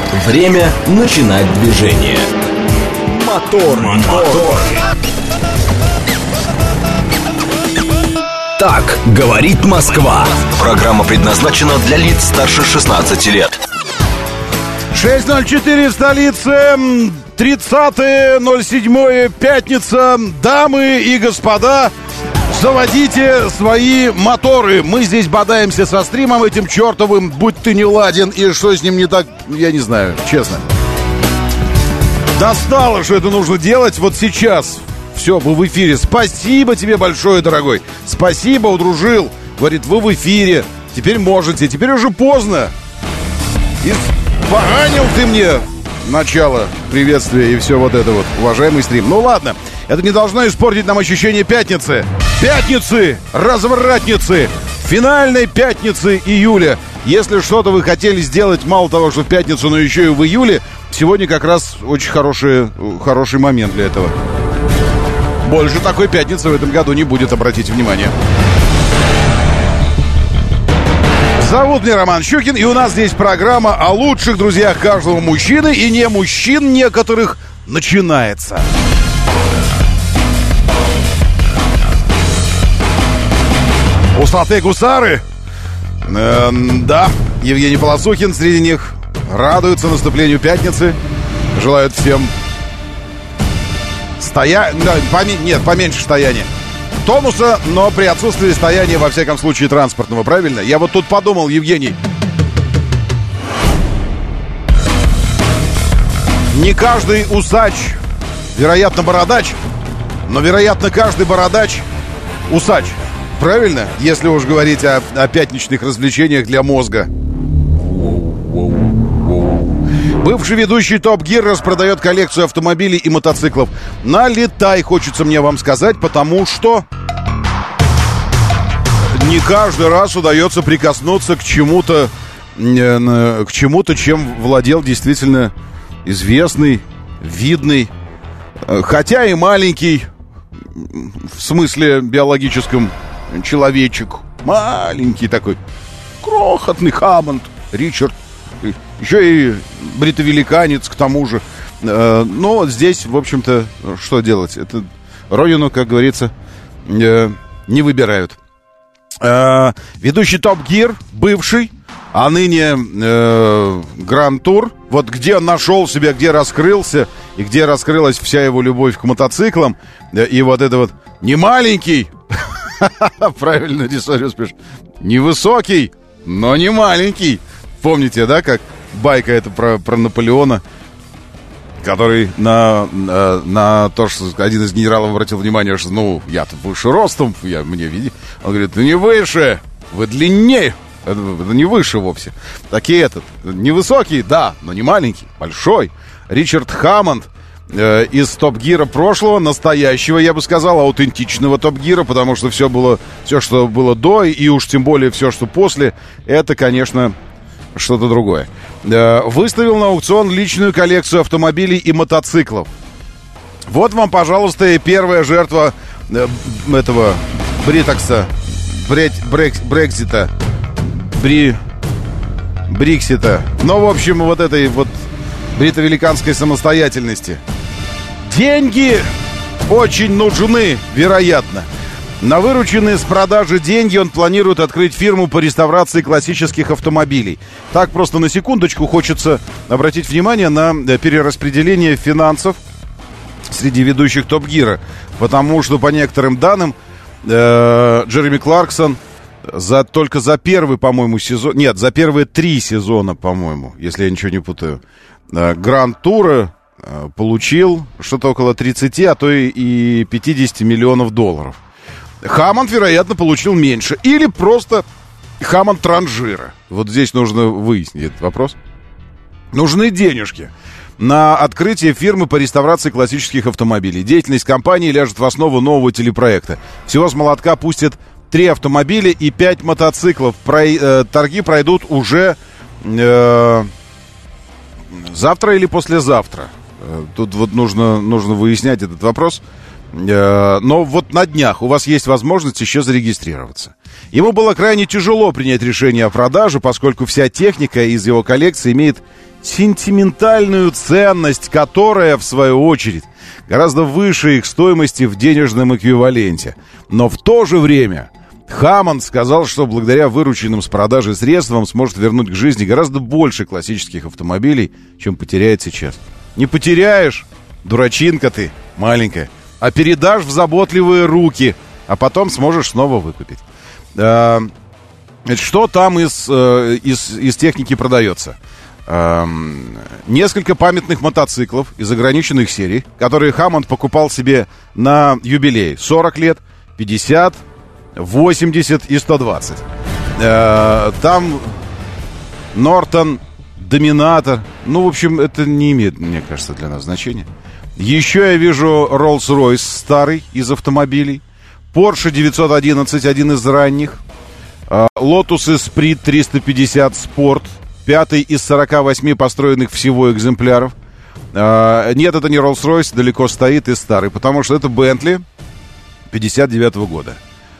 Время начинать движение. Мотор. Так говорит Москва. Программа предназначена для лиц старше 16 лет. 6:04 в столице, 30.07, пятница. Дамы и господа, заводите свои моторы. Мы здесь бодаемся со стримом этим чертовым, будь ты не ладен, и что с ним не так, я не знаю, честно. Достало, что это нужно делать вот сейчас. Все, вы в эфире. Спасибо тебе большое, дорогой. Спасибо, удружил. Говорит, вы в эфире. Теперь можете. Теперь уже поздно. Испоганил ты мне начало приветствия и все вот это вот, уважаемый стрим. Ну ладно, это не должно испортить нам ощущение пятницы. Пятницы, развратницы, финальной пятницы июля. Если что-то вы хотели сделать, мало того, что в пятницу, но еще и в июле, сегодня как раз очень хороший момент для этого. Больше такой пятницы в этом году не будет, обратите внимание. Зовут меня Роман Щукин, и у нас здесь программа о лучших друзьях каждого мужчины и не мужчин некоторых начинается. Усатые гусары? Да, Евгений Полосухин среди них. Радуются наступлению пятницы. Желают всем поменьше стояния. Тонуса, но при отсутствии стояния, во всяком случае, транспортного, правильно? Я вот тут подумал, Евгений. Не каждый усач, вероятно, бородач, но, вероятно, каждый бородач усач. Правильно? Если уж говорить о пятничных развлечениях для мозга. Бывший ведущий Топ Гир распродает коллекцию автомобилей и мотоциклов. Налетай, хочется мне вам сказать, потому что не каждый раз удается прикоснуться к чему-то, чем владел действительно известный, видный, хотя и маленький, в смысле биологическом, человечек. Маленький такой, крохотный Хаммонд, Ричард. Еще и бритовеликанец, к тому же. Но здесь, в общем-то, что делать? Это родину, как говорится, не выбирают. Ведущий Топ Гир, бывший, а ныне Гранд Тур. Вот где он нашел себя, где раскрылся, и где раскрылась вся его любовь к мотоциклам. И вот это вот не маленький, правильно, Дисориус пишет, невысокий, но не маленький. Помните, да, как байка это про Наполеона, который на то, что один из генералов обратил внимание, что, ну, я-то выше ростом, мне види. Он говорит, ну не выше, вы длиннее. Это не выше вовсе. Такие невысокий, да, но не маленький, большой. Ричард Хаммонд из Топ Гира прошлого, настоящего, я бы сказал, аутентичного Топ Гира, потому что все, что было до, и уж тем более все, что после, это, конечно, что-то другое. Выставил на аукцион личную коллекцию автомобилей и мотоциклов. Вот вам, пожалуйста, и первая жертва этого Бритокса, Брексита, Бриксита. Ну, в общем, вот этой вот бритовеликанской самостоятельности. Деньги очень нужны, вероятно. На вырученные с продажи деньги он планирует открыть фирму по реставрации классических автомобилей. Так, просто на секундочку хочется обратить внимание на перераспределение финансов среди ведущих Топ Гира. Потому что, по некоторым данным, Джереми Кларксон только за первый, по-моему, сезон... Нет, за первые 3 сезона, по-моему, если я ничего не путаю, Гранд Тура получил что-то около 30, а то и 50 миллионов долларов. Хаммонд, вероятно, получил меньше. Или просто Хаммонд транжира. Вот здесь нужно выяснить этот вопрос. Нужны денежки на открытие фирмы по реставрации классических автомобилей. Деятельность компании ляжет в основу нового телепроекта. Всего с молотка пустят 3 автомобиля и 5 мотоциклов. Торги пройдут уже завтра или послезавтра. Тут вот нужно выяснять этот вопрос. Но вот на днях у вас есть возможность еще зарегистрироваться. Ему было крайне тяжело принять решение о продаже, поскольку вся техника из его коллекции имеет сентиментальную ценность, которая, в свою очередь, гораздо выше их стоимости в денежном эквиваленте. Но в то же время Хаммонд сказал, что благодаря вырученным с продажи средствам сможет вернуть к жизни гораздо больше классических автомобилей, чем потеряет сейчас. Не потеряешь, дурачинка ты, маленькая, а передашь в заботливые руки, а потом сможешь снова выкупить. Что там из техники продается? Несколько памятных мотоциклов из ограниченных серий, которые Хаммонд покупал себе на юбилей. 40 лет, 50, 80 и 120. Там Нортон, Доминатор. Ну, в общем, это не имеет, мне кажется, для нас значения. Еще я вижу Rolls-Royce старый из автомобилей. Porsche 911, один из ранних. Lotus Esprit 350 Sport, пятый из 48 построенных всего экземпляров. Нет, это не Rolls-Royce, далеко стоит и старый, потому что это Bentley 59-го года.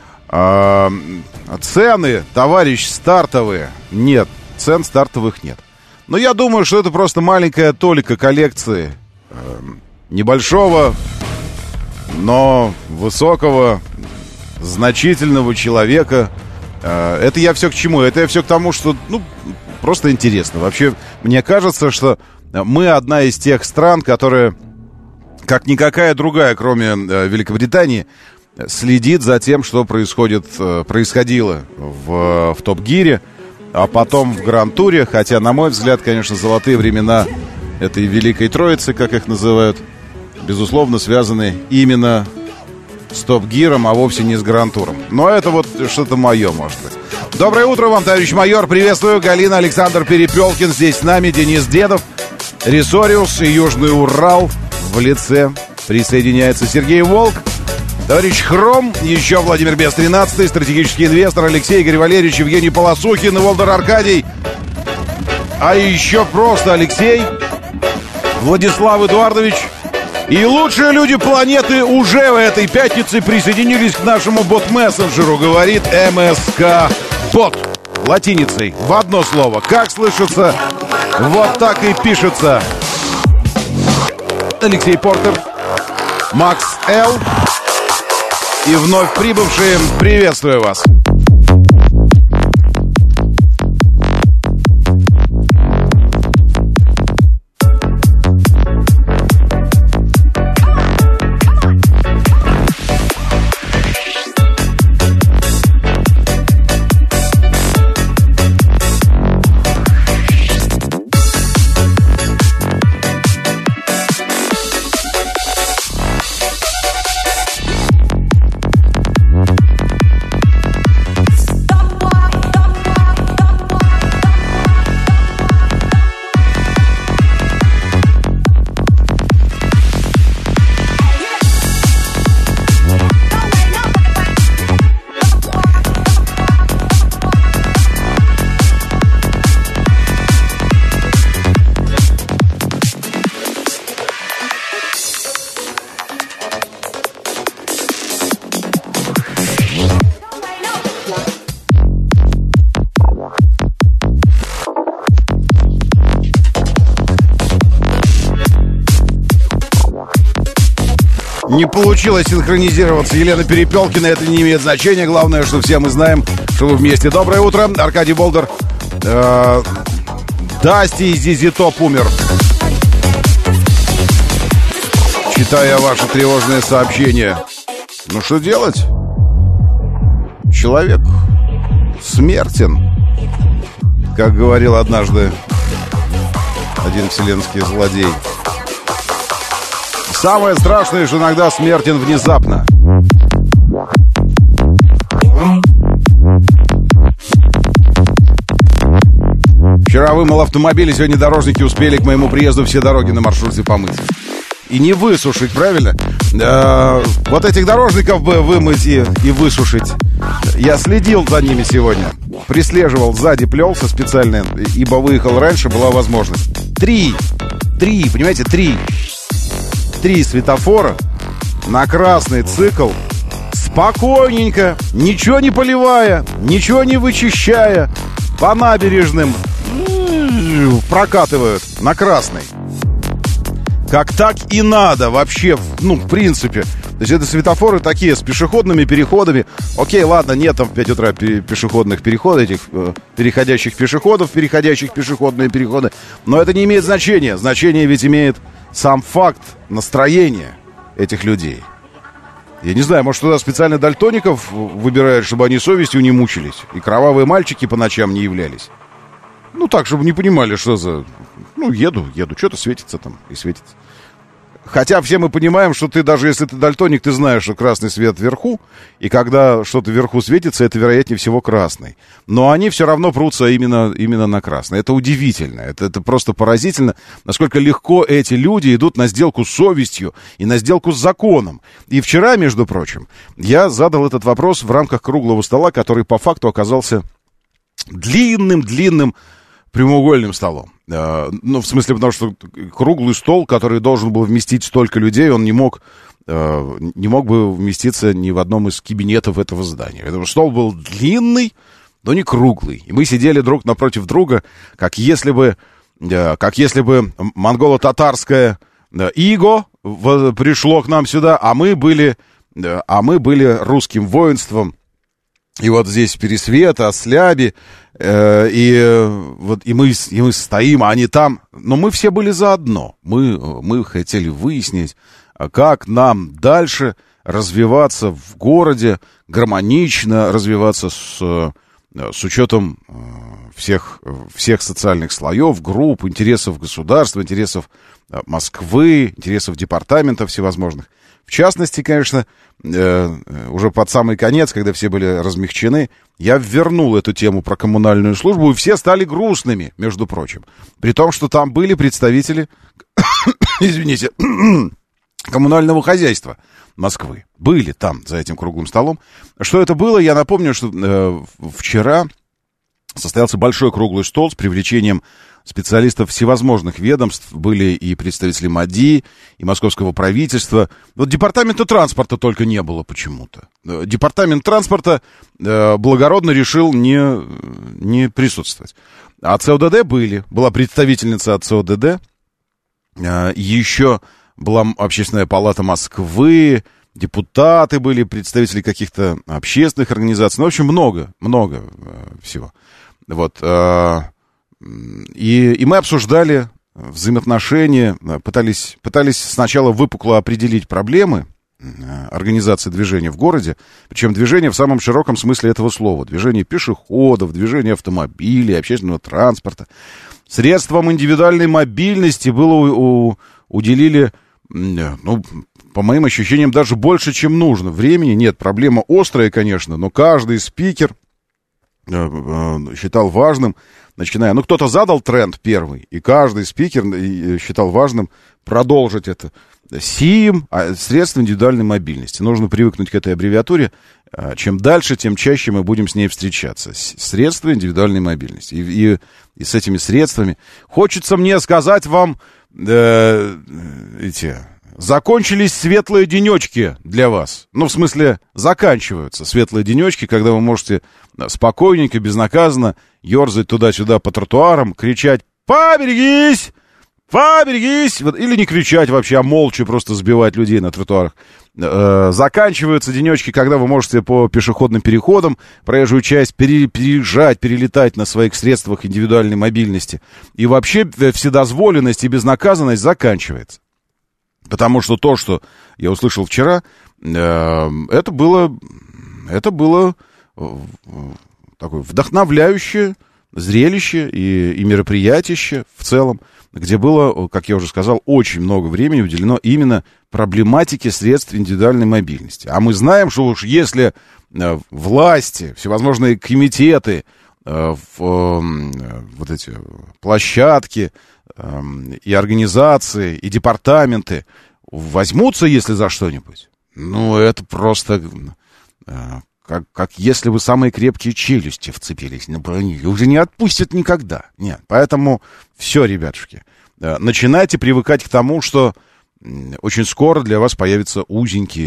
Цены, товарищ, стартовые. Нет, цен стартовых нет. Но я думаю, что это просто маленькая толика коллекции небольшого, но высокого, значительного человека. Это я все к чему? Это я все к тому, что, просто интересно. Вообще, мне кажется, что мы одна из тех стран, которая, как никакая другая, кроме Великобритании, следит за тем, что происходило в Топ-Гире, а потом в Гранд-туре. Хотя, на мой взгляд, конечно, золотые времена этой Великой Троицы, как их называют, безусловно, связаны именно с Топ-Гиром, а вовсе не с Гранд-туром. Но это вот что-то мое, может быть. Доброе утро вам, товарищ майор. Приветствую. Галина, Александр Перепелкин здесь с нами. Денис Дедов, Ресориус и Южный Урал в лице. Присоединяется Сергей Волк. Товарищ Хром, еще Владимир Бес, 13-й, стратегический инвестор, Алексей Игорь Валерьевич, Евгений Полосухин и Волдер Аркадий. А еще просто Алексей, Владислав Эдуардович. И лучшие люди планеты уже в этой пятнице присоединились к нашему бот-мессенджеру, говорит МСК Бот. Латиницей, в одно слово. Как слышится, вот так и пишется. Алексей Портер, Макс Л. И вновь прибывшие, приветствую вас. Не получилось синхронизироваться. Елена Перепелкина, это не имеет значения. Главное, что все мы знаем, что вы вместе. Доброе утро, Аркадий Болдер. Дасти из Зизи Топ умер. Читая ваши тревожные сообщения. Ну что делать? Человек смертен, как говорил однажды один вселенский злодей. Самое страшное, что иногда смертен внезапно. Вчера вымыл автомобиль, и сегодня дорожники успели к моему приезду все дороги на маршруте помыть. И не высушить, правильно? Вот этих дорожников бы вымыть и высушить. Я следил за ними сегодня. Прислеживал, сзади плелся специально, ибо выехал раньше, была возможность. Три, понимаете, три светофора на красный цикл, спокойненько, ничего не поливая, ничего не вычищая, по набережным прокатывают на красный. Как так и надо вообще, в принципе. То есть это светофоры такие с пешеходными переходами. Окей, ладно, нет там в 5 утра пешеходных переходов, этих переходящих пешеходов, переходящих пешеходные переходы. Но это не имеет значения. Значение ведь имеет сам факт настроения этих людей. Я не знаю, может, туда специально дальтоников выбирают, чтобы они совестью не мучились. И кровавые мальчики по ночам не являлись. Так, чтобы не понимали, что за... еду, что-то светится там и светится. Хотя все мы понимаем, что ты, даже если ты дальтоник, ты знаешь, что красный свет вверху, и когда что-то вверху светится, это, вероятнее всего, красный. Но они все равно прутся именно на красный. Это удивительно, это просто поразительно, насколько легко эти люди идут на сделку с совестью и на сделку с законом. И вчера, между прочим, я задал этот вопрос в рамках круглого стола, который по факту оказался длинным прямоугольным столом. В смысле, потому что круглый стол, который должен был вместить столько людей, он не мог бы вместиться ни в одном из кабинетов этого здания. Потому что стол был длинный, но не круглый. И мы сидели друг напротив друга, как если бы монголо-татарское иго пришло к нам сюда, а мы были русским воинством. И вот здесь Пересвет, Осляби, и мы стоим, а они там. Но мы все были заодно. Мы хотели выяснить, как нам дальше развиваться в городе, гармонично развиваться с учетом всех социальных слоев, групп, интересов государства, интересов Москвы, интересов департаментов всевозможных. В частности, конечно, уже под самый конец, когда все были размягчены, я вернул эту тему про коммунальную службу, и все стали грустными, между прочим. При том, что там были представители, извините, коммунального хозяйства Москвы. Были там, за этим круглым столом. Что это было? Я напомню, что вчера состоялся большой круглый стол с привлечением специалистов всевозможных ведомств. Были и представители МАДИ, и московского правительства. Вот департамента транспорта только не было почему-то. Департамент транспорта благородно решил не присутствовать. А ЦОДД были. Была представительница от ЦОДД. Еще была Общественная палата Москвы. Депутаты были, представители каких-то общественных организаций. В общем, много всего. Вот. И мы обсуждали взаимоотношения, пытались сначала выпукло определить проблемы организации движения в городе, причем движение в самом широком смысле этого слова. Движение пешеходов, движение автомобилей, общественного транспорта. Средствам индивидуальной мобильности уделили, по моим ощущениям, даже больше, чем нужно. Времени нет, проблема острая, конечно, но каждый спикер считал важным, начиная... кто-то задал тренд первый, и каждый спикер считал важным продолжить это. СИМ, средства индивидуальной мобильности. Нужно привыкнуть к этой аббревиатуре. Чем дальше, тем чаще мы будем с ней встречаться. Средства индивидуальной мобильности. И с этими средствами... Хочется мне сказать вам... Закончились светлые денечки для вас. В смысле, заканчиваются светлые денечки, когда вы можете спокойненько, безнаказанно ерзать туда-сюда по тротуарам, кричать «Поберегись! Поберегись!» или не кричать вообще, а молча просто сбивать людей на тротуарах. Заканчиваются денечки, когда вы можете по пешеходным переходам проезжую часть переезжать, перелетать на своих средствах индивидуальной мобильности. И вообще вседозволенность и безнаказанность заканчивается. Потому что то, что я услышал вчера, это было такое вдохновляющее зрелище и мероприятище в целом, где было, как я уже сказал, очень много времени уделено именно проблематике средств индивидуальной мобильности. А мы знаем, что уж если власти, всевозможные комитеты, вот эти площадки и организации, и департаменты возьмутся, если за что-нибудь, это просто как если бы самые крепкие челюсти вцепились. Уже не отпустят никогда. Нет. Поэтому все, ребятушки, начинайте привыкать к тому, что очень скоро для вас появятся узенькие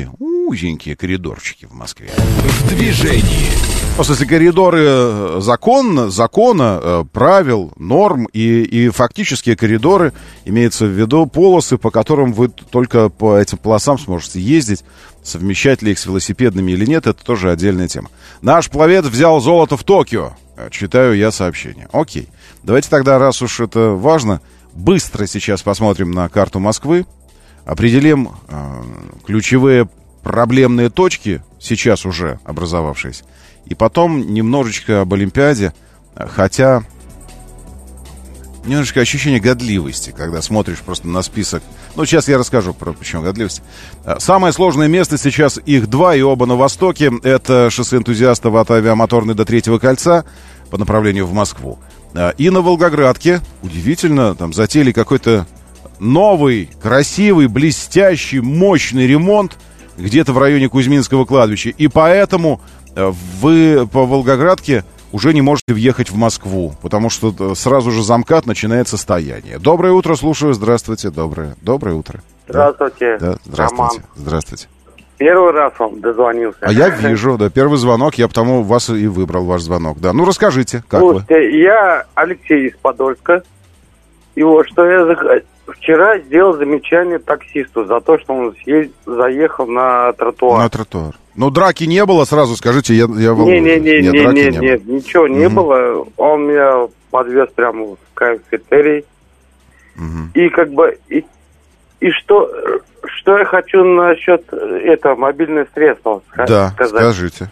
узенькие коридорчики в Москве. В движении. В смысле, коридоры закона, правил, норм и фактические коридоры, имеется в виду полосы, по которым вы только по этим полосам сможете ездить. Совмещать ли их с велосипедными или нет, это тоже отдельная тема. Наш пловец взял золото в Токио. Читаю я сообщение. Окей. Давайте тогда, раз уж это важно, быстро сейчас посмотрим на карту Москвы. Определим ключевые проблемные точки, сейчас уже образовавшиеся. И потом немножечко об Олимпиаде, хотя немножечко ощущение годливости, когда смотришь просто на список. Ну, сейчас я расскажу про почему годливость. Самое сложное место сейчас, их два, и оба на востоке. Это шоссе энтузиастов от Авиамоторной до Третьего кольца по направлению в Москву. И на Волгоградке, удивительно, там затеяли какой-то новый, красивый, блестящий, мощный ремонт где-то в районе Кузьминского кладбища. И поэтому вы по Волгоградке уже не можете въехать в Москву, потому что сразу же замкат, начинается стояние. Доброе утро, слушаю, здравствуйте, доброе утро. Здравствуйте, да, здравствуйте, Роман. Здравствуйте. Первый раз вам дозвонился. А я вижу, да, первый звонок, я потому вас и выбрал, ваш звонок, да. Ну, расскажите, как Слушайте, я Алексей из Подольска, и вот что я вчера сделал замечание таксисту за то, что он заехал на тротуар. На тротуар. Ну, драки не было, сразу скажите, я волнуюсь. Нет, ничего не было. Он меня подвез прямо в кафетерий. И как бы, и что я хочу насчет этого мобильного средства сказать. Скажите.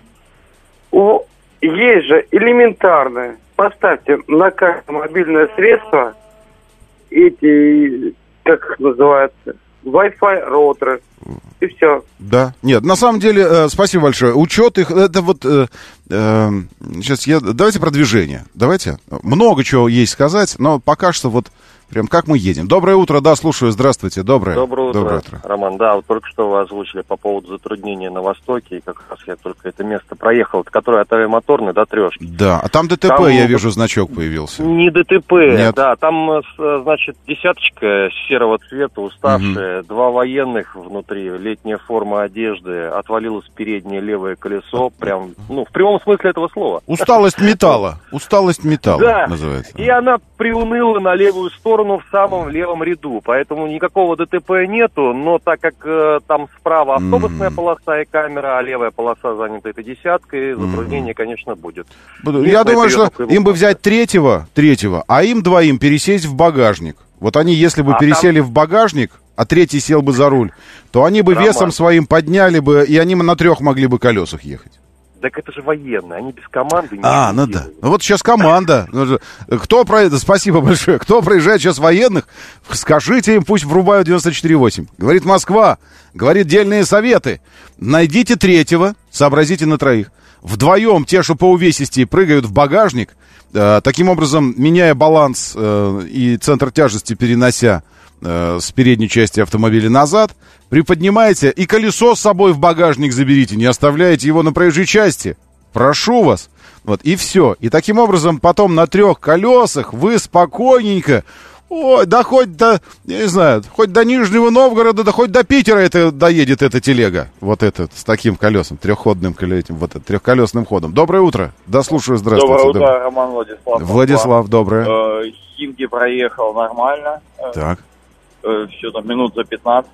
Есть же элементарное. Поставьте на каждое мобильное средство эти, как их называется, Wi-Fi роутеры. И все. Да. Нет, на самом деле, спасибо большое. Учет их, это вот... сейчас давайте про движение. Давайте. Много чего есть сказать, но пока что вот прям как мы едем. Доброе утро, да, слушаю. Здравствуйте. Доброе утро. Роман, да, вот только что вы озвучили по поводу затруднения на Востоке, и как раз я только это место проехал, которое от Авиамоторной до Трешки. Да, а там ДТП, там, я вижу, значок появился. Не ДТП, нет. Да, там, значит, десяточка серого цвета, уставшая, два военных внутри, летняя форма одежды, отвалилось переднее левое колесо, прям, в прямом смысле этого слова. Усталость металла, да, называется. И она приуныла на левую сторону в самом левом ряду, поэтому никакого ДТП нету, но так как там справа автобусная полоса и камера, а левая полоса занята этой десяткой, затруднение, конечно, будет. Я думаю, что им бы взять третьего, а им двоим пересесть в багажник. Вот они, если бы пересели в багажник, а третий сел бы за руль, то они бы весом своим подняли бы, и они на 3 могли бы колесах ехать. Так это же военные, они без команды не да. Ну вот сейчас команда. Спасибо большое. Кто проезжает сейчас военных, скажите им, пусть врубают 94.8. Говорит Москва, говорит дельные советы. Найдите третьего, сообразите на 3. Вдвоем те, что по увесистее, прыгают в багажник, таким образом, меняя баланс и центр тяжести перенося с передней части автомобиля назад, приподнимаете и колесо с собой в багажник заберите, не оставляете его на проезжей части. Прошу вас. Вот, и все. И таким образом потом на 3 колесах вы спокойненько, да хоть до, я не знаю, хоть до Нижнего Новгорода, да хоть до Питера это доедет эта телега. Вот этот, с таким колесом, трехходным колесом, вот это, 3-колесным ходом. Доброе утро. Да, слушаю, здравствуйте. Доброе утро, Роман, Владислав. Владислав, доброе. Химки проехал нормально. Так. Все там минут за 15.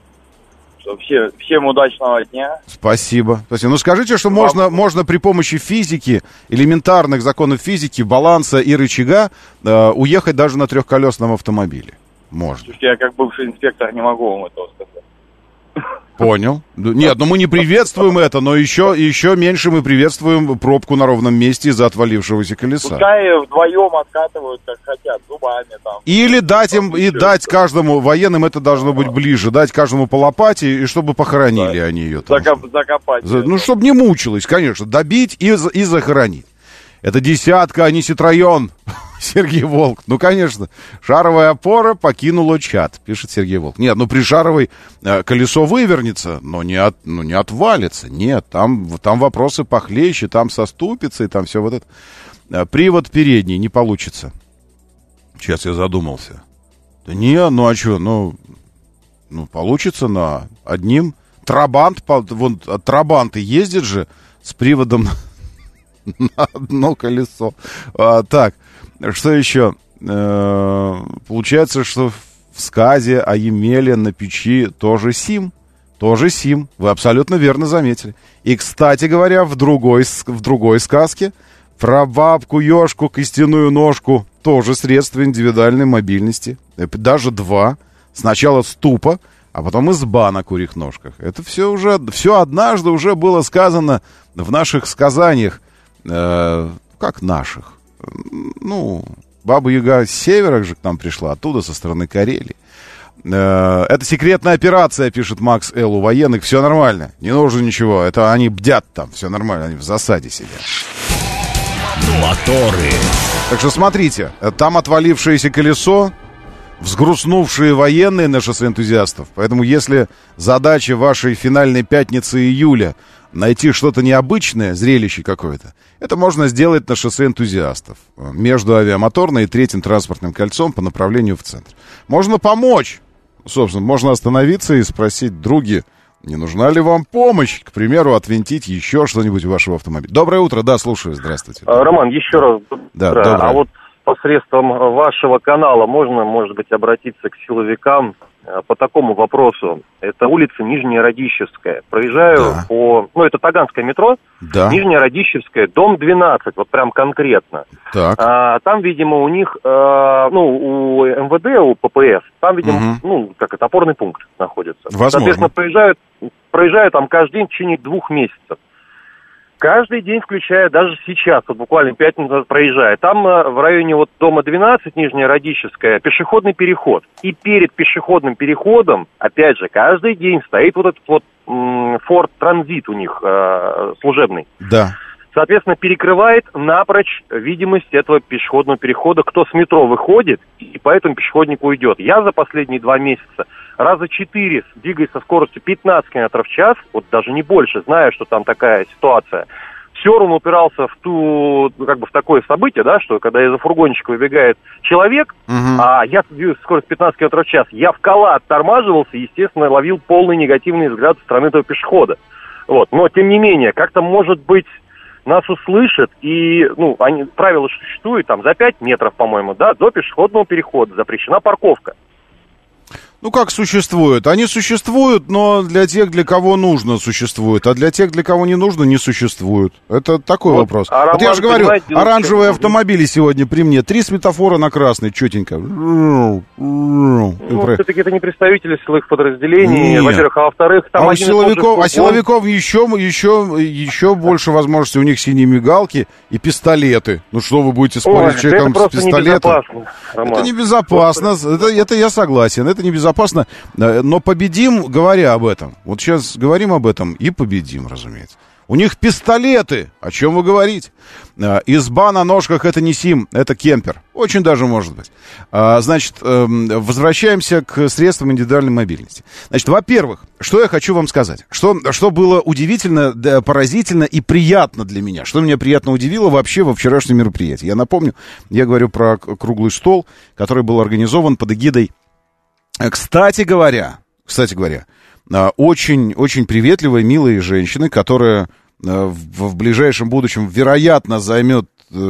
Всем удачного дня. Спасибо. Ну скажите, что можно при помощи физики, элементарных законов физики, баланса и рычага уехать даже на 3-колесном автомобиле. Можно. Слушайте, я как бывший инспектор не могу вам этого сказать. Понял. Нет, мы не приветствуем это, но еще меньше мы приветствуем пробку на ровном месте из-за отвалившегося колеса. Пускай вдвоем откатывают, как хотят, зубами там. Или дать каждому, военным это должно быть ближе, дать каждому по лопате, и чтобы похоронили они ее там. Закопать. Чтобы не мучилась, конечно, добить и захоронить. Это десятка, а не Ситроен. Сергей Волк. Ну, конечно, шаровая опора покинула чат, пишет Сергей Волк. Нет, при шаровой колесо вывернется, но не отвалится. Нет, там вопросы похлеще, там соступится, и там все вот это. Привод передний не получится. Сейчас я задумался. Да не, а что, получится на одним Трабанты ездят же с приводом на одно колесо. Так, что еще? Получается, что в сказе о Емеле на печи тоже сим. Тоже сим. Вы абсолютно верно заметили. И, кстати говоря, в другой сказке про бабку-ешку, костяную ножку тоже средство индивидуальной мобильности. Даже два. Сначала ступа, а потом изба на курьих ножках. Это все однажды уже было сказано в наших сказаниях. Как наших? Ну, Баба-Яга с севера же к нам пришла, оттуда, со стороны Карелии. Это секретная операция, пишет Макс Л. У военных все нормально, не нужно ничего. Это они бдят там, все нормально, они в засаде сидят. Моторы. Так что смотрите, там отвалившееся колесо, взгрустнувшие военные на шоссе энтузиастов. Поэтому если задача вашей финальной пятницы июля найти что-то необычное, зрелище какое-то, это можно сделать на шоссе энтузиастов между Авиамоторной и Третьим транспортным кольцом по направлению в центр. Можно помочь. Собственно, можно остановиться и спросить: други, не нужна ли вам помощь, к примеру, отвинтить еще что-нибудь в вашего автомобиля? Доброе утро, да, слушаю, здравствуйте. Роман, еще раз. Да, доброе. А вот посредством вашего канала можно, может быть, обратиться к силовикам по такому вопросу. Это улица Нижняя Радищевская. Проезжаю по... Ну, это Таганское метро. Да. Нижняя Радищевская, дом 12, вот прям конкретно. Так. Там, видимо, у них, у МВД, у ППС, там, видимо, опорный пункт находится. Возможно. Соответственно, проезжаю там каждый день в течение 2 месяцев. Каждый день, включая даже сейчас, вот буквально 5 минут проезжая, там в районе вот дома 12, Нижняя Радищевская, пешеходный переход. И перед пешеходным переходом, опять же, каждый день стоит вот этот вот Ford Transit у них служебный. Да. Соответственно, перекрывает напрочь видимость этого пешеходного перехода, кто с метро выходит, и поэтому пешеходник уйдет. Я за последние 2 месяца раза 4 двигаясь со скоростью 15 км в час, вот даже не больше, зная, что там такая ситуация, все равно упирался в такое событие, да, что когда из-за фургончика выбегает человек, а я двигаюсь со скоростью 15 км в час, я вкала оттормаживался и, естественно, ловил полный негативный взгляд со стороны этого пешехода. Вот. Но, тем не менее, как-то, может быть, нас услышат, и, правила существуют, там, за 5 метров, по-моему, да, до пешеходного перехода запрещена парковка. Ну, как существуют? Они существуют, но для тех, для кого нужно, существуют. А для тех, для кого не нужно, не существуют. Это такой вопрос. Вот я же говорю, оранжевые автомобили сегодня при мне. 3 светофора на красный, четенько. Все-таки это не представители силовых подразделений, во-первых. А во-вторых, там у силовиков еще больше возможностей. У них синие мигалки и пистолеты. Ну, что вы будете спорить с человеком с пистолетом? Это небезопасно. Это я согласен. Это небезопасно. Но победим, говоря об этом. Вот сейчас говорим об этом и победим, разумеется. У них пистолеты. О чем вы говорите? Изба на ножках — это не сим, это кемпер. Очень даже может быть. Значит, возвращаемся к средствам индивидуальной мобильности. Значит, во-первых, что я хочу вам сказать. Что было удивительно, поразительно и приятно для меня. Что меня приятно удивило вообще во вчерашнем мероприятии. Я напомню, я говорю про круглый стол, который был организован под эгидой, кстати говоря, очень, очень приветливые, милые женщины, которая в ближайшем будущем, вероятно, займет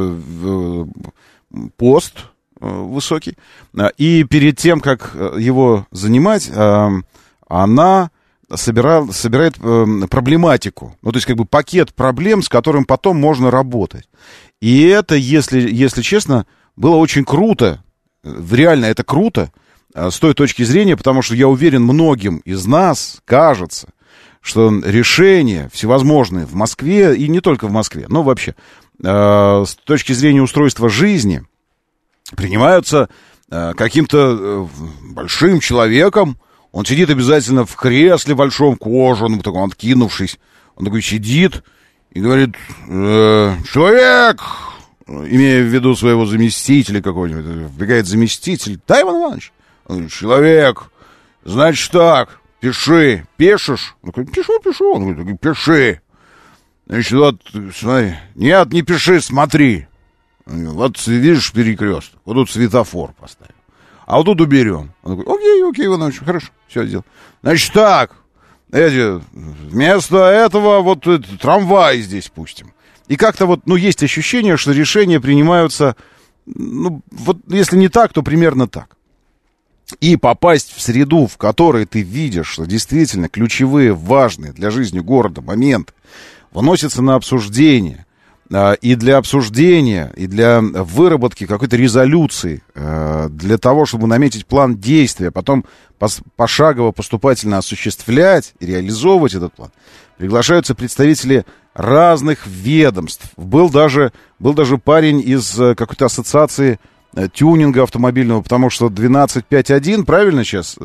пост высокий. И перед тем, как его занимать, она собирает проблематику. Ну, то есть, пакет проблем, с которым потом можно работать. И это, если честно, было очень круто. Реально, это круто. С той точки зрения, потому что я уверен, многим из нас кажется, что решения всевозможные в Москве, и не только в Москве, но вообще, с точки зрения устройства жизни, принимаются каким-то большим человеком. Он сидит обязательно в кресле большом, кожаном, таком откинувшись. Он такой сидит и говорит: человек, имея в виду своего заместителя какого-нибудь, вбегает заместитель: да, Иван Иванович. Человек, значит так, пиши. Пишешь? Он говорит: пишу. Он говорит: пиши. Значит, вот, смотри. Нет, не пиши, смотри. Вот видишь перекресток, вот тут светофор поставим. А вот тут уберем. Он говорит: окей, Иван Иванович, хорошо, все сделал. Значит так, Вместо этого вот трамвай здесь пустим. И как-то вот, есть ощущение, что решения принимаются, вот если не так, то примерно так. И попасть в среду, в которой ты видишь, что действительно ключевые, важные для жизни города моменты выносятся на обсуждение, и для обсуждения, и для выработки какой-то резолюции, для того, чтобы наметить план действия, потом пошагово, поступательно осуществлять и реализовывать этот план, приглашаются представители разных ведомств. Был даже парень из какой-то ассоциации тюнинга автомобильного, потому что 12.5.1, правильно сейчас,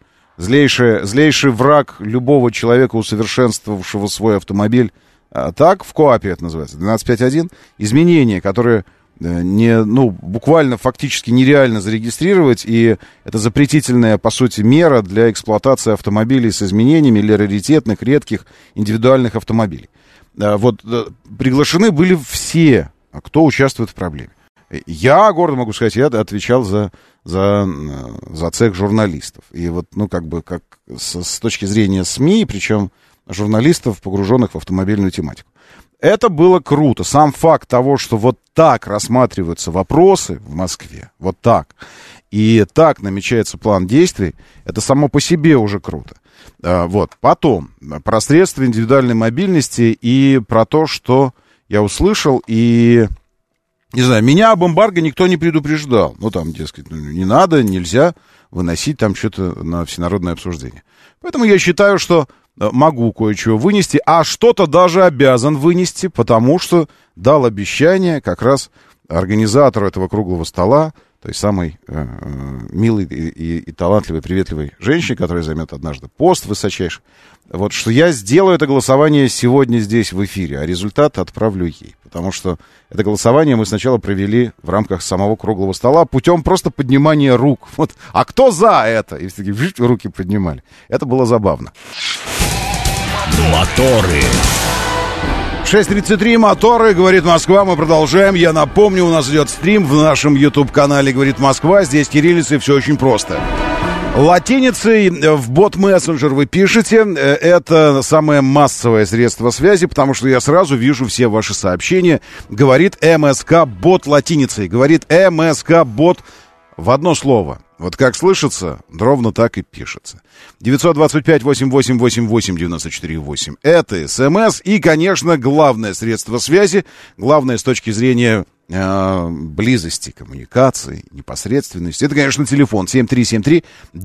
злейший враг любого человека, усовершенствовавшего свой автомобиль, так, в КоАПе это называется, 12.5.1, изменения, которые буквально фактически нереально зарегистрировать, и это запретительная, по сути, мера для эксплуатации автомобилей с изменениями или раритетных, редких, индивидуальных автомобилей. Вот приглашены были все, кто участвует в проблеме. Я, гордо могу сказать, я отвечал за цех журналистов. И вот, как с точки зрения СМИ, причем журналистов, погруженных в автомобильную тематику. Это было круто. Сам факт того, что вот так рассматриваются вопросы в Москве, вот так, и так намечается план действий, это само по себе уже круто. Вот. Потом, про средства индивидуальной мобильности и про то, что я услышал, и, не знаю, меня об эмбарго никто не предупреждал. Дескать, не надо, нельзя выносить там что-то на всенародное обсуждение. Поэтому я считаю, что могу кое-чего вынести, а что-то даже обязан вынести, потому что дал обещание как раз организатору этого круглого стола, той самой милой и талантливой, приветливой женщине, которая займет однажды пост высочайший, вот что я сделаю это голосование сегодня здесь в эфире, а результат отправлю ей. Потому что это голосование мы сначала провели в рамках самого круглого стола путем просто поднимания рук. Вот, а кто за это? И все такие руки поднимали. Это было забавно. Моторы. 6:33, моторы, говорит Москва, мы продолжаем. Я напомню, у нас идет стрим в нашем YouTube-канале «Говорит Москва». Здесь кириллицей все очень просто. Латиницей в бот-мессенджер вы пишете. Это самое массовое средство связи, потому что я сразу вижу все ваши сообщения. Говорит МСК-бот латиницей. Говорит МСК-бот в одно слово. Вот как слышится, ровно так и пишется. 925-8888-94-8. Это СМС и, конечно, главное средство связи. Главное с точки зрения близости, коммуникации, непосредственности. Это, конечно, телефон 7373-948.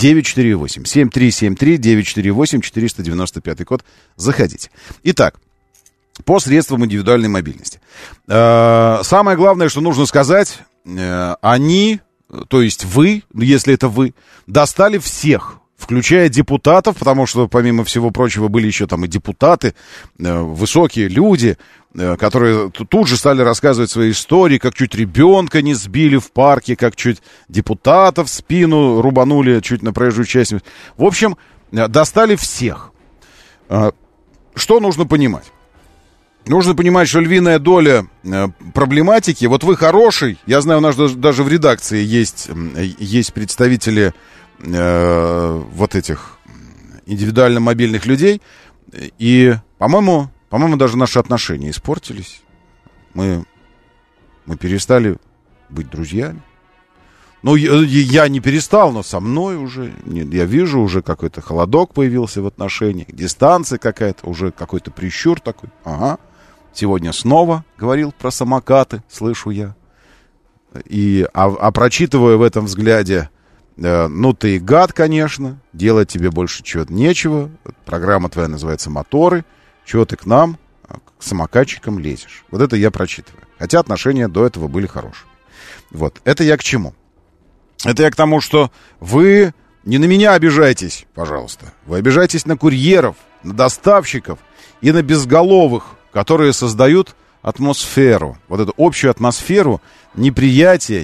7373-948, 495 код. Заходите. Итак, по средствам индивидуальной мобильности. Самое главное, что нужно сказать, они... То есть вы, если это вы, достали всех, включая депутатов, потому что, помимо всего прочего, были еще там и депутаты, высокие люди, которые тут же стали рассказывать свои истории, как чуть ребенка не сбили в парке, как чуть депутатов в спину рубанули чуть на проезжую часть. В общем, достали всех. Что нужно понимать? Нужно понимать, что львиная доля проблематики, вот вы хороший, я знаю, у нас даже в редакции есть представители вот этих индивидуально мобильных людей, и, по-моему, даже наши отношения испортились. Мы перестали быть друзьями. Ну, я не перестал, но со мной уже, я вижу, уже какой-то холодок появился в отношениях, дистанция какая-то, уже какой-то прищур такой. Ага, сегодня снова говорил про самокаты, слышу я. А прочитывая в этом взгляде, ну, ты и гад, конечно, делать тебе больше чего-то нечего. Программа твоя называется «Моторы». Чего ты к нам, к самокатчикам лезешь? Вот это я прочитываю. Хотя отношения до этого были хорошие. Вот, это я к чему? Это я к тому, что вы не на меня обижайтесь, пожалуйста. Вы обижайтесь на курьеров, на доставщиков и на безголовых, которые создают атмосферу. Вот эту общую атмосферу неприятия,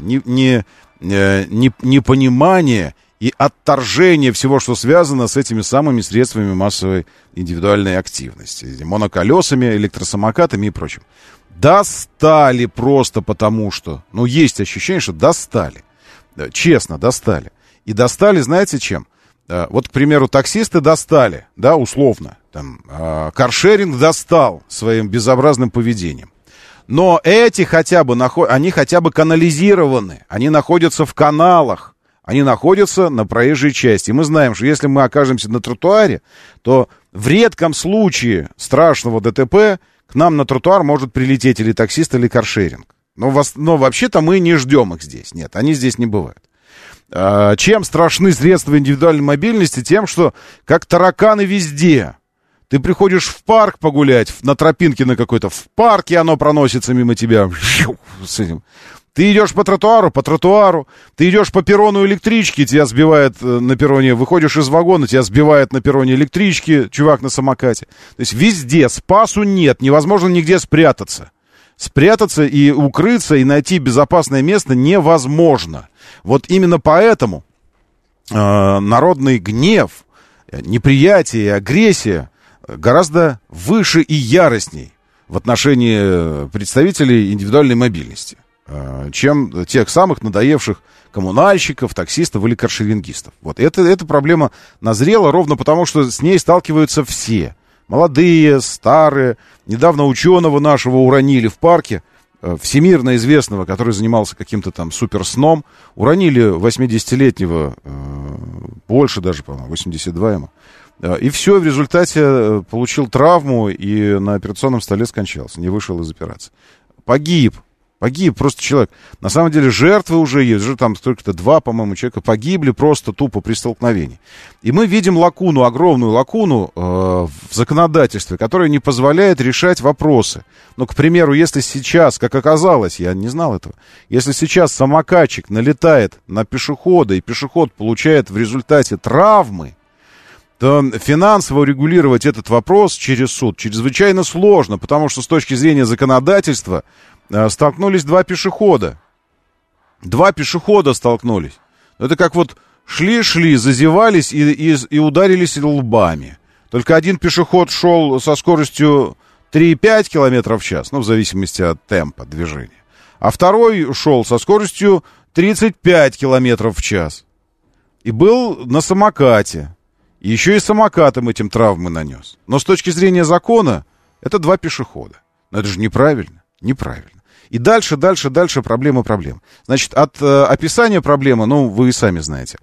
непонимания и отторжения всего, что связано с этими самыми средствами массовой индивидуальной активности. Моноколесами, электросамокатами и прочим. Достали просто потому, что... Ну, есть ощущение, что достали. Честно, достали. И достали, знаете, чем? Вот, к примеру, таксисты достали, да, условно, там, каршеринг достал своим безобразным поведением. Но эти хотя бы, они хотя бы канализированы, они находятся в каналах, они находятся на проезжей части. И мы знаем, что если мы окажемся на тротуаре, то в редком случае страшного ДТП к нам на тротуар может прилететь или таксист, или каршеринг. Но вообще-то мы не ждем их здесь. Нет, они здесь не бывают. Чем страшны средства индивидуальной мобильности? Тем, что как тараканы везде. Ты приходишь в парк погулять, на тропинке на какой-то, в парке оно проносится мимо тебя. Ты идешь по тротуару, ты идешь по перрону электрички, тебя сбивает на перроне, выходишь из вагона, тебя сбивает на перроне электрички, чувак на самокате. То есть везде спасу нет, невозможно нигде спрятаться. Спрятаться и укрыться, и найти безопасное место невозможно. Вот именно поэтому народный гнев, неприятие и агрессия гораздо выше и яростней в отношении представителей индивидуальной мобильности, чем тех самых надоевших коммунальщиков, таксистов или каршерингистов. Вот эта проблема назрела ровно потому, что с ней сталкиваются все. Молодые, старые. Недавно ученого нашего уронили в парке, всемирно известного, который занимался каким-то там суперсном. Уронили 80-летнего, больше даже, по-моему, 82 ему. И все, в результате получил травму и на операционном столе скончался, не вышел из операции. Погиб просто человек. На самом деле жертвы уже есть, уже там только-то 2, по-моему, человека погибли просто тупо при столкновении. И мы видим лакуну, огромную лакуну в законодательстве, которая не позволяет решать вопросы. Ну, к примеру, если сейчас, как оказалось, я не знал этого, если сейчас самокатчик налетает на пешехода, и пешеход получает в результате травмы, то финансово регулировать этот вопрос через суд чрезвычайно сложно, потому что с точки зрения законодательства столкнулись 2 пешехода. 2 пешехода столкнулись. Это как вот шли, зазевались и ударились лбами. Только один пешеход шел со скоростью 3,5 км в час, ну, в зависимости от темпа движения. А второй шел со скоростью 35 км в час. И был на самокате. И еще и самокатом этим травмы нанес. Но с точки зрения закона, это 2 пешехода. Но это же неправильно. Неправильно. И дальше проблема. Значит, от описания проблемы, ну, вы и сами знаете,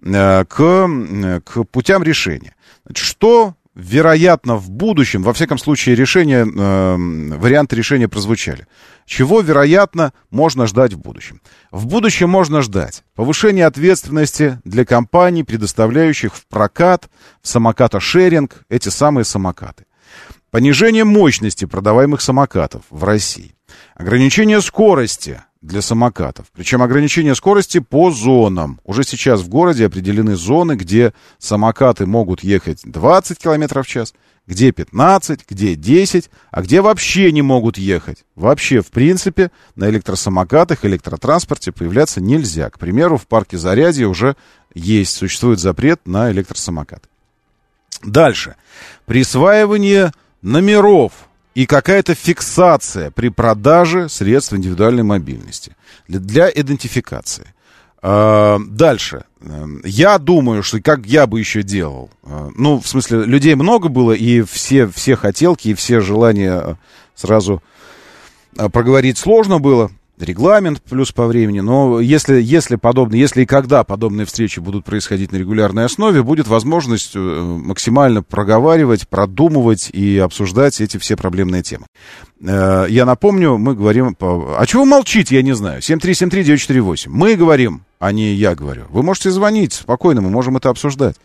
к путям решения. Значит, что, вероятно, в будущем, во всяком случае, варианты решения прозвучали. Чего, вероятно, можно ждать в будущем? В будущем можно ждать повышения ответственности для компаний, предоставляющих в прокат, в самокатошеринг эти самые самокаты. Понижение мощности продаваемых самокатов в России. Ограничение скорости для самокатов. Причем ограничение скорости по зонам. Уже сейчас в городе определены зоны, где самокаты могут ехать 20 км в час, где 15, где 10, а где вообще не могут ехать. Вообще, в принципе, на электросамокатах, электротранспорте появляться нельзя. К примеру, в парке Зарядье уже существует запрет на электросамокаты. Дальше. Присваивание номеров и какая-то фиксация при продаже средств индивидуальной мобильности для идентификации. Дальше. Я думаю, что как я бы еще делал. Ну, в смысле, людей много было, и все хотелки, и все желания сразу проговорить сложно было. Регламент плюс по времени. Но если и когда подобные встречи будут происходить на регулярной основе, будет возможность максимально проговаривать, продумывать и обсуждать эти все проблемные темы. Я напомню, мы говорим... А чего вы молчите, я не знаю. 7373948. Мы говорим, а не я говорю. Вы можете звонить спокойно, мы можем это обсуждать.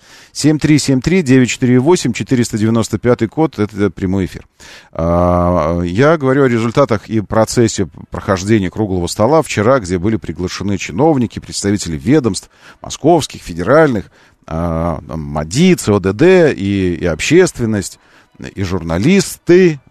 7373948, 495 код, это прямой эфир. Я говорю о результатах и процессе прохождения круглого стола вчера, где были приглашены чиновники, представители ведомств, московских, федеральных, МАДИ, ЦОДД и общественность, и журналисты,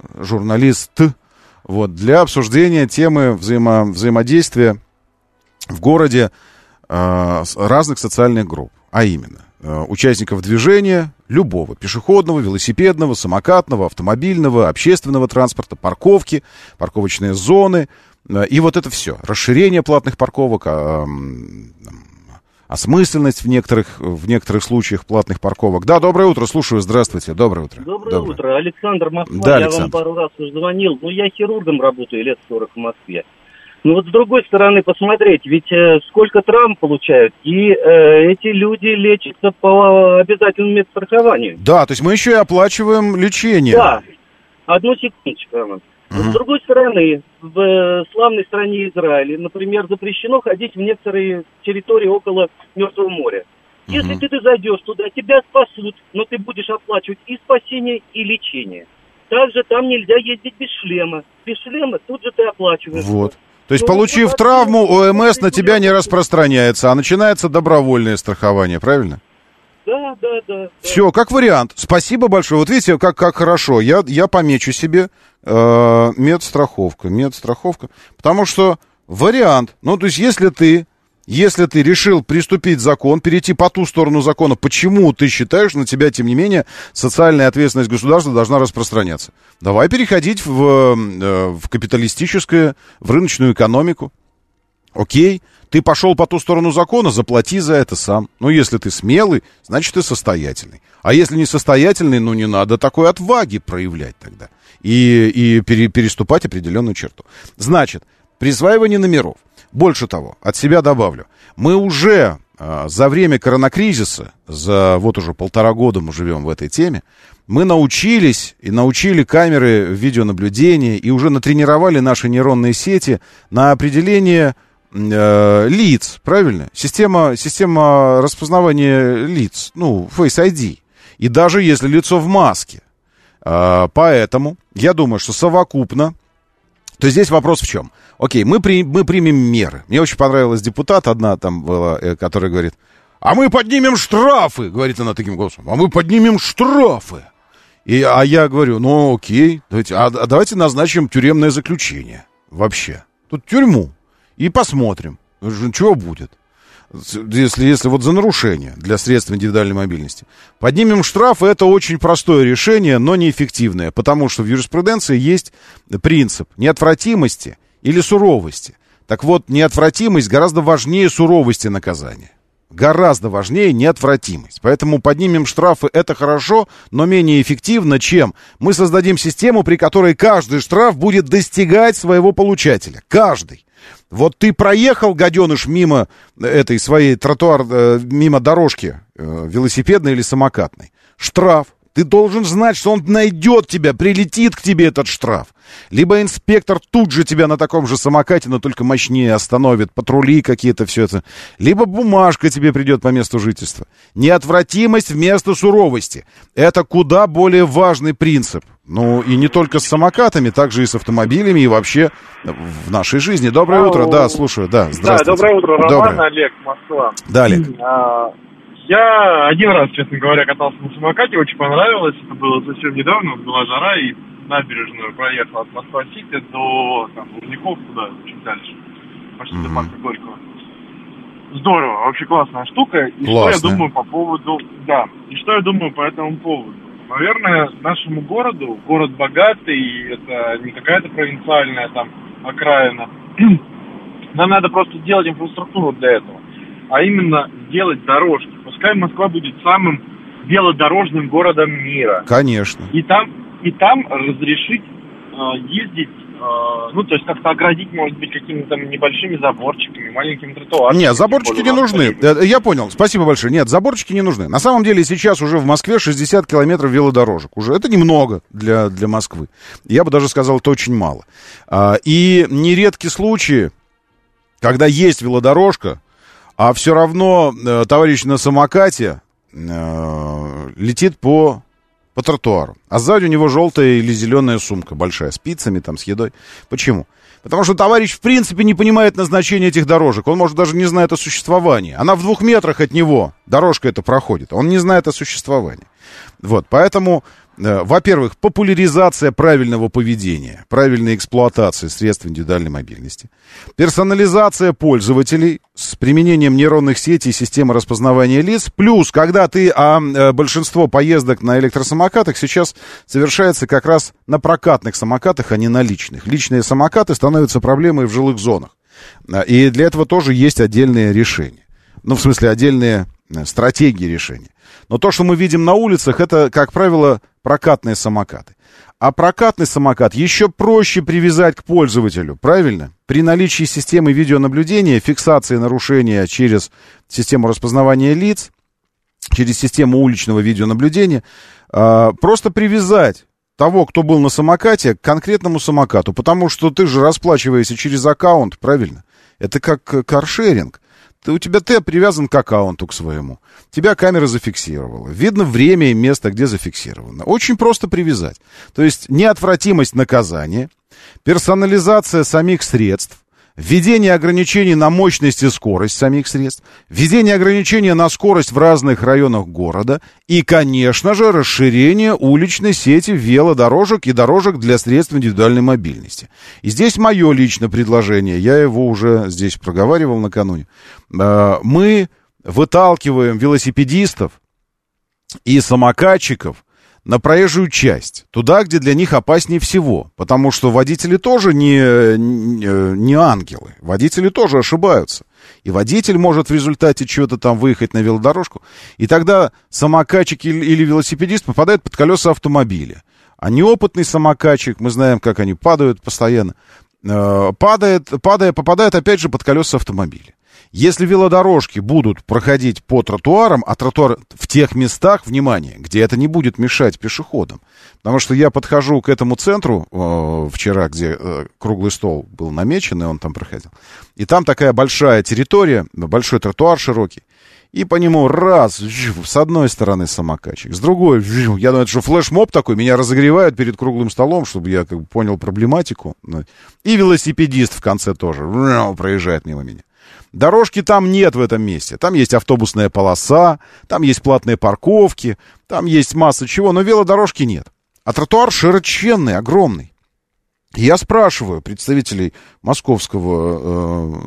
вот, для обсуждения темы взаимодействия в городе разных социальных групп, а именно участников движения любого, пешеходного, велосипедного, самокатного, автомобильного, общественного транспорта, парковки, парковочные зоны, и вот это все. Расширение платных парковок, осмысленность в некоторых случаях платных парковок. Да, доброе утро, слушаю, здравствуйте, доброе утро. Доброе утро, Александр, Москва, да, я Александр. вам пару раз уже звонил, я хирургом работаю лет 40 в Москве. Но вот с другой стороны посмотреть, ведь сколько травм получают, и эти люди лечатся по обязательному медстрахованию. Да, то есть мы еще и оплачиваем лечение. Да, одну секундочку, Роман. С другой стороны, в славной стране Израиле, например, запрещено ходить в некоторые территории около Мертвого моря. Если ты зайдешь туда, тебя спасут, но ты будешь оплачивать и спасение, и лечение. Также там нельзя ездить без шлема. Без шлема тут же ты оплачиваешь. Вот. То есть, получив травму, ОМС на тебя не распространяется, а начинается добровольное страхование, правильно? Да. Все, как вариант. Спасибо большое. Вот видите, как хорошо. Я помечу себе медстраховка. Потому что вариант. Ну, то есть, если ты решил приступить закон, перейти по ту сторону закона, почему ты считаешь, на тебя, тем не менее, социальная ответственность государства должна распространяться? Давай переходить в капиталистическое, в рыночную экономику. Окей, ты пошел по ту сторону закона, заплати за это сам. Ну, если ты смелый, значит, ты состоятельный. А если не состоятельный, не надо такой отваги проявлять тогда. И переступать определенную черту. Значит, присваивание номеров. Больше того, от себя добавлю. Мы уже за время коронакризиса, вот уже 1,5 года мы живем в этой теме, мы научили камеры видеонаблюдения и уже натренировали наши нейронные сети на определение лиц, правильно? Система распознавания лиц, Face ID. И даже если лицо в маске. Поэтому я думаю, что совокупно, то здесь вопрос в чем? Окей, мы примем меры. Мне очень понравилась депутат одна там была, которая говорит, а мы поднимем штрафы, говорит она таким голосом, а мы поднимем штрафы. А я говорю, окей, давайте назначим тюремное заключение вообще. Тут тюрьму. И посмотрим, чего будет, если вот за нарушение для средств индивидуальной мобильности. Поднимем штраф, это очень простое решение, но неэффективное, потому что в юриспруденции есть принцип неотвратимости или суровости. Так вот, неотвратимость гораздо важнее суровости наказания. Гораздо важнее неотвратимость. Поэтому поднимем штрафы, это хорошо, но менее эффективно, чем мы создадим систему, при которой каждый штраф будет достигать своего получателя. Каждый. Вот ты проехал, гаденыш, мимо этой своей мимо дорожки велосипедной или самокатной. Штраф. Ты должен знать, что он найдет тебя, прилетит к тебе этот штраф. Либо инспектор тут же тебя на таком же самокате, но только мощнее остановит, патрули какие-то, все это. Либо бумажка тебе придет по месту жительства. Неотвратимость вместо суровости. Это куда более важный принцип. И не только с самокатами, также и с автомобилями, и вообще в нашей жизни. Доброе утро, да, слушаю, да, здравствуйте. Да, доброе утро, Роман, Олег, Москва. Да, Олег. Я один раз, честно говоря, катался на самокате, очень понравилось. Это было совсем недавно, была жара, и набережную проехал от Москва-Сити до Лужников, туда, чуть дальше, почти до парка Горького. Здорово, вообще классная штука. И что я думаю по поводу... Да, и что я думаю по этому поводу? Наверное, нашему городу, город богатый, это не какая-то провинциальная окраина. Нам надо просто делать инфраструктуру для этого. А именно сделать дорожки. Пускай Москва будет самым велодорожным городом мира. Конечно. И там разрешить ездить, то есть как-то оградить, может быть, какими-то небольшими заборчиками, маленькими тротуарами. Нет, заборчики не нужны. Я понял, спасибо большое. Нет, заборчики не нужны. На самом деле сейчас уже в Москве 60 километров велодорожек. Уже это немного для Москвы. Я бы даже сказал, это очень мало. И нередки случаи, когда есть велодорожка, а все равно товарищ на самокате летит по тротуару. А сзади у него желтая или зеленая сумка большая, с пиццами, с едой. Почему? Потому что товарищ в принципе не понимает назначения этих дорожек. Он, может, даже не знает о существовании. Она в 2 метрах от него, дорожка эта проходит. Он не знает о существовании. Вот, поэтому, во-первых, популяризация правильного поведения, правильной эксплуатации средств индивидуальной мобильности, персонализация пользователей с применением нейронных сетей и системы распознавания лиц, плюс, когда большинство поездок на электросамокатах сейчас совершается как раз на прокатных самокатах, а не на личных. Личные самокаты становятся проблемой в жилых зонах. И для этого тоже есть отдельные решения. Ну, в смысле, отдельные стратегии решения. Но то, что мы видим на улицах, это, как правило, прокатные самокаты. А прокатный самокат еще проще привязать к пользователю, правильно? При наличии системы видеонаблюдения, фиксации нарушения через систему распознавания лиц, через систему уличного видеонаблюдения, просто привязать того, кто был на самокате, к конкретному самокату. Потому что ты же расплачиваешься через аккаунт, правильно? Это как каршеринг. У тебя ты привязан к аккаунту, к своему. Тебя камера зафиксировала. Видно время и место, где зафиксировано. Очень просто привязать. То есть неотвратимость наказания, персонализация самих средств, введение ограничений на мощность и скорость самих средств, введение ограничений на скорость в разных районах города и, конечно же, расширение уличной сети велодорожек и дорожек для средств индивидуальной мобильности. И здесь мое личное предложение, я его уже здесь проговаривал накануне. Мы выталкиваем велосипедистов и самокатчиков на проезжую часть, туда, где для них опаснее всего, потому что водители тоже не ангелы, водители тоже ошибаются, и водитель может в результате чего-то там выехать на велодорожку, и тогда самокатчик или велосипедист попадает под колеса автомобиля, а неопытный самокатчик, мы знаем, как они падают постоянно, попадает опять же под колеса автомобиля. Если велодорожки будут проходить по тротуарам, а тротуар в тех местах, внимание, где это не будет мешать пешеходам. Потому что я подхожу к этому центру вчера, где круглый стол был намечен, и он там проходил. И там такая большая территория, большой тротуар широкий. И по нему раз, с одной стороны самокатчик, с другой, я думаю, это что флешмоб такой, меня разогревают перед круглым столом, чтобы я как бы понял проблематику. И велосипедист в конце тоже проезжает мимо меня. Дорожки там нет в этом месте. Там есть автобусная полоса, там есть платные парковки, там есть масса чего, но велодорожки нет. А тротуар широченный, огромный. И я спрашиваю представителей московского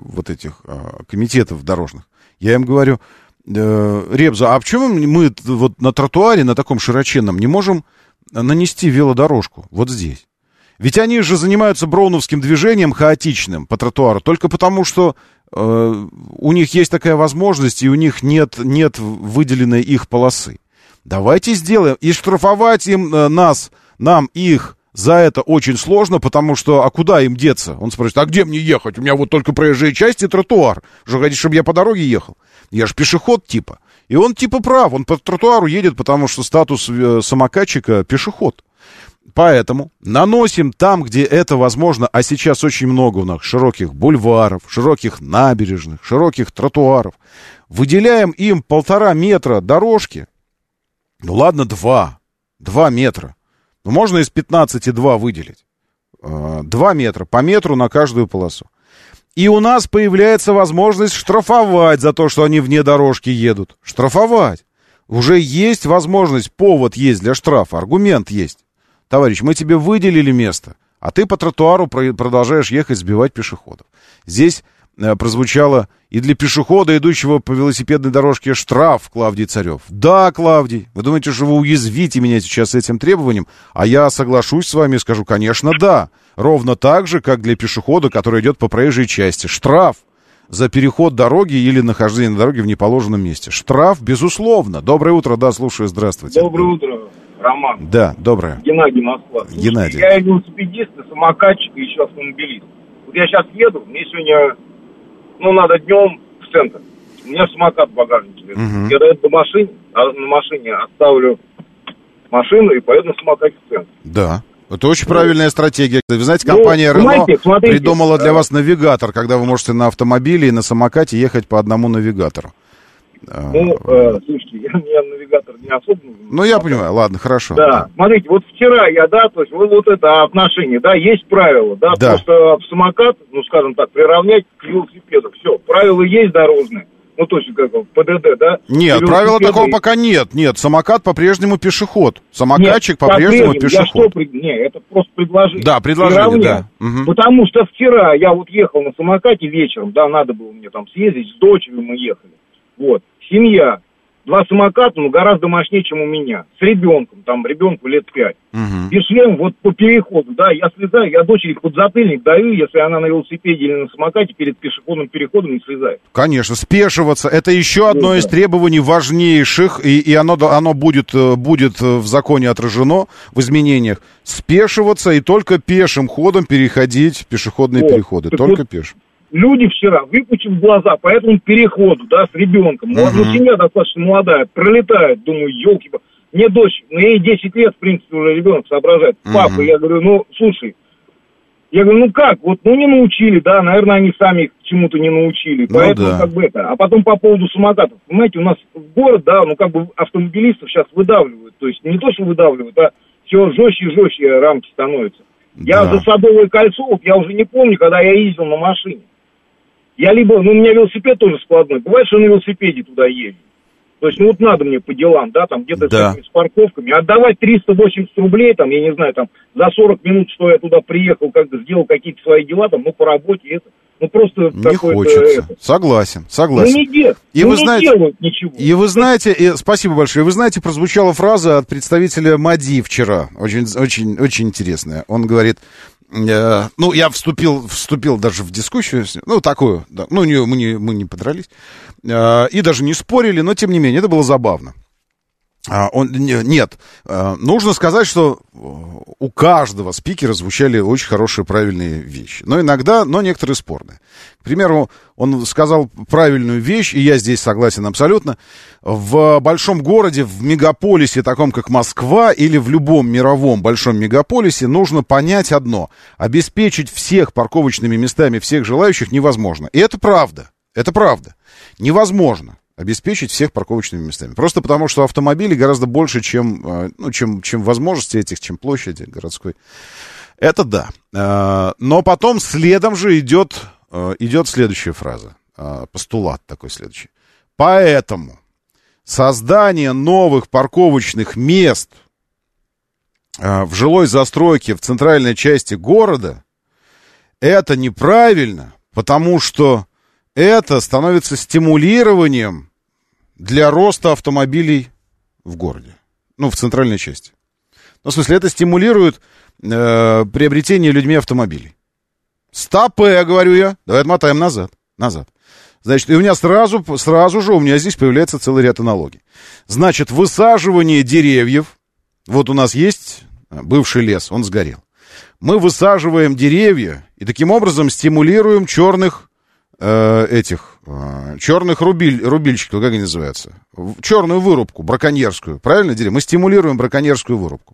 комитетов дорожных. Я им говорю, Ребза, а почему мы вот на тротуаре, на таком широченном, не можем нанести велодорожку вот здесь? Ведь они же занимаются броуновским движением хаотичным по тротуару только потому, что у них есть такая возможность, и у них нет выделенной их полосы. Давайте сделаем. И штрафовать нам их за это очень сложно, потому что, а куда им деться? Он спрашивает, а где мне ехать? У меня вот только проезжая часть и тротуар. Что, хотите, чтобы я по дороге ехал? Я же пешеход типа. И он типа прав, он по тротуару едет, потому что статус самокатчика пешеход. Поэтому наносим там, где это возможно, а сейчас очень много у нас широких бульваров, широких набережных, широких тротуаров. Выделяем им 1,5 метра дорожки, ну ладно, 2 метра. Ну, можно из 15 2 выделить. 2 метра, по метру на каждую полосу. И у нас появляется возможность штрафовать за то, что они вне дорожки едут. Штрафовать. Уже есть возможность, повод есть для штрафа, аргумент есть. Товарищ, мы тебе выделили место, а ты по тротуару продолжаешь ехать, сбивать пешеходов. Здесь прозвучало и для пешехода, идущего по велосипедной дорожке, штраф, Клавдий Царев. Да, Клавдий, вы думаете, что вы уязвите меня сейчас этим требованием? А я соглашусь с вами и скажу, конечно, да. Ровно так же, как для пешехода, который идет по проезжей части. Штраф за переход дороги или нахождение на дороге в неположенном месте. Штраф, безусловно. Доброе утро, да, слушаю, здравствуйте. Доброе утро, Роман. Да, доброе. Геннадий, Москва. Геннадий. Я велосипедист, и самокатчик, и еще автомобилист. Вот я сейчас еду, мне сегодня, надо днем в центр. У меня самокат в багажнике. Я доеду до машины, на машине оставлю машину и поеду на самокате в центр. Да. Это очень правильная стратегия. Вы знаете, компания Renault придумала для вас навигатор, когда вы можете на автомобиле и на самокате ехать по одному навигатору. Слушайте, я навигатор не особо нужен. Ну, я понимаю, ладно, хорошо. Да, смотрите, вот вчера я, то есть вот это отношение, есть правила, просто самокат, скажем так, приравнять к велосипеду. Все, правила есть дорожные. То есть, как ПДД, да? Нет, правила такого пока нет. Нет, самокат по-прежнему пешеход. Самокатчик по-прежнему пешеход. Это просто предложение. Да, предложение, да. Угу. Потому что вчера я ехал на самокате вечером, надо было мне там съездить, с дочерью мы ехали. Семья. 2 самоката, но гораздо мощнее, чем у меня. С ребенком, там, ребенку лет 5. Без шлема, вот по переходу, да, я слезаю, я дочери подзатыльник даю, если она на велосипеде или на самокате перед пешеходным переходом не слезает. Конечно, спешиваться, это еще одно из требований важнейших, и оно будет в законе отражено, в изменениях. Спешиваться и только пешим ходом переходить пешеходные переходы, только пешим. Люди вчера, выпучив глаза по этому переходу, да, с ребенком, семья достаточно молодая, пролетает, думаю, елки-палки. Мне дочь, ей 10 лет, в принципе, уже ребенок соображает. Папа, я говорю, слушай, я говорю, как, не научили, да, наверное, они сами их чему-то не научили, поэтому как бы это. А потом по поводу самокатов, понимаете, у нас город, да, автомобилистов сейчас выдавливают, то есть не то, что выдавливают, а все жестче и жестче рамки становятся. Я за Садовое кольцо, я уже не помню, когда я ездил на машине. Я либо, у меня велосипед тоже складной, бывает, что на велосипеде туда езжу. То есть, надо мне по делам, да, там где-то с парковками. Отдавать 380 рублей, там, я не знаю, там, за 40 минут, что я туда приехал, как-то сделал какие-то свои дела, там, по работе, это, просто... Не хочется. Согласен. Не делают ничего. И вы знаете, спасибо большое, вы знаете, прозвучала фраза от представителя МАДИ вчера, очень, очень, очень интересная. Он говорит... я вступил даже в дискуссию, такую, да, мы не подрались, и даже не спорили, но, тем не менее, это было забавно. Нужно сказать, что у каждого спикера звучали очень хорошие, правильные вещи. Но иногда, некоторые спорные. К примеру, он сказал правильную вещь, и я здесь согласен абсолютно. В большом городе, в мегаполисе, таком как Москва, или в любом мировом большом мегаполисе, нужно понять одно. Обеспечить всех парковочными местами всех желающих невозможно. И это правда. Это правда. Невозможно обеспечить всех парковочными местами. Просто потому, что автомобилей гораздо больше, чем возможности этих, чем площади городской. Это да. Но потом следом же идет следующая фраза. Постулат такой следующий. Поэтому создание новых парковочных мест в жилой застройке в центральной части города это неправильно, потому что это становится стимулированием для роста автомобилей в городе. В центральной части. В смысле, это стимулирует приобретение людьми автомобилей. Стопэ, говорю я. Давай отмотаем назад. Значит, и у меня сразу же у меня здесь появляется целый ряд аналогий. Значит, высаживание деревьев. Вот у нас есть бывший лес, он сгорел. Мы высаживаем деревья и таким образом стимулируем черных рубильщиков, как они называются? Черную вырубку, браконьерскую. Правильно, Дерев? Мы стимулируем браконьерскую вырубку.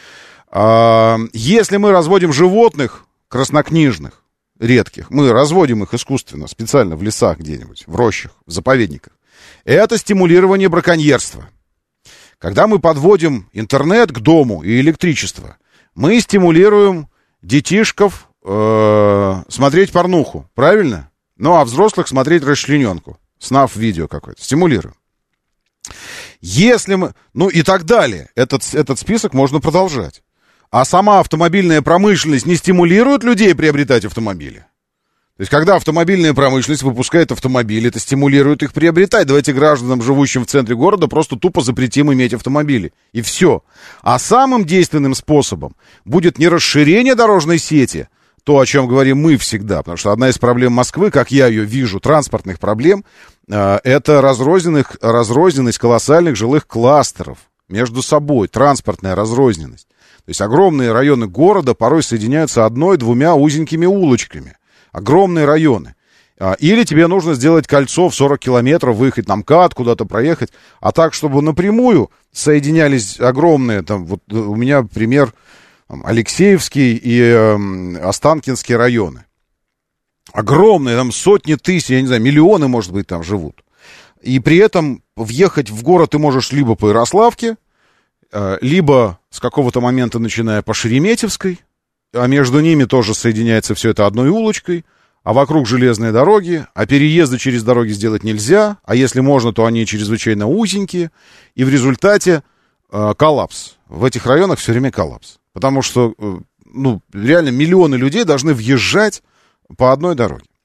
Если мы разводим животных краснокнижных, редких, мы разводим их искусственно, специально в лесах где-нибудь, в рощах, в заповедниках, это стимулирование браконьерства. Когда мы подводим интернет к дому и электричество, мы стимулируем детишков смотреть порнуху. Правильно? А взрослых смотреть расчлененку. Снав видео какое-то. Стимулируем. Если мы... и так далее. Этот список можно продолжать. А сама автомобильная промышленность не стимулирует людей приобретать автомобили. То есть, когда автомобильная промышленность выпускает автомобили, это стимулирует их приобретать. Давайте гражданам, живущим в центре города, просто тупо запретим иметь автомобили. И все. А самым действенным способом будет не расширение дорожной сети, то, о чем говорим мы всегда, потому что одна из проблем Москвы, как я ее вижу, транспортных проблем, это разрозненность колоссальных жилых кластеров между собой, транспортная разрозненность. То есть огромные районы города порой соединяются одной-двумя узенькими улочками. Огромные районы. Или тебе нужно сделать кольцо в 40 километров, выехать на МКАД, куда-то проехать, а так, чтобы напрямую соединялись огромные, у меня пример... Алексеевский и Останкинский районы. Огромные, сотни тысяч, я не знаю, миллионы, может быть, там живут. И при этом въехать в город ты можешь либо по Ярославке, либо с какого-то момента начиная по Шереметьевской, а между ними тоже соединяется все это одной улочкой, а вокруг железные дороги, а переезды через дороги сделать нельзя, а если можно, то они чрезвычайно узенькие, и в результате коллапс. В этих районах все время коллапс. Потому что, реально миллионы людей должны въезжать по одной дороге.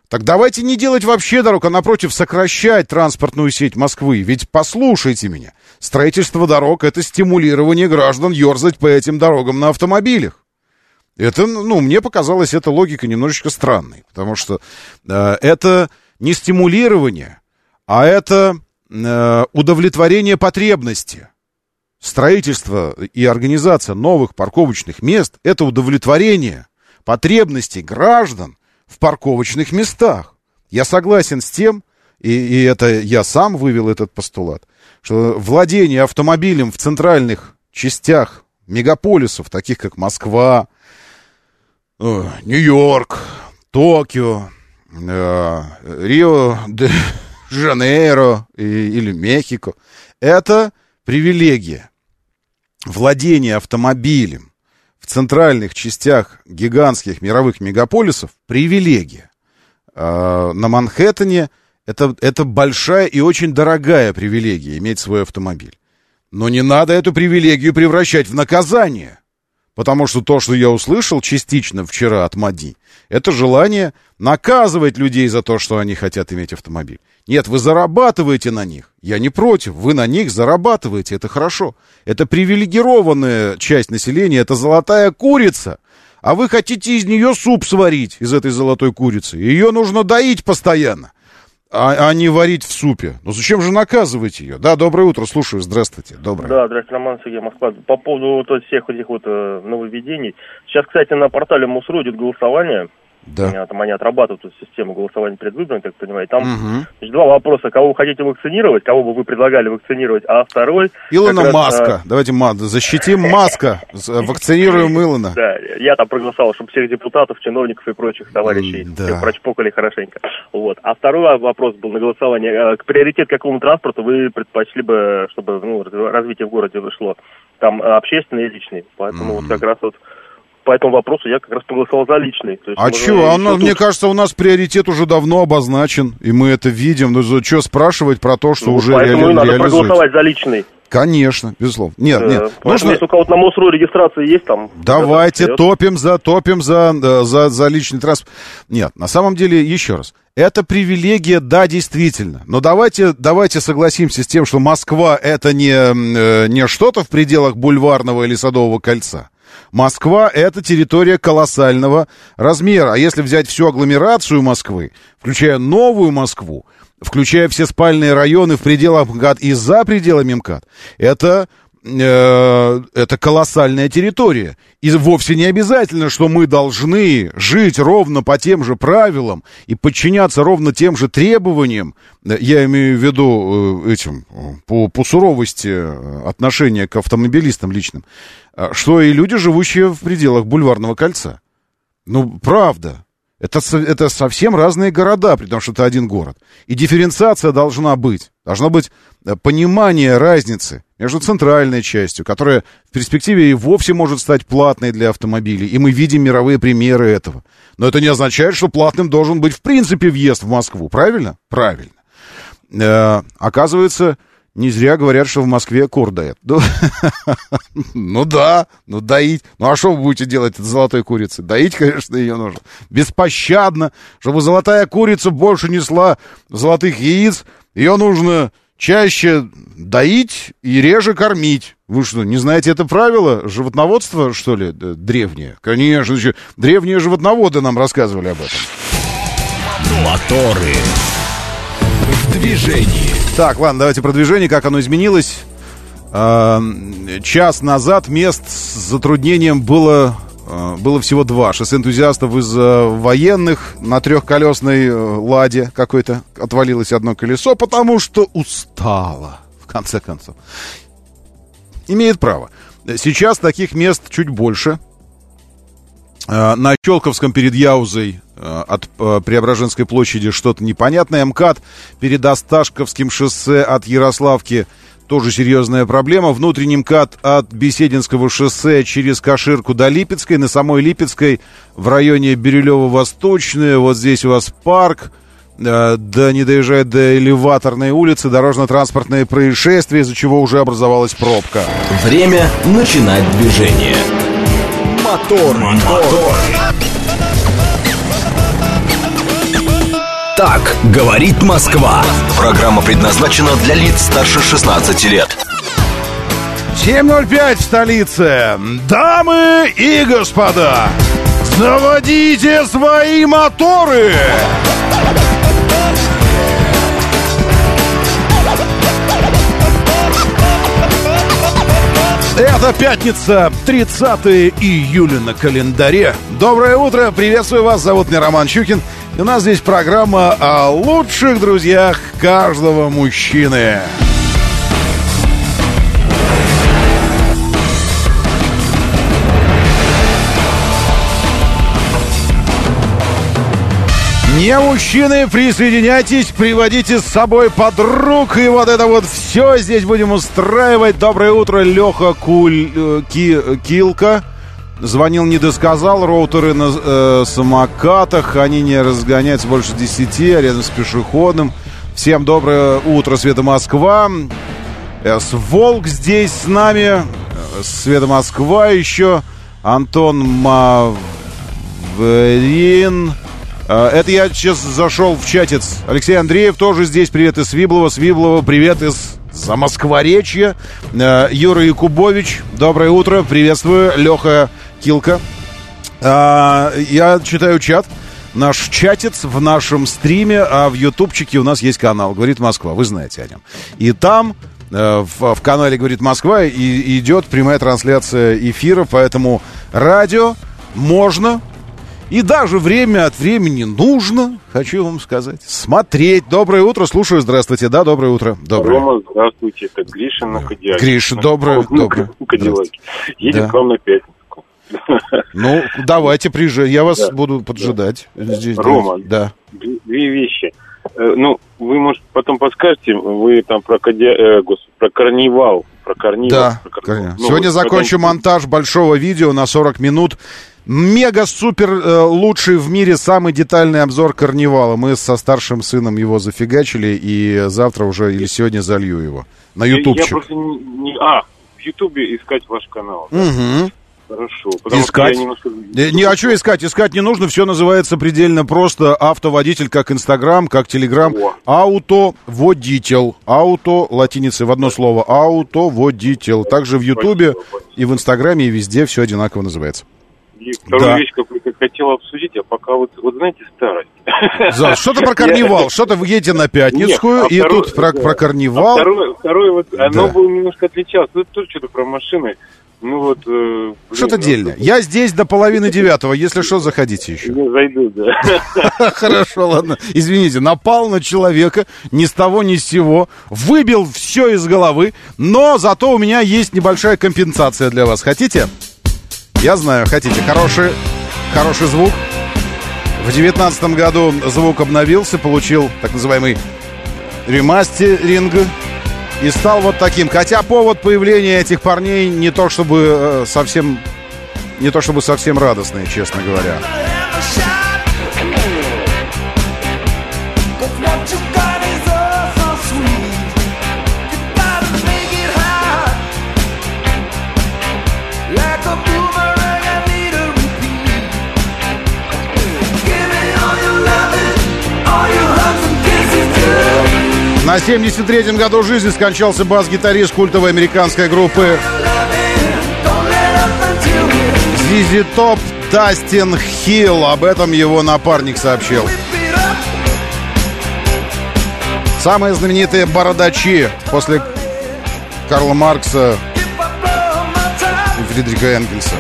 Так давайте не делать вообще дорог, а напротив сокращать транспортную сеть Москвы. Ведь послушайте меня, строительство дорог — это стимулирование граждан ерзать по этим дорогам на автомобилях. Это, мне показалось, эта логика немножечко странной, потому что это не стимулирование, а это удовлетворение потребности. Строительство и организация новых парковочных мест — это удовлетворение потребностей граждан в парковочных местах. Я согласен с тем, и это я сам вывел этот постулат, что владение автомобилем в центральных частях мегаполисов, таких как Москва, Нью-Йорк, Токио, Рио-де-Жанейро или Мехико, это привилегия. Владение автомобилем в центральных частях гигантских мировых мегаполисов — привилегия. На Манхэттене это большая и очень дорогая привилегия — иметь свой автомобиль. Но не надо эту привилегию превращать в наказание. Потому что то, что я услышал частично вчера от МАДИ, это желание наказывать людей за то, что они хотят иметь автомобиль. Нет, вы зарабатываете на них. Я не против, вы на них зарабатываете, это хорошо. Это привилегированная часть населения, это золотая курица. А вы хотите из нее суп сварить, из этой золотой курицы. Ее нужно доить постоянно, а не варить в супе. Ну зачем же наказывать ее? Да, доброе утро, слушаю, здравствуйте. Доброе. Да, здравствуйте, Роман, Сергей, Москва. По поводу всех этих нововведений. Сейчас, кстати, на портале МОСРУ идет голосование. Да. Там они отрабатывают эту систему голосования предвыборной, так понимаете. Там значит, два вопроса. Кого вы хотите вакцинировать, кого бы вы предлагали вакцинировать, а второй... Илона Маска. Давайте защитим Маска. Вакцинируем Илона. Да, я там проголосовал, чтобы всех депутатов, чиновников и прочих товарищей всех прочпокали хорошенько. Вот. А второй вопрос был на голосование. Приоритет какому транспорту вы предпочли бы, чтобы развитие в городе вышло? Там общественный и личный. Поэтому вот как раз вот по этому вопросу я как раз проголосовал за личный. То есть, а что? Мне кажется, у нас приоритет уже давно обозначен, и мы это видим. Ну, что спрашивать про то, что уже реализуется? Поэтому надо проголосовать за личный. Конечно, безусловно. Нет. Нужно... Если у кого-то на МОСРУ регистрация есть там... Давайте топим за личный транспорт. Нет, на самом деле, еще раз, это привилегия, да, действительно. Но давайте согласимся с тем, что Москва — это не что-то в пределах Бульварного или Садового кольца. Москва — это территория колоссального размера. А если взять всю агломерацию Москвы, включая Новую Москву, включая все спальные районы в пределах МКАД и за пределами МКАД, это колоссальная территория. И вовсе не обязательно, что мы должны жить ровно по тем же правилам и подчиняться ровно тем же требованиям, я имею в виду по суровости отношения к автомобилистам личным, что и люди, живущие в пределах Бульварного кольца. Ну, правда. Это совсем разные города, при том, что это один город. И дифференциация должна быть. Должно быть понимание разницы между центральной частью, которая в перспективе и вовсе может стать платной для автомобилей. И мы видим мировые примеры этого. Но это не означает, что платным должен быть в принципе въезд в Москву. Правильно? Правильно. Оказывается, не зря говорят, что в Москве кур дает. Ну да, доить. Ну а что вы будете делать от золотой курицы? Доить, конечно, ее нужно. Беспощадно. Чтобы золотая курица больше несла золотых яиц, ее нужно чаще доить и реже кормить. Вы что, не знаете это правило? Животноводство, что ли, древнее? Конечно, древние животноводы нам рассказывали об этом. Моторы в движении. Так, ладно, давайте про движение, как оно изменилось. Час назад мест с затруднением было всего 2. Шоссе энтузиастов из-за военных на трехколесной ладе какой-то отвалилось одно колесо, потому что устало, в конце концов. Имеет право. Сейчас таких мест чуть больше. На Щелковском перед Яузой от Преображенской площади что-то непонятное. МКАД перед Осташковским шоссе от Ярославки тоже серьезная проблема. Внутренний МКАД от Бесединского шоссе через Каширку до Липецкой. На самой Липецкой в районе Бирюлево-Восточная. Вот здесь у вас парк. Не доезжает до Элеваторной улицы. Дорожно-транспортное происшествие, из-за чего уже образовалась пробка. Время начинать движение. Мотор. Так говорит Москва. Программа предназначена для лиц старше 16 лет. 7:05 в столице. Дамы и господа, заводите свои моторы! Это пятница, 30 июля на календаре. Доброе утро, приветствую вас, зовут меня Роман Щукин. И у нас здесь программа о лучших друзьях каждого мужчины. Не мужчины, присоединяйтесь, приводите с собой подруг. И вот это вот все здесь будем устраивать. Доброе утро, Леха Килка. Звонил, не досказал. Роутеры на самокатах. Они не разгоняются больше 10, а рядом с пешеходным. Всем доброе утро, Света Москва. Волк здесь с нами. Света Москва еще. Антон Маврин. Это я сейчас зашел в чатец. Алексей Андреев тоже здесь. Привет из Свиблова. Свиблова, привет из Замоскворечья. Юра Якубович, доброе утро. Приветствую. Леха Килка. Я читаю чат. Наш чатец в нашем стриме, а в ютубчике у нас есть канал «Говорит Москва». Вы знаете о нем. И там в канале «Говорит Москва» идет прямая трансляция эфира, поэтому радио можно... И даже время от времени нужно, хочу вам сказать, смотреть. Доброе утро, слушаю, здравствуйте. Да, доброе утро. Доброе. Рома, здравствуйте, это Гриша на Кадиллаке. Гриша, доброе. Кадиллаке. Едет к вам на пятницу. Ну, давайте, приезжай, я вас буду поджидать. Здесь, Рома, да. Две вещи. Ну, вы, может, потом подскажете, вы там про карнивал. Да, сегодня закончу монтаж большого видео на 40 минут. Мега-супер лучший в мире, самый детальный обзор карнивала. Мы со старшим сыном его зафигачили, и завтра уже или сегодня залью его на ютубчик. Я просто в ютубе искать ваш канал. Да? Угу. Хорошо. Искать? А что искать? Искать не нужно, все называется предельно просто. Автоводитель, как Инстаграм, как Телеграм. Автоводитель. Ауто, латиницей в одно слово. Автоводитель. Также в Ютубе и в Инстаграме, и везде все одинаково называется. И вторую вещь, какую я хотел обсудить, а пока вот знаете, старость. Что-то про карнивал, что-то вы едете на Пятницкую, и тут про карнивал. Второе, вот, оно было немножко отличалось. Тут тоже что-то про машины. Ну вот... Что-то дельное. Я здесь до 8:30, если что, заходите еще. Я зайду, да. Хорошо, ладно. Извините, напал на человека ни с того ни с сего, выбил все из головы, но зато у меня есть небольшая компенсация для вас. Хотите? Я знаю, хотите. Хороший звук. В 2019 году звук обновился, получил так называемый ремастеринг и стал вот таким. Хотя повод появления этих парней не то чтобы совсем радостный, честно говоря. На 73-м году жизни скончался бас-гитарист культовой американской группы ZZ Top Дастин Хилл. Об этом его напарник сообщил. Самые знаменитые бородачи после Карла Маркса и Фридриха Энгельса.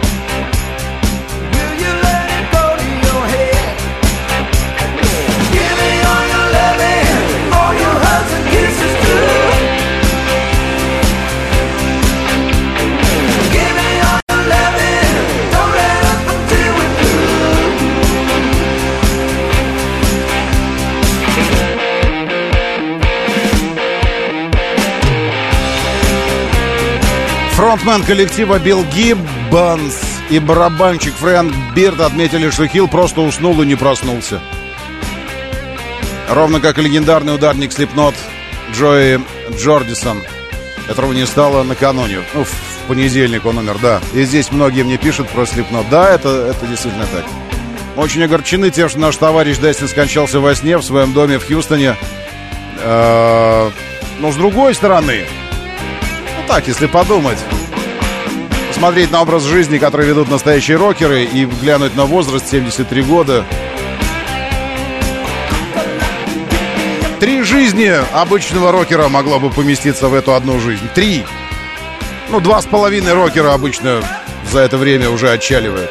Фронтмен коллектива Билл Гиббонс и барабанщик Фрэнк Бирд отметили, что Хилл просто уснул и не проснулся. Ровно как и легендарный ударник Slipknot Джои Джордисон, которого не стало накануне. Ну, в понедельник он умер, да. И здесь многие мне пишут про Slipknot. Да, это действительно так. очень огорчены тем, что наш товарищ Дастин скончался во сне в своем доме в Хьюстоне. Но с другой стороны, ну так, если подумать, посмотреть на образ жизни, который ведут настоящие рокеры, и глянуть на возраст 73 года. 3 жизни обычного рокера могло бы поместиться в эту одну жизнь. 3. Ну, 2,5 рокера обычно за это время уже отчаливают.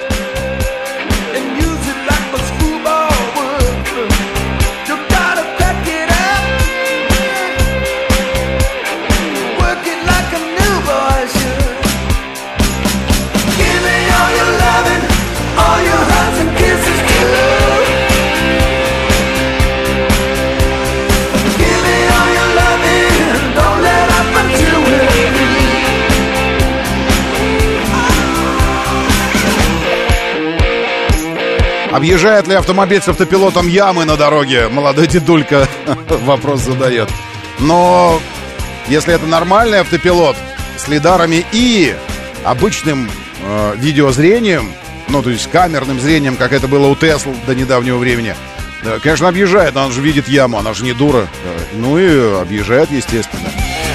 Объезжает ли автомобиль с автопилотом ямы на дороге? Молодой дедулька вопрос задает. Но если это нормальный автопилот с лидарами и обычным видеозрением, ну, то есть камерным зрением, как это было у Тесл до недавнего времени, конечно, объезжает, но она же видит яму, она же не дура. Ну и объезжает, естественно.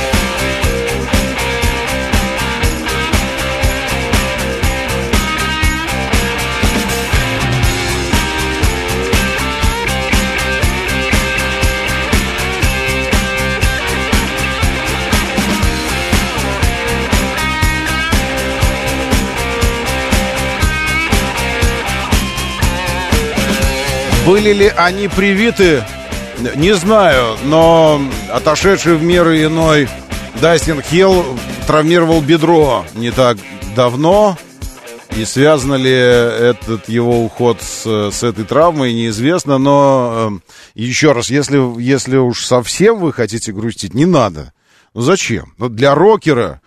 Были ли они привиты? Не знаю, но отошедший в мир иной Дастин Хилл травмировал бедро не так давно. И связан ли этот его уход с этой травмой, неизвестно. Но еще раз, если уж совсем вы хотите грустить, не надо. Ну зачем? Ну, для рокера,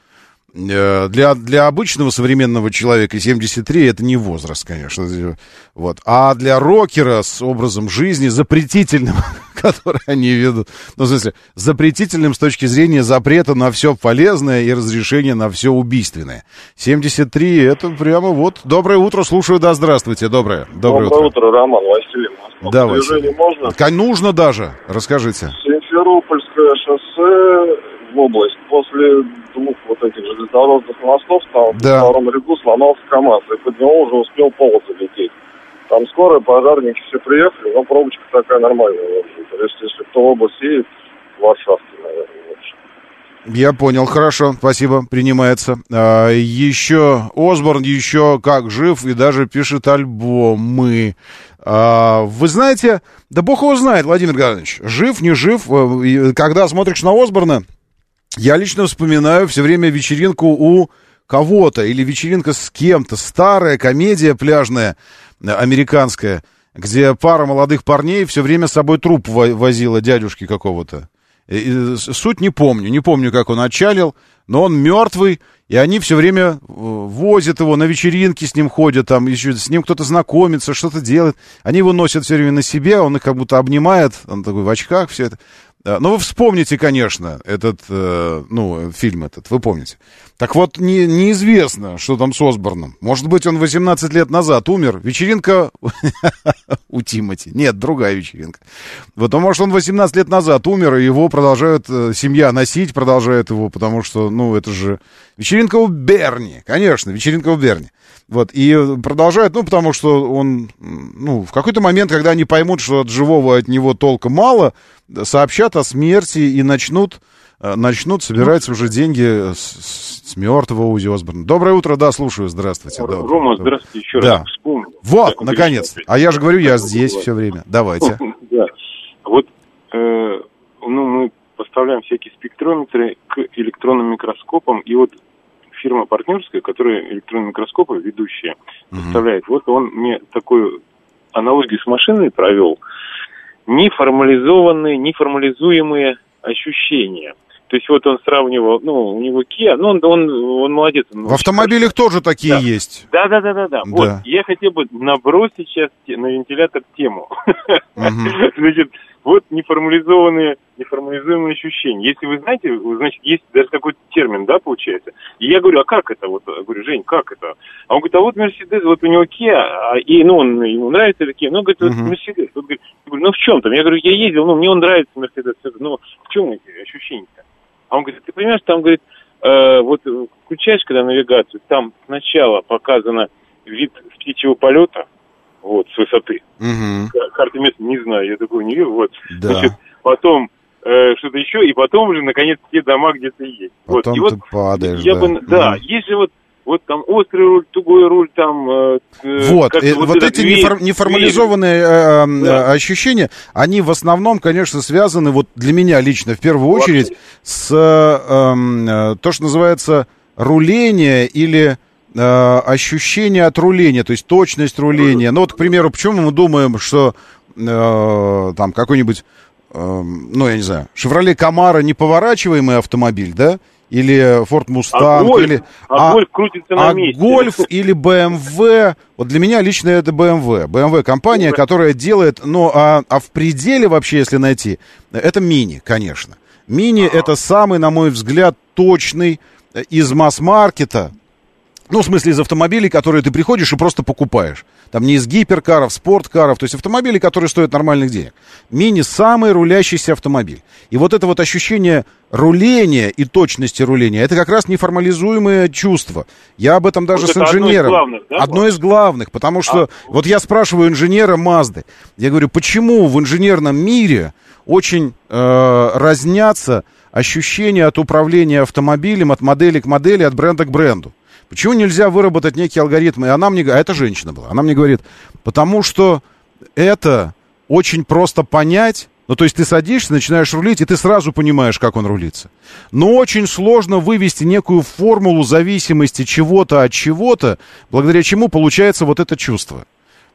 для обычного современного человека 73 это не возраст, конечно. Вот. А для рокера с образом жизни запретительным, который они ведут, ну, в смысле, запретительным с точки зрения запрета на все полезное и разрешения на все убийственное. 73 это прямо вот. Доброе утро, слушаю, да, здравствуйте, доброе утро, Роман, Василий, Москва. Давайте. Движение можно? Нужно даже, расскажите. Симферопольское шоссе в область. После 2 вот этих железнодорожных мостов там да. На втором ряду сломался КамАЗ, и под него уже успел повод залететь. Там скорая, пожарники все приехали, но пробочка такая нормальная, в общем-то. То есть, если кто в область едет, в Варшавке, наверное, лучше. Я понял, хорошо, спасибо, принимается. Еще Осборн, еще как жив, и даже пишет альбомы. Вы знаете, да бог его знает, Владимир Ганович, жив, не жив. Когда смотришь на Осборна, я лично вспоминаю все время вечеринку у кого-то или вечеринка с кем-то. Старая комедия пляжная, американская, где пара молодых парней все время с собой труп возила дядюшки какого-то. Суть не помню, как он отчалил, но он мертвый, и они все время возят его на вечеринки, с ним ходят, там еще с ним кто-то знакомится, что-то делает. Они его носят все время на себе, он их как будто обнимает, он такой в очках, все это. Но вы вспомните, конечно, этот, фильм этот, вы помните. Так вот, неизвестно, что там с Осборном. Может быть, он 18 лет назад умер. Вечеринка у Тимоти. Нет, другая вечеринка. Вот, а может, он 18 лет назад умер, и его продолжают, семья носить продолжает его, потому что, это же вечеринка у Берни. Конечно, вечеринка у Берни. Вот, и продолжают, потому что он, в какой-то момент, когда они поймут, что от живого от него толка мало, сообщат о смерти и начнут собирать уже деньги с мертвого Узи Осборна. Доброе утро, да, слушаю, здравствуйте. Рома, здравствуйте, еще раз вспомнил. Вот, наконец. А я же говорю, я здесь все время. Давайте. Да. Вот, мы поставляем всякие спектрометры к электронным микроскопам, и вот фирма партнерская, которая электронные микроскопы ведущая поставляет, вот он мне такую аналогию с машиной провел. Неформализуемые ощущения. То есть вот он сравнивал, у него Kia, он молодец. В автомобилях тоже такие есть. Да. Вот, я хотел бы набросить сейчас на вентилятор тему. Значит, вот неформализуемые ощущения. Если вы знаете, значит, есть даже такой термин, да, получается. И я говорю, а как это? Вот, я говорю, Жень, как это? А он говорит, а вот Мерседес, вот у него Kia, и, ну, он, ему нравится ли Kia? Ну, говорит, вот Мерседес. Вот, говорит, я говорю, ну, в чем там? Я говорю, я ездил, ну, мне он нравится Мерседес. Ну, в чем эти ощущения-то? А он говорит, ты понимаешь, там, говорит, вот включаешь, когда навигацию, там сначала показано вид птичьего полета, вот, с высоты. Карты места не знаю, я такого не вижу, вот. Да. Значит, потом что-то еще, и потом уже, наконец, те дома где-то есть. Потом вот. ты падаешь, я бы, да, если вот там острый руль, тугой руль, там... вот эти неформализованные ощущения, они в основном, конечно, связаны, вот для меня лично, в первую очередь, с то, что называется руление или ощущение от руления, то есть точность руления. Ну вот, к примеру, почему мы думаем, что там какой-нибудь, ну, я не знаю, Chevrolet Camaro неповорачиваемый автомобиль, да? Или Ford Mustang, Гольф крутится на месте. Гольф или BMW, вот для меня лично это BMW. BMW компания, которая делает, ну, а в пределе вообще, если найти, это Mini, конечно. Mini это самый, на мой взгляд, точный из масс-маркета, ну, в смысле, из автомобилей, которые ты приходишь и просто покупаешь. Там не из гиперкаров, спорткаров, то есть автомобили, которые стоят нормальных денег. Мини самый рулящийся автомобиль. И вот это вот ощущение руления и точности руления, это как раз неформализуемое чувство. Я об этом даже вот с инженером. Одно из главных, потому что вот я спрашиваю инженера Мазды, я говорю, почему в инженерном мире очень разнятся ощущения от управления автомобилем, от модели к модели, от бренда к бренду. Почему нельзя выработать некие алгоритмы? И она мне говорит, а это женщина была, она мне говорит, потому что это очень просто понять, ну, то есть ты садишься, начинаешь рулить, и ты сразу понимаешь, как он рулится. Но очень сложно вывести некую формулу зависимости чего-то от чего-то, благодаря чему получается вот это чувство.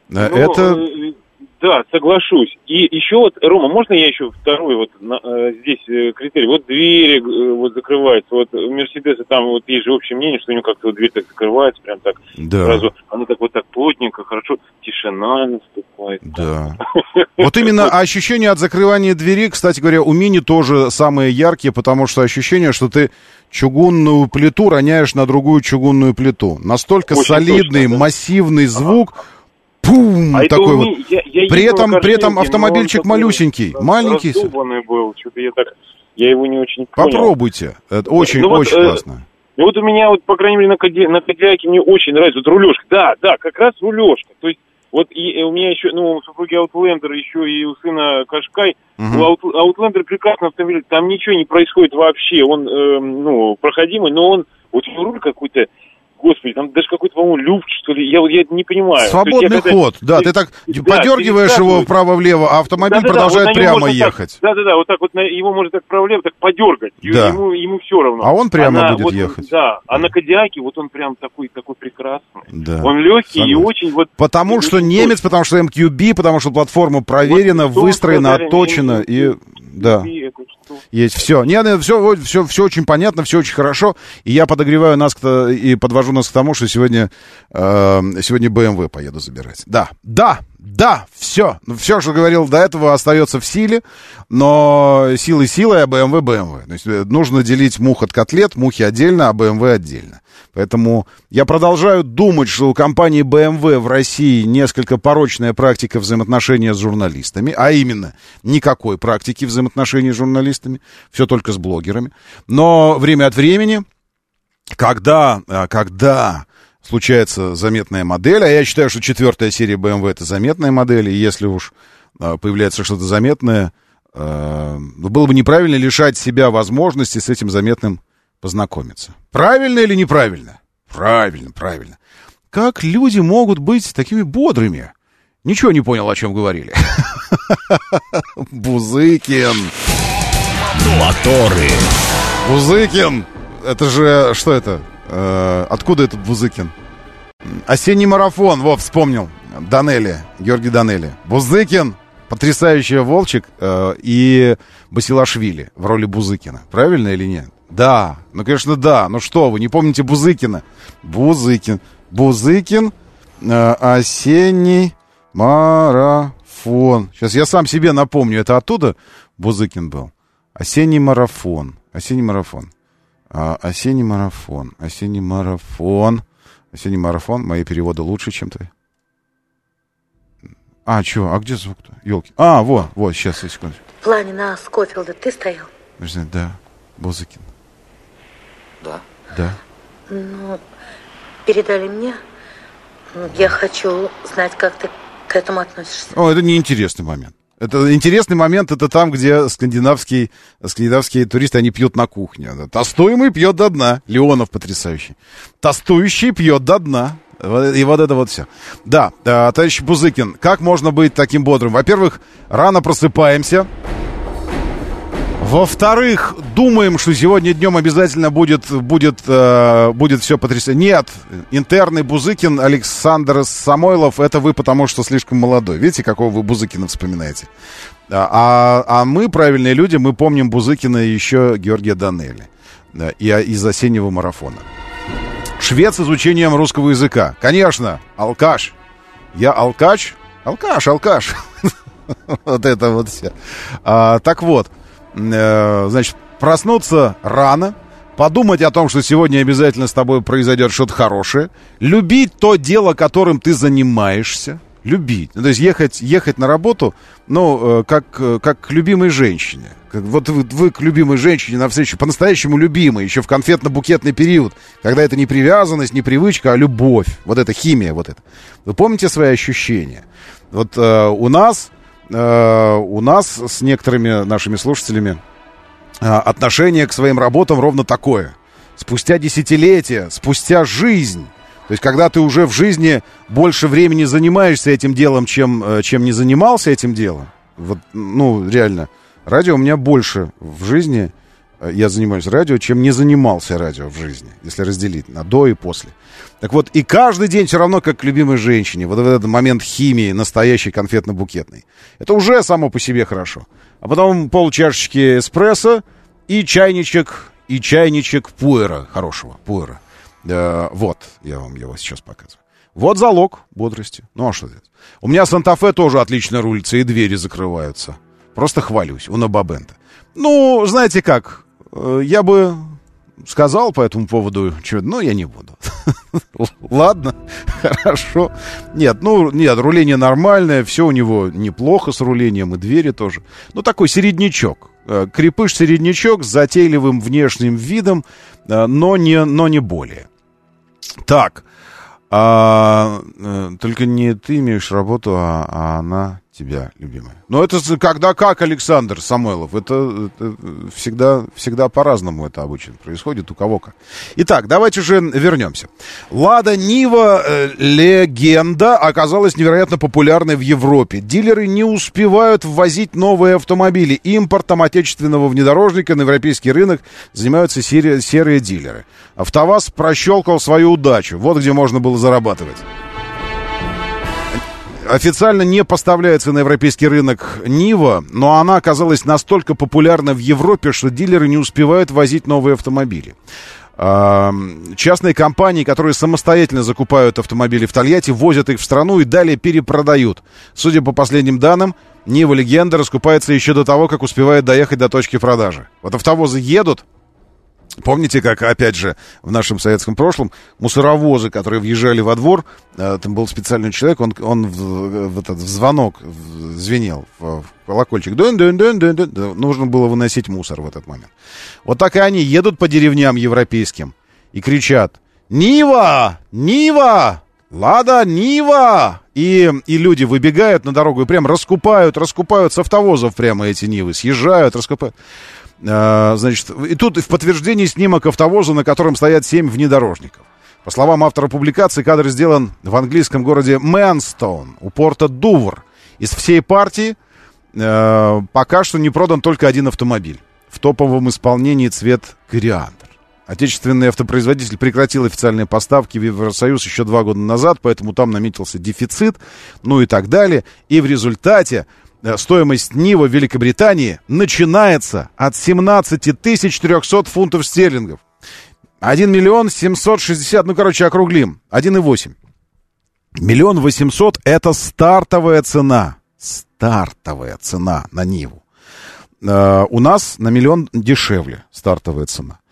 Да, соглашусь. И еще вот, Рома, можно я еще второй вот здесь критерий? Вот двери вот закрываются. Вот у Мерседеса там вот есть же общее мнение, что у него как-то вот дверь так закрывается, прям так сразу. Она так вот так плотненько, хорошо, тишина наступает. Да. Вот именно ощущение от закрывания двери, кстати говоря, у Мини тоже самые яркие, потому что ощущение, что ты чугунную плиту роняешь на другую чугунную плиту. Настолько очень солидный, точно, да? Массивный звук. Пум! Такой вот. При этом автомобильчик малюсенький, маленький. Был. Я его не очень понял. Попробуйте. Это очень классно. И вот у меня, вот, по крайней мере, на Кадиллаке мне очень нравится. Вот рулежка. Да, как раз рулежка. То есть, вот и у меня еще, ну, у супруги Outlander, еще и у сына Кашкай. Outlander прекрасный автомобиль. Там ничего не происходит вообще. Он, проходимый, но он, вот руль какой-то, господи, там даже какой-то, по-моему, люфт, что ли, я не понимаю. Свободный ход, да, ты так подергиваешь его вправо-влево, а автомобиль продолжает прямо ехать. Да, вот так вот его можно так вправо-влево так подергать, да. Ему все равно. А он прямо будет ехать. Да, а на Кадиллаке вот он прям такой прекрасный. Да. Он легкий и очень вот... Потому что немец, потому что MQB, потому что платформа проверена, вот, выстроена, отточена и... Да. Есть все. Все очень понятно, все очень хорошо. И я подогреваю нас и подвожу нас к тому, что сегодня BMW поеду забирать. Да, все. Все, что говорил до этого, остается в силе. Но силой, а BMW. То есть нужно делить мух от котлет, мухи отдельно, а BMW отдельно. Поэтому я продолжаю думать, что у компании BMW в России несколько порочная практика взаимоотношения с журналистами, а именно никакой практики взаимоотношений с журналистами, все только с блогерами. Но время от времени, когда случается заметная модель, а я считаю, что 4-я серия BMW это заметная модель, и если уж появляется что-то заметное, было бы неправильно лишать себя возможности с этим заметным познакомиться. Правильно или неправильно? Правильно. Как люди могут быть такими бодрыми? Ничего не понял, о чем говорили. Бузыкин. Моторы. Бузыкин. Это же, что это? Откуда этот Бузыкин? Осенний марафон, вспомнил. Георгий Данелли. Бузыкин, потрясающий Волчек и Басилашвили в роли Бузыкина. Правильно или нет? Да, конечно, да. Ну что вы, не помните Бузыкина? Бузыкин, осенний марафон. Сейчас я сам себе напомню, это оттуда Бузыкин был? Осенний марафон. Осенний марафон. Осенний марафон. Мои переводы лучше, чем твои. А где звук-то? Ёлки. Вот, сейчас, секунду. В плане на Скофилда ты стоял? Да, Бузыкин. Да. Да. Ну, передали мне. Я хочу знать, как ты к этому относишься. Это неинтересный момент. Это интересный момент, это там, где скандинавские туристы, они пьют на кухне. Тостуемый пьет до дна. Леонов потрясающий. Тостующий пьет до дна. И вот это вот все. Да, товарищ Бузыкин, как можно быть таким бодрым? Во-первых, рано просыпаемся. Во-вторых, думаем, что сегодня днем обязательно будет все потрясающе. Нет, интерный Бузыкин Александр Самойлов, это вы потому, что слишком молодой. Видите, какого вы Бузыкина вспоминаете? А мы, правильные люди, мы помним Бузыкина и еще Георгия Данелли из осеннего марафона. Швед с изучением русского языка. Конечно, алкаш. Я алкаш? Алкаш. Вот это вот все. Так вот. Значит, проснуться рано, подумать о том, что сегодня обязательно с тобой произойдет что-то хорошее, любить то дело, которым ты занимаешься, любить. То есть ехать на работу, как к любимой женщине. Вот вы к любимой женщине навстречу, по-настоящему любимой, еще в конфетно-букетный период, когда это не привязанность, не привычка, а любовь. Вот это химия, вот это. Вы помните свои ощущения? Вот у нас с некоторыми нашими слушателями отношение к своим работам ровно такое. Спустя десятилетия, спустя жизнь. То есть, когда ты уже в жизни больше времени занимаешься этим делом, чем не занимался этим делом. Вот, реально, радио у меня больше в жизни. Я занимаюсь радио, чем не занимался радио в жизни, если разделить на до и после. Так вот, и каждый день все равно как к любимой женщине. Вот этот момент химии, настоящий конфетно-букетный. Это уже само по себе хорошо. А потом полчашечки эспрессо и чайничек пуэра, хорошего пуэра. Вот, я вам его сейчас показываю. Вот залог бодрости. Ну, а что это? У меня Санта-Фе тоже отлично рулится, и двери закрываются. Просто хвалюсь, Уна Бабента. Знаете как, я бы сказал по этому поводу, но я не буду. Ладно, хорошо. Нет, руление нормальное, все у него неплохо с рулением, и двери тоже. Такой середнячок. Крепыш-середнячок с затейливым внешним видом, но не более. Так, только не ты имеешь работу, а она тебя, любимая. Но это когда как, Александр Самойлов? Это всегда по-разному это обычно происходит, у кого как. Итак, давайте же вернемся. Лада Нива легенда оказалась невероятно популярной в Европе. Дилеры не успевают ввозить новые автомобили. Импортом отечественного внедорожника на европейский рынок занимаются серые дилеры. АвтоВАЗ прощелкал свою удачу. Вот где можно было зарабатывать. Официально не поставляется на европейский рынок Нива, но она оказалась настолько популярна в Европе, что дилеры не успевают возить новые автомобили. Частные компании, которые самостоятельно закупают автомобили в Тольятти, возят их в страну и далее перепродают. Судя по последним данным, Нива легенда раскупается еще до того, как успевает доехать до точки продажи. Вот автовозы едут. Помните, как, опять же, в нашем советском прошлом мусоровозы, которые въезжали во двор, там был специальный человек, он в звонок звенел, в колокольчик. Нужно было выносить мусор в этот момент. Вот так и они едут по деревням европейским и кричат: «Нива! Нива! Лада Нива!» И люди выбегают на дорогу и прям раскупают с автовозов прямо эти Нивы, съезжают, раскупают. Значит, и тут в подтверждении снимок автовоза, на котором стоят 7 внедорожников. По словам автора публикации, кадр сделан в английском городе Мэнстоун, у порта Дувр. Из всей партии пока что не продан только один автомобиль. В топовом исполнении цвет кориандр. Отечественный автопроизводитель прекратил официальные поставки в Евросоюз еще 2 года назад, поэтому там наметился дефицит, и так далее. И в результате стоимость Нива в Великобритании начинается от 17 300 фунтов стерлингов. 1 760 000, округлим, 1,8. 1 800 000 это стартовая цена. Стартовая цена на Ниву. У нас на 1 000 000 дешевле стартовая цена.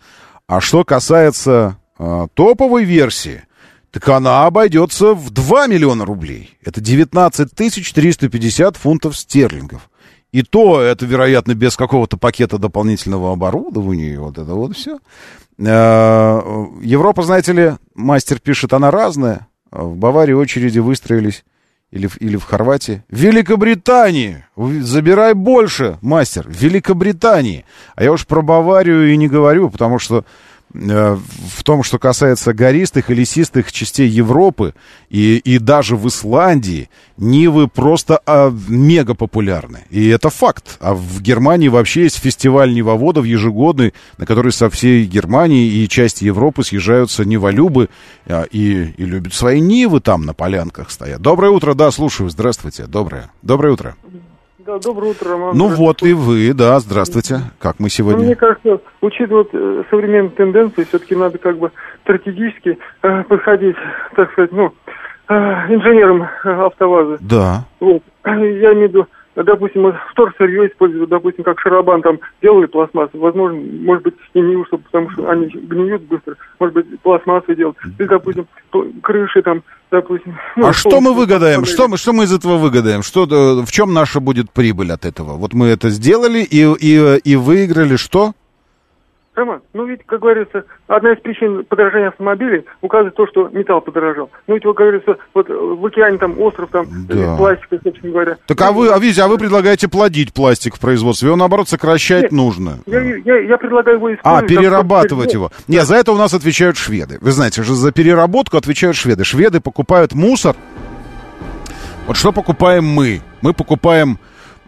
А что касается топовой версии, так она обойдется в 2 миллиона рублей. Это 19 350 фунтов стерлингов. И то это, вероятно, без какого-то пакета дополнительного оборудования. И вот это вот все. Европа, знаете ли, мастер пишет, она разная. В Баварии очереди выстроились. Или в Хорватии. В Великобритании. Забирай больше, мастер. В Великобритании. А я уж про Баварию и не говорю, потому что в том, что касается гористых и лесистых частей Европы и даже в Исландии, Нивы просто мега популярны. И это факт. А в Германии вообще есть фестиваль нивоводов ежегодный, на который со всей Германии и части Европы съезжаются ниволюбы и любят свои нивы там на полянках стоят. Доброе утро, да, слушаю. Здравствуйте. Доброе утро. Да, доброе утро, Роман. Ну вот и вы, да, здравствуйте. Как мы сегодня? Мне кажется, учитывая современные тенденции, все-таки надо как бы стратегически подходить, так сказать, инженером АвтоВАЗа. Да. Вот. Я имею в виду, допустим, вторсырье используют, допустим, как Шарабан там делали пластмассу, возможно, может быть, и не уж, потому что они гниют быстро, может быть, пластмассу делать, или, допустим, крыши там, допустим. А что мы выгадаем? Что мы из этого выгадаем? В чем наша будет прибыль от этого? Вот мы это сделали и выиграли что? Роман, ведь, как говорится, одна из причин подорожания автомобилей указывает то, что металл подорожал. Ведь, как говорится, вот в океане там остров, там, да. Пластика, собственно говоря. Так вы предлагаете плодить пластик в производстве, его, наоборот, сокращать нужно. Я предлагаю его использовать. Перерабатывать его. Нет, за это у нас отвечают шведы. Вы знаете, же за переработку отвечают шведы. Шведы покупают мусор. Вот что покупаем мы? Мы покупаем...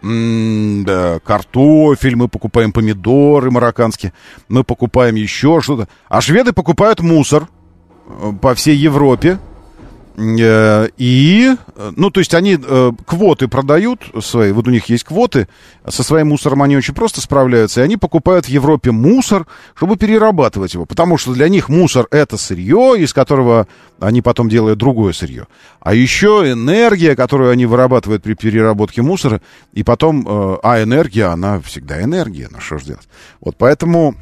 картофель, мы покупаем помидоры марокканские, мы покупаем еще что-то. А шведы покупают мусор по всей Европе. То есть они квоты продают свои, вот у них есть квоты, со своим мусором они очень просто справляются, и они покупают в Европе мусор, чтобы перерабатывать его, потому что для них мусор — это сырье, из которого они потом делают другое сырье, а еще энергия, которую они вырабатывают при переработке мусора, и потом, энергия, она всегда энергия, что ж делать. Вот поэтому...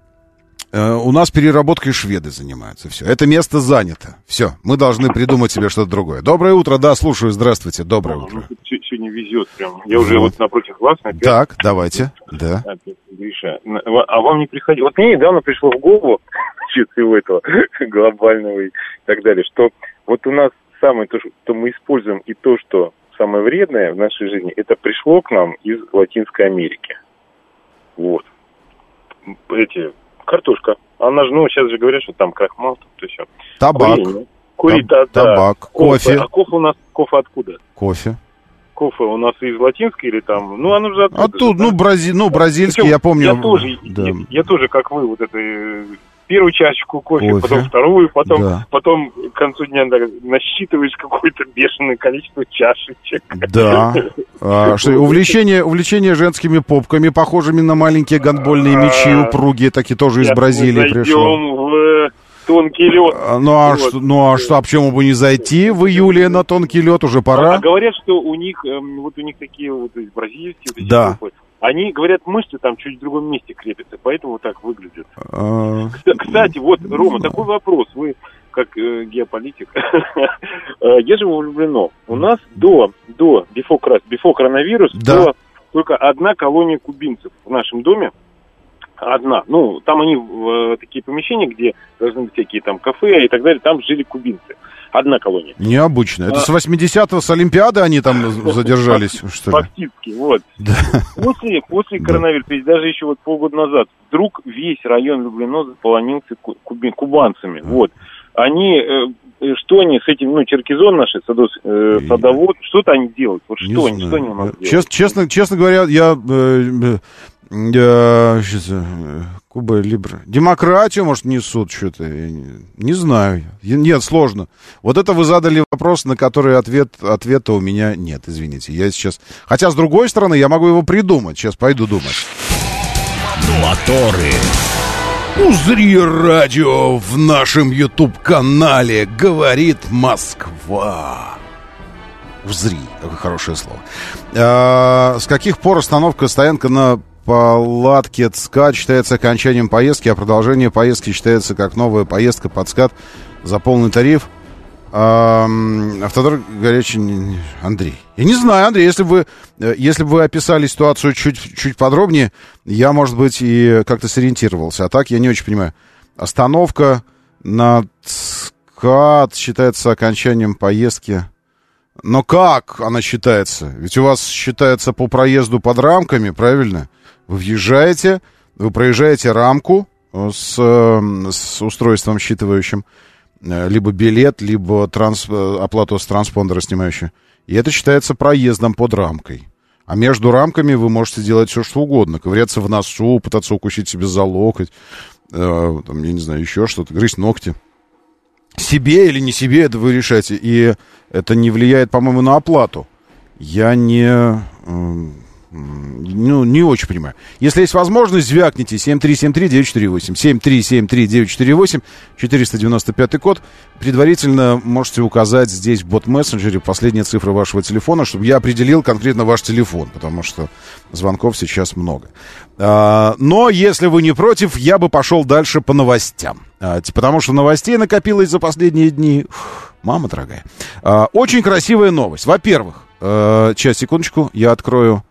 У нас переработкой шведы занимаются. Все. Это место занято. Все. Мы должны придумать себе что-то другое. Доброе утро. Да, слушаю. Здравствуйте. Доброе утро. Сегодня везет прям. Я уже вот напротив вас. Опять. Так, давайте. Да. Опять, Гриша. А вам не приходило? Вот мне недавно пришло в голову всего этого глобального и так далее, что вот у нас самое то, что мы используем, и то, что самое вредное в нашей жизни, это пришло к нам из Латинской Америки. Вот. Картошка. Она же, сейчас же говорят, что там крахмал, то все. Табак. Табак. Кофе. А кофе откуда? Кофе у нас из латинской или там, оно же оттуда. Оттуда, бразильский, я помню. Я тоже, как вы, вот это первую чашечку кофе, потом вторую, потом к концу дня насчитываешь какое-то бешеное количество чашечек. Да. Увлечение женскими попками, похожими на маленькие гандбольные мячи, упругие, такие тоже из Бразилии пришло. В тонкий лед. А почему бы не зайти в июле на тонкий лед, уже пора? Говорят, что у них такие вот бразильские, да. Они, говорят, мышцы там чуть в другом месте крепятся, поэтому так выглядят. Кстати, вот, Рома, такой вопрос. Вы, как геополитик, я живу в Люблино. У нас до before коронавирус была только одна колония кубинцев в нашем доме. Одна. Там они такие помещения, где должны быть всякие там кафе и так далее, там жили кубинцы. Одна колония. Необычно. Это с 80-го, с Олимпиады они там задержались, что ли? Фактически, вот. Да. После коронавируса, даже еще вот полгода назад, вдруг весь район Люблино заполонился кубанцами. Вот. Что они с этим, черкизон наши, садовод, что-то они делают? Вот что они у нас делают? Честно говоря, Куба Либра. Демократию, может, несут что-то. Не знаю. Нет, сложно. Вот это вы задали вопрос, на который ответа у меня нет, извините. Я сейчас... Хотя, с другой стороны, я могу его придумать. Сейчас пойду думать. Моторы. Узри радио в нашем YouTube-канале. Говорит Москва. Узри. Какое хорошее слово. С каких пор остановка, стоянка на палатке ЦКАД считается окончанием поездки, а продолжение поездки считается как новая поездка под ЦКАД за полный тариф. Автодор горячий... Андрей. Я не знаю, Андрей, если бы вы описали ситуацию чуть подробнее, я, может быть, и как-то сориентировался. А так я не очень понимаю. Остановка на ЦКАД считается окончанием поездки. Но как она считается? Ведь у вас считается по проезду под рамками, правильно? Вы въезжаете, вы проезжаете рамку с устройством считывающим, либо билет, либо оплату с транспондера снимающую. И это считается проездом под рамкой. А между рамками вы можете делать все, что угодно. Ковыряться в носу, пытаться укусить себе за локоть, там, я не знаю, еще что-то, грызть ногти. Себе или не себе, это вы решаете. И это не влияет, по-моему, на оплату. Я не очень понимаю. Если есть возможность, звякните 7373948. 7373948, 495 код. Предварительно можете указать здесь в бот-мессенджере последние цифры вашего телефона, чтобы я определил конкретно ваш телефон, потому что звонков сейчас много. Но если вы не против, я бы пошел дальше по новостям. Потому что новостей накопилось за последние дни. Мама дорогая. Очень красивая новость. Во-первых, сейчас, секундочку, я открою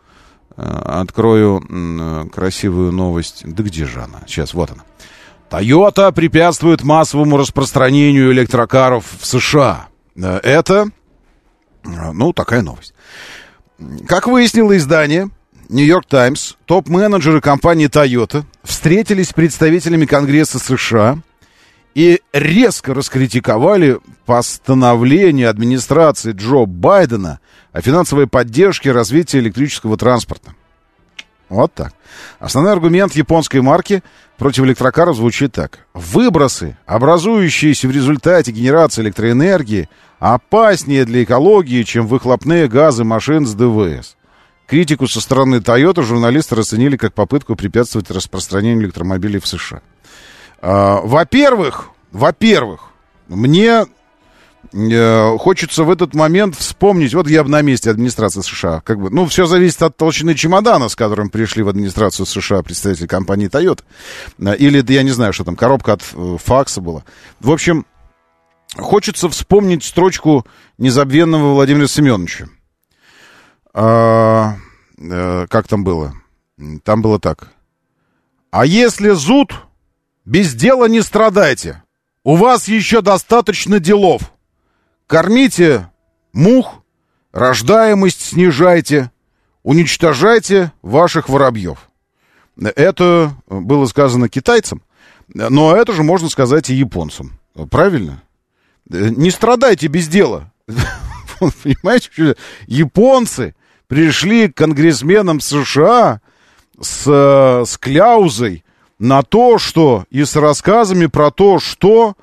красивую новость. Да где же она? Сейчас, вот она. Toyota препятствует массовому распространению электрокаров в США. Это, такая новость. Как выяснило издание New York Times, топ-менеджеры компании Toyota встретились с представителями Конгресса США и резко раскритиковали постановление администрации Джо Байдена о финансовой поддержке развития электрического транспорта. Вот так. Основной аргумент японской марки против электрокаров звучит так. Выбросы, образующиеся в результате генерации электроэнергии, опаснее для экологии, чем выхлопные газы машин с ДВС. Критику со стороны Toyota журналисты расценили как попытку препятствовать распространению электромобилей в США. Во-первых, мне хочется в этот момент вспомнить, вот я бы на месте администрации США, все зависит от толщины чемодана, с которым пришли в администрацию США представители компании Toyota, или, я не знаю, что там, коробка от факса была. В общем, хочется вспомнить строчку незабвенного Владимира Семеновича. Как там было? Там было так. А если зуд... Без дела не страдайте. У вас еще достаточно делов. Кормите мух, рождаемость снижайте, уничтожайте ваших воробьев. Это было сказано китайцам, но это же можно сказать и японцам. Правильно? Не страдайте без дела. Понимаете, что японцы пришли к конгрессменам США с кляузой на то, что и с рассказами про то, что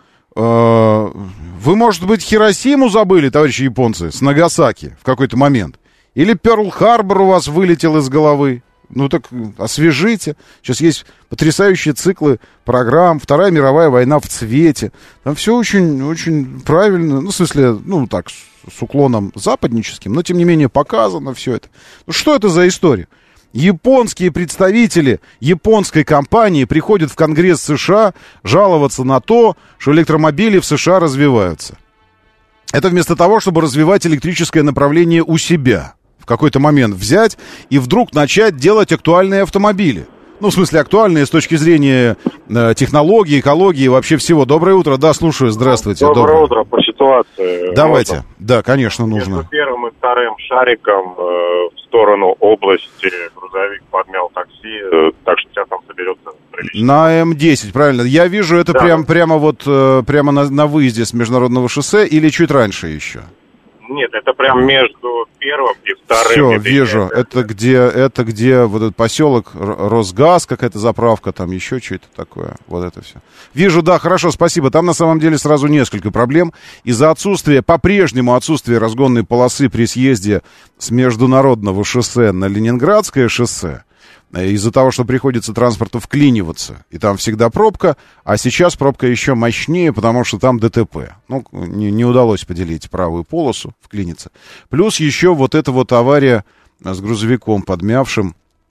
вы, может быть, Хиросиму забыли, товарищи японцы, с Нагасаки в какой-то момент. Или Пёрл-Харбор у вас вылетел из головы. Ну так освежите. Сейчас есть потрясающие циклы программ. Вторая мировая война в цвете. Там все очень, очень правильно. Ну, в смысле, с уклоном западническим, но, тем не менее, показано все это. Ну, что это за история? Японские представители японской компании приходят в Конгресс США жаловаться на то, что электромобили в США развиваются. Это вместо того, чтобы развивать электрическое направление у себя. В какой-то момент взять и вдруг начать делать актуальные автомобили. Ну, в смысле, актуальные с точки зрения технологий, экологии и вообще всего. Доброе утро. Да, слушаю. Здравствуйте. Доброе утро. По ситуации. Давайте. Можно? Да, конечно, нужно. Между первым и вторым шариком в сторону области грузовик подмял такси, так что сейчас там соберется прилично. На М10, правильно. Я вижу это да. прямо на выезде с международного шоссе или чуть раньше еще? Нет, это прям между первым и вторым. Все, вижу. Это где вот этот поселок Росгаз, какая-то заправка, там еще что-то такое. Вот это все. Вижу, да, хорошо, спасибо. Там на самом деле сразу несколько проблем. Из-за по-прежнему отсутствия разгонной полосы при съезде с международного шоссе на Ленинградское шоссе, из-за того, что приходится транспорту вклиниваться, и там всегда пробка, а сейчас пробка еще мощнее, потому что там ДТП. Ну, не удалось поделить правую полосу, вклиниться. Плюс еще вот эта вот авария с грузовиком подмявшим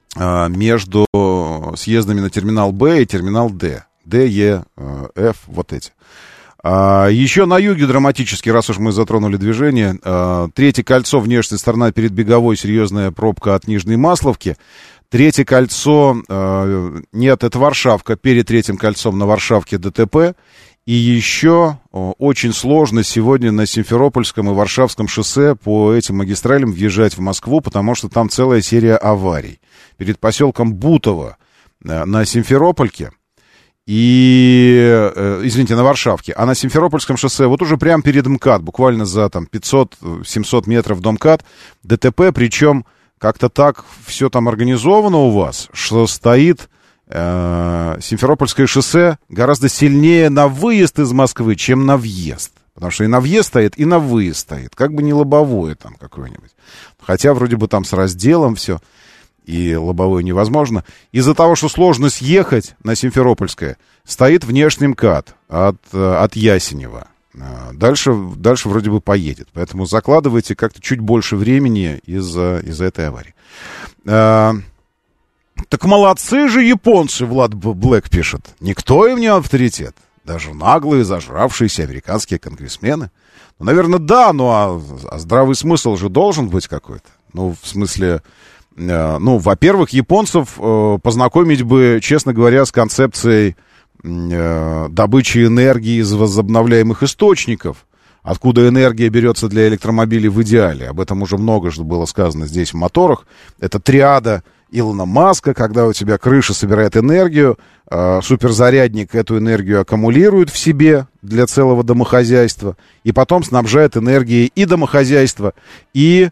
между съездами на терминал Б и терминал Д. Д, Е, Ф, вот эти. Еще на юге драматически, раз уж мы затронули движение, третье кольцо, внешняя сторона перед Беговой, серьезная пробка от Нижней Масловки. Третье кольцо, нет, это Варшавка, перед третьим кольцом на Варшавке ДТП. И еще очень сложно сегодня на Симферопольском и Варшавском шоссе по этим магистралям въезжать в Москву, потому что там целая серия аварий. Перед поселком Бутово на Симферопольке и, извините, на Варшавке, а на Симферопольском шоссе вот уже прямо перед МКАД, буквально за там 500-700 метров до МКАД, ДТП, причем как-то так все там организовано у вас, что стоит Симферопольское шоссе гораздо сильнее на выезд из Москвы, чем на въезд. Потому что и на въезд стоит, и на выезд стоит. Как бы не лобовое там какое-нибудь. Хотя вроде бы там с разделом все, и лобовое невозможно. Из-за того, что сложно съехать на Симферопольское, стоит внешний МКАД от Ясенева. Дальше вроде бы поедет. Поэтому закладывайте как-то чуть больше времени из-за этой аварии. Так молодцы же японцы, Влад Блэк пишет. Никто им не авторитет. Даже наглые, зажравшиеся американские конгрессмены. Ну, наверное, да, а здравый смысл же должен быть какой-то. Ну, в смысле, во-первых, японцев познакомить бы, честно говоря, с концепцией добычи энергии из возобновляемых источников. Откуда энергия берется для электромобилей в идеале. Об этом уже много что было сказано здесь в моторах. Это триада Илона Маска, когда у тебя крыша собирает энергию, суперзарядник эту энергию аккумулирует в себе для целого домохозяйства, и потом снабжает энергией и домохозяйство, и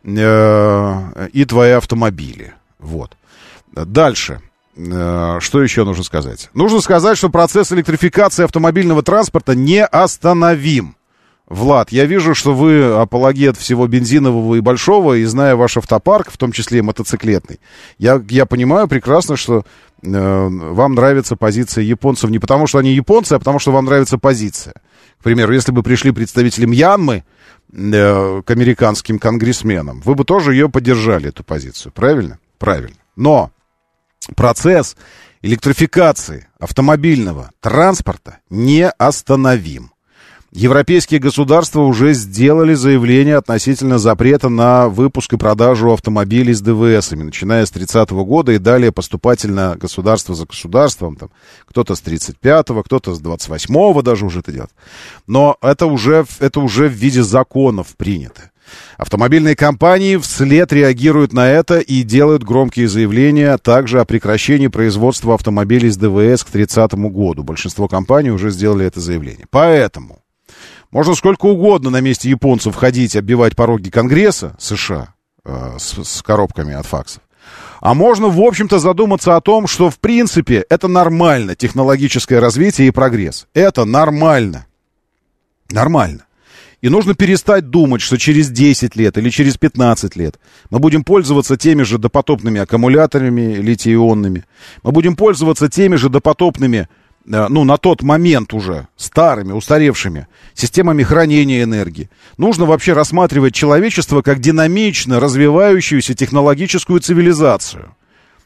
твои автомобили. Вот. Дальше. Что еще нужно сказать? Нужно сказать, что процесс электрификации автомобильного транспорта неостановим. Влад, я вижу, что вы апологет всего бензинового и большого, и зная ваш автопарк, в том числе и мотоциклетный, я понимаю прекрасно, что вам нравится позиция японцев не потому, что они японцы, а потому, что вам нравится позиция. К примеру, если бы пришли представители Мьянмы к американским конгрессменам, вы бы тоже ее поддержали, эту позицию, правильно? Правильно. Но процесс электрификации автомобильного транспорта неостановим. Европейские государства уже сделали заявление относительно запрета на выпуск и продажу автомобилей с ДВСами, начиная с 30-го года и далее поступательно государство за государством. Там, кто-то с 35-го, кто-то с 28-го даже уже это делает. Но это уже в виде законов принято. Автомобильные компании вслед реагируют на это и делают громкие заявления также о прекращении производства автомобилей с ДВС к 30-му году. Большинство компаний уже сделали это заявление. Поэтому можно сколько угодно на месте японцев ходить, оббивать пороги Конгресса США с коробками от факсов. А можно, в общем-то, задуматься о том, что, в принципе, это нормально, технологическое развитие и прогресс. Это нормально. Нормально. И нужно перестать думать, что через 10 лет или через 15 лет мы будем пользоваться теми же допотопными аккумуляторами литий-ионными. Мы будем пользоваться теми же допотопными, на тот момент уже старыми, устаревшими системами хранения энергии. Нужно вообще рассматривать человечество как динамично развивающуюся технологическую цивилизацию.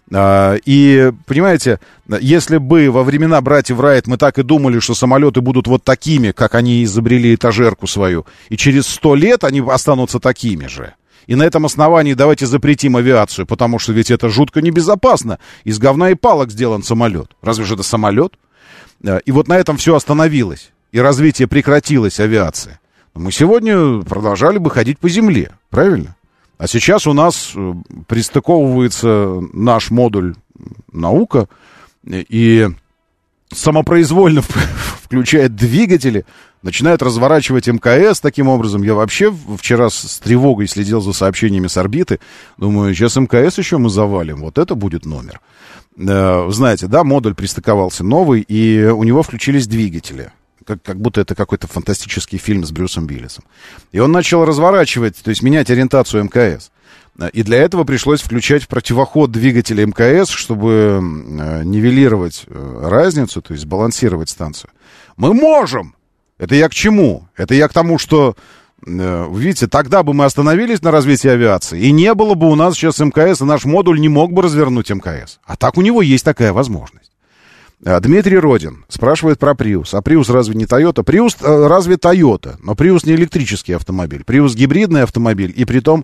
И, понимаете, если бы во времена братьев Райт мы так и думали, что самолеты будут вот такими, как они изобрели этажерку свою, и через 100 лет они останутся такими же, и на этом основании давайте запретим авиацию, потому что ведь это жутко небезопасно. Из говна и палок сделан самолет. Разве же это самолет? И вот на этом все остановилось, и развитие прекратилось авиации. Мы сегодня продолжали бы ходить по земле, правильно? А сейчас у нас пристыковывается наш модуль наука и самопроизвольно включает двигатели, начинает разворачивать МКС таким образом. Я вообще вчера с тревогой следил за сообщениями с орбиты. Думаю, сейчас МКС еще мы завалим. Вот это будет номер. Знаете, да, модуль пристыковался новый, и у него включились двигатели. Как будто это какой-то фантастический фильм с Брюсом Уиллисом. И он начал разворачивать, то есть менять ориентацию МКС. И для этого пришлось включать в противоход двигателя МКС, чтобы нивелировать разницу, то есть сбалансировать станцию. Мы можем! Это я к чему? Это я к тому, что видите, тогда бы мы остановились на развитии авиации, и не было бы у нас сейчас МКС, и наш модуль не мог бы развернуть МКС. А так у него есть такая возможность. Дмитрий Родин спрашивает про Prius. А Prius разве не Toyota? Prius разве Toyota? Но Prius не электрический автомобиль. Prius гибридный автомобиль, и притом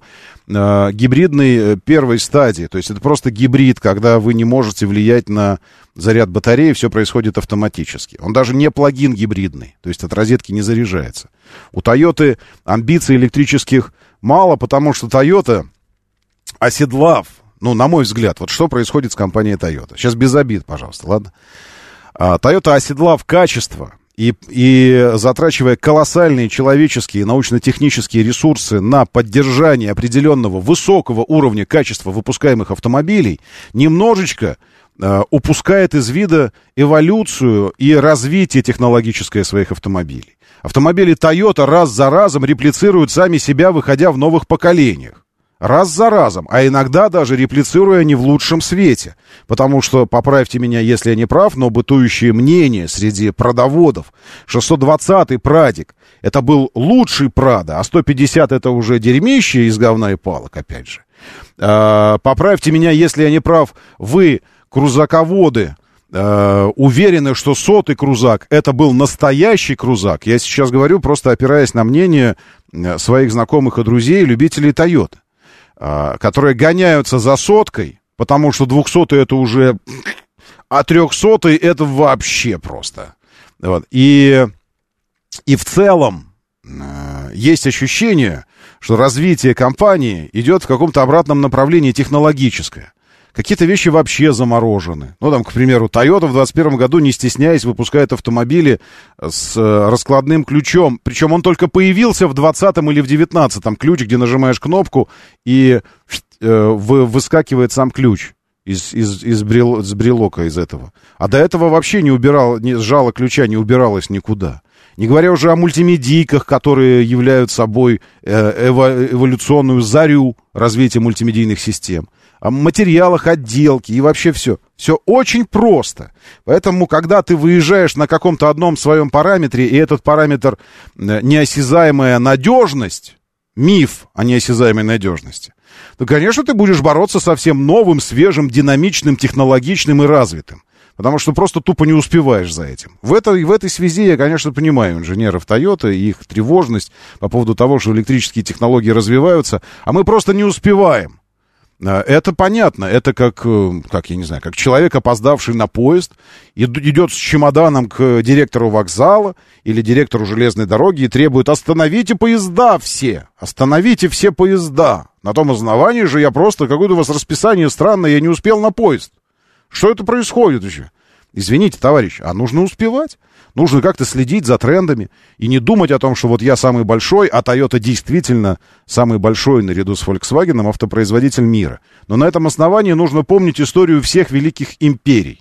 гибридный первой стадии. То есть это просто гибрид, когда вы не можете влиять на заряд батареи, все происходит автоматически. Он даже не плагин гибридный, то есть от розетки не заряжается. У Toyota амбиций электрических мало, потому что Toyota, оседлав, ну, на мой взгляд, вот что происходит с компанией Toyota. Сейчас без обид, пожалуйста, ладно? Toyota, оседлав качество и затрачивая колоссальные человеческие и научно-технические ресурсы на поддержание определенного высокого уровня качества выпускаемых автомобилей, немножечко упускает из вида эволюцию и развитие технологическое своих автомобилей. Автомобили Toyota раз за разом реплицируют сами себя, выходя в новых поколениях. Раз за разом, а иногда даже реплицируя не в лучшем свете. Потому что, поправьте меня, если я не прав, но бытующее мнение среди продоводов, 620-й Прадик, это был лучший Прадо, а 150 это уже дерьмище из говна и палок, опять же. Поправьте меня, если я не прав, вы, крузаководы, уверены, что 100-й крузак это был настоящий крузак. Я сейчас говорю, просто опираясь на мнение своих знакомых и друзей, любителей Toyota, которые гоняются за 100-кой, потому что 200-й это уже, а 300-й это вообще просто. Вот. И в целом есть ощущение, что развитие компании идет в каком-то обратном направлении технологическое. Какие-то вещи вообще заморожены. Ну, там, к примеру, Toyota в 2021 году, не стесняясь, выпускает автомобили с раскладным ключом. Причем он только появился в 20-м или в 19-м. Ключ, где нажимаешь кнопку, и выскакивает сам ключ из брелока из этого. А до этого вообще жало ключа не убиралось никуда. Не говоря уже о мультимедийках, которые являются собой эволюционную зарю развития мультимедийных систем. О материалах отделки и вообще все. Все очень просто. Поэтому, когда ты выезжаешь на каком-то одном своем параметре, и этот параметр неосязаемая надежность, миф о неосязаемой надежности, то, конечно, ты будешь бороться со всем новым, свежим, динамичным, технологичным и развитым. Потому что просто тупо не успеваешь за этим. В этой связи я, конечно, понимаю инженеров Toyota и их тревожность по поводу того, что электрические технологии развиваются, а мы просто не успеваем. Это понятно, это как я не знаю, как человек, опоздавший на поезд, идет с чемоданом к директору вокзала или директору железной дороги и требует: остановите поезда все, остановите все поезда. На том основании же я просто, какое-то у вас расписание странное, я не успел на поезд. Что это происходит еще? Извините, товарищ, а нужно успевать. Нужно как-то следить за трендами и не думать о том, что вот я самый большой, а Toyota действительно самый большой наряду с Volkswagen автопроизводитель мира. Но на этом основании нужно помнить историю всех великих империй.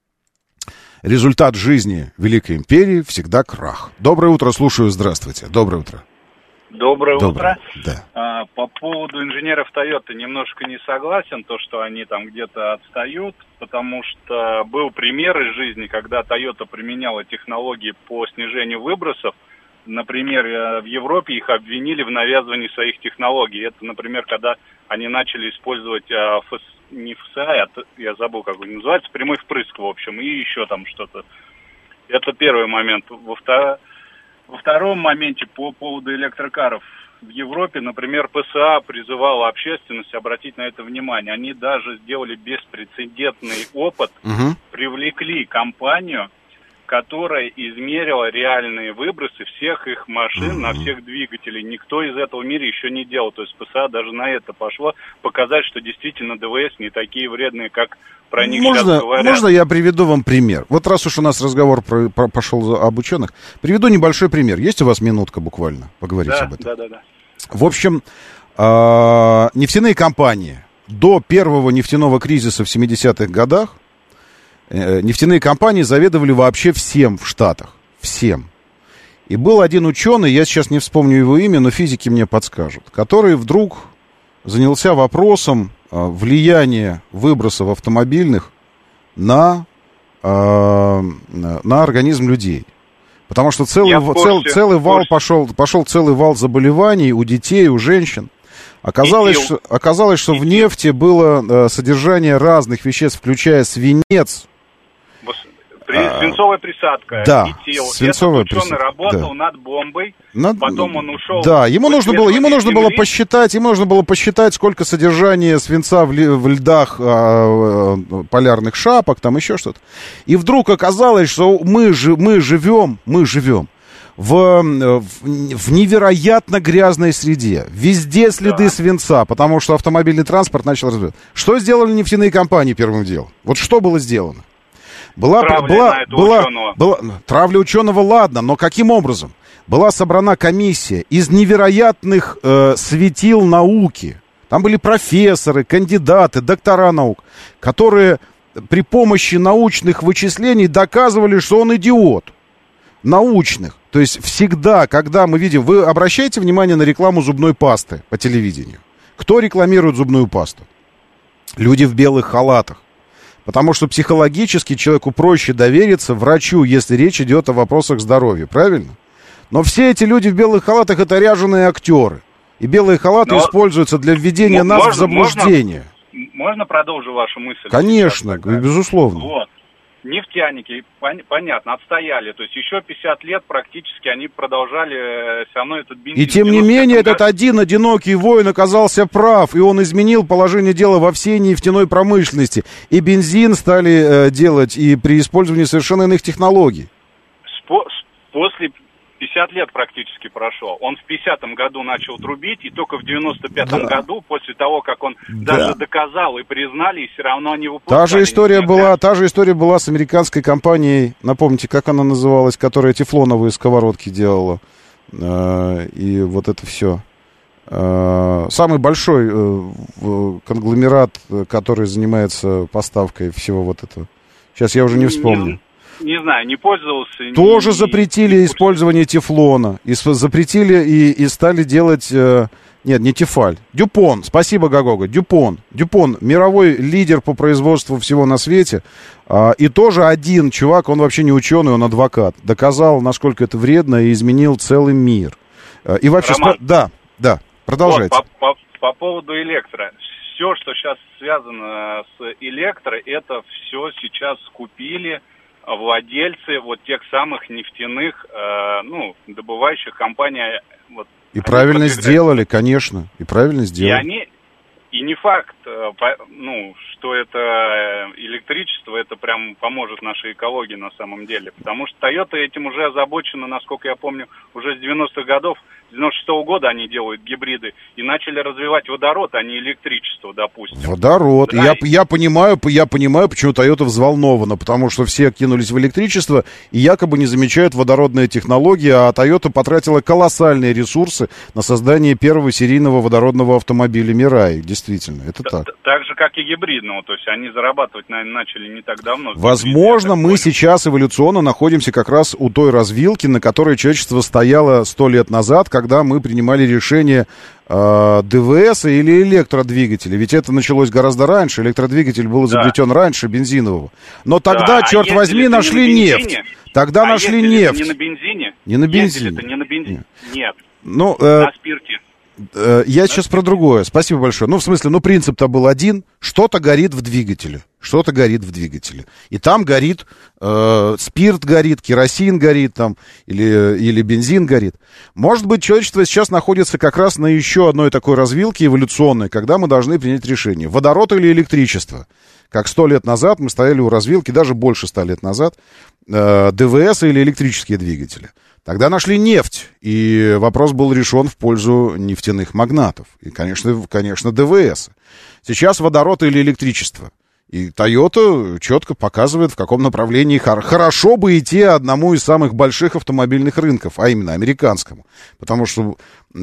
Результат жизни Великой империи всегда крах. Доброе утро, слушаю, здравствуйте. Доброе утро. Доброе утро. Да. По поводу инженеров Toyota немножко не согласен, то, что они там где-то отстают, потому что был пример из жизни, когда Toyota применяла технологии по снижению выбросов. Например, в Европе их обвинили в навязывании своих технологий. Это, например, когда они начали использовать не ФСА, я забыл, как он называется, прямой впрыск, в общем, и еще там что-то. Это первый момент. Во втором моменте по поводу электрокаров. В Европе, например, ПСА призывала общественность обратить на это внимание. Они даже сделали беспрецедентный опыт, привлекли компанию, которая измерила реальные выбросы всех их машин на всех двигателей. Никто из этого в мире еще не делал. То есть ПСА даже на это пошло, показать, что действительно ДВС не такие вредные, как про них сейчас говорят. Можно я приведу вам пример? Вот раз уж у нас разговор пошел об ученых, приведу небольшой пример. Есть у вас минутка буквально поговорить об этом? Да. В общем, нефтяные компании до первого нефтяного кризиса в 70-х годах, нефтяные компании заведовали вообще всем в Штатах. Всем. И был один ученый, я сейчас не вспомню его имя, но физики мне подскажут, который вдруг занялся вопросом влияния выбросов автомобильных на организм людей. Потому что целый вал пошел целый вал заболеваний у детей, у женщин. Оказалось, что в нефти было содержание разных веществ, включая свинец. Свинцовая присадка. Да, свинцовая присадка. Ученый работал над бомбой, потом он ушел. Да, ему нужно было посчитать, сколько содержания свинца в льдах полярных шапок, там еще что-то. И вдруг оказалось, что мы живем в невероятно грязной среде. Везде следы свинца, потому что автомобильный транспорт начал развиваться. Что сделали нефтяные компании первым делом? Вот что было сделано? Травля ученого, ладно, но каким образом? Была собрана комиссия из невероятных светил науки. Там были профессоры, кандидаты, доктора наук, которые при помощи научных вычислений доказывали, что он идиот. Научных. То есть всегда, когда мы видим... Вы обращаете внимание на рекламу зубной пасты по телевидению? Кто рекламирует зубную пасту? Люди в белых халатах. Потому что психологически человеку проще довериться врачу, если речь идет о вопросах здоровья, правильно? Но все эти люди в белых халатах — это ряженые актеры. И белые халаты используются для введения нас в заблуждение. Можно продолжу вашу мысль? Конечно, безусловно. Вот. Нефтяники, понятно, отстояли. То есть еще 50 лет практически они продолжали все равно этот бензин. И тем не менее этот один одинокий воин оказался прав, и он изменил положение дела во всей нефтяной промышленности. И бензин стали делать и при использовании совершенно иных технологий. После 50 лет практически прошло. Он в 50-м году начал трубить, и только в 95-м году, после того, как он даже доказал и признали, и все равно они выпускали. Та же история была с американской компанией, напомните, как она называлась, которая тефлоновые сковородки делала. И вот это все. Самый большой конгломерат, который занимается поставкой всего вот этого. Сейчас я уже не вспомню. Не знаю, не пользовался. Тоже запретили использование тефлона. Запретили и стали делать... Нет, не Тефаль. Дюпон. Спасибо, Гагога. Дюпон. Мировой лидер по производству всего на свете. И тоже один чувак, он вообще не ученый, он адвокат. Доказал, насколько это вредно, и изменил целый мир. И вообще... Роман, да, продолжайте. Вот, по поводу электро. Все, что сейчас связано с электро, это все сейчас купили владельцы вот тех самых нефтяных, добывающих компаний. Вот, и правильно сделали, конечно. И правильно сделали. И не факт, что это электричество, это прям поможет нашей экологии на самом деле. Потому что Toyota этим уже озабочена, насколько я помню, уже с 90-х годов. С 96-го года они делают гибриды и начали развивать водород, а не электричество, допустим. Водород. Да, я понимаю, почему Toyota взволнована, потому что все кинулись в электричество и якобы не замечают водородные технологии, а Toyota потратила колоссальные ресурсы на создание первого серийного водородного автомобиля Mirai. Действительно, это так. Так же, как и гибридного, то есть они зарабатывать, наверное, начали не так давно. Возможно, мы сейчас эволюционно находимся как раз у той развилки, на которой человечество стояло 100 лет назад, когда мы принимали решение ДВС или электродвигателя. Ведь это началось гораздо раньше. Электродвигатель был изобретен раньше бензинового. Но тогда, черт возьми, нашли нефть. Тогда нашли нефть. Не на бензине? Не на бензине. Это не на бензине. Нет. На спирте. Я сейчас про другое. Спасибо большое. Принцип-то был один. Что-то горит в двигателе. И там горит, спирт горит, керосин горит там, или бензин горит. Может быть, человечество сейчас находится как раз на еще одной такой развилке эволюционной, когда мы должны принять решение. Водород или электричество? Как 100 лет назад мы стояли у развилки, даже больше 100 лет назад, ДВС или электрические двигатели. Тогда нашли нефть, и вопрос был решен в пользу нефтяных магнатов. И, конечно, ДВС. Сейчас водород или электричество. И Toyota четко показывает, в каком направлении хорошо бы идти одному из самых больших автомобильных рынков, а именно американскому. Потому что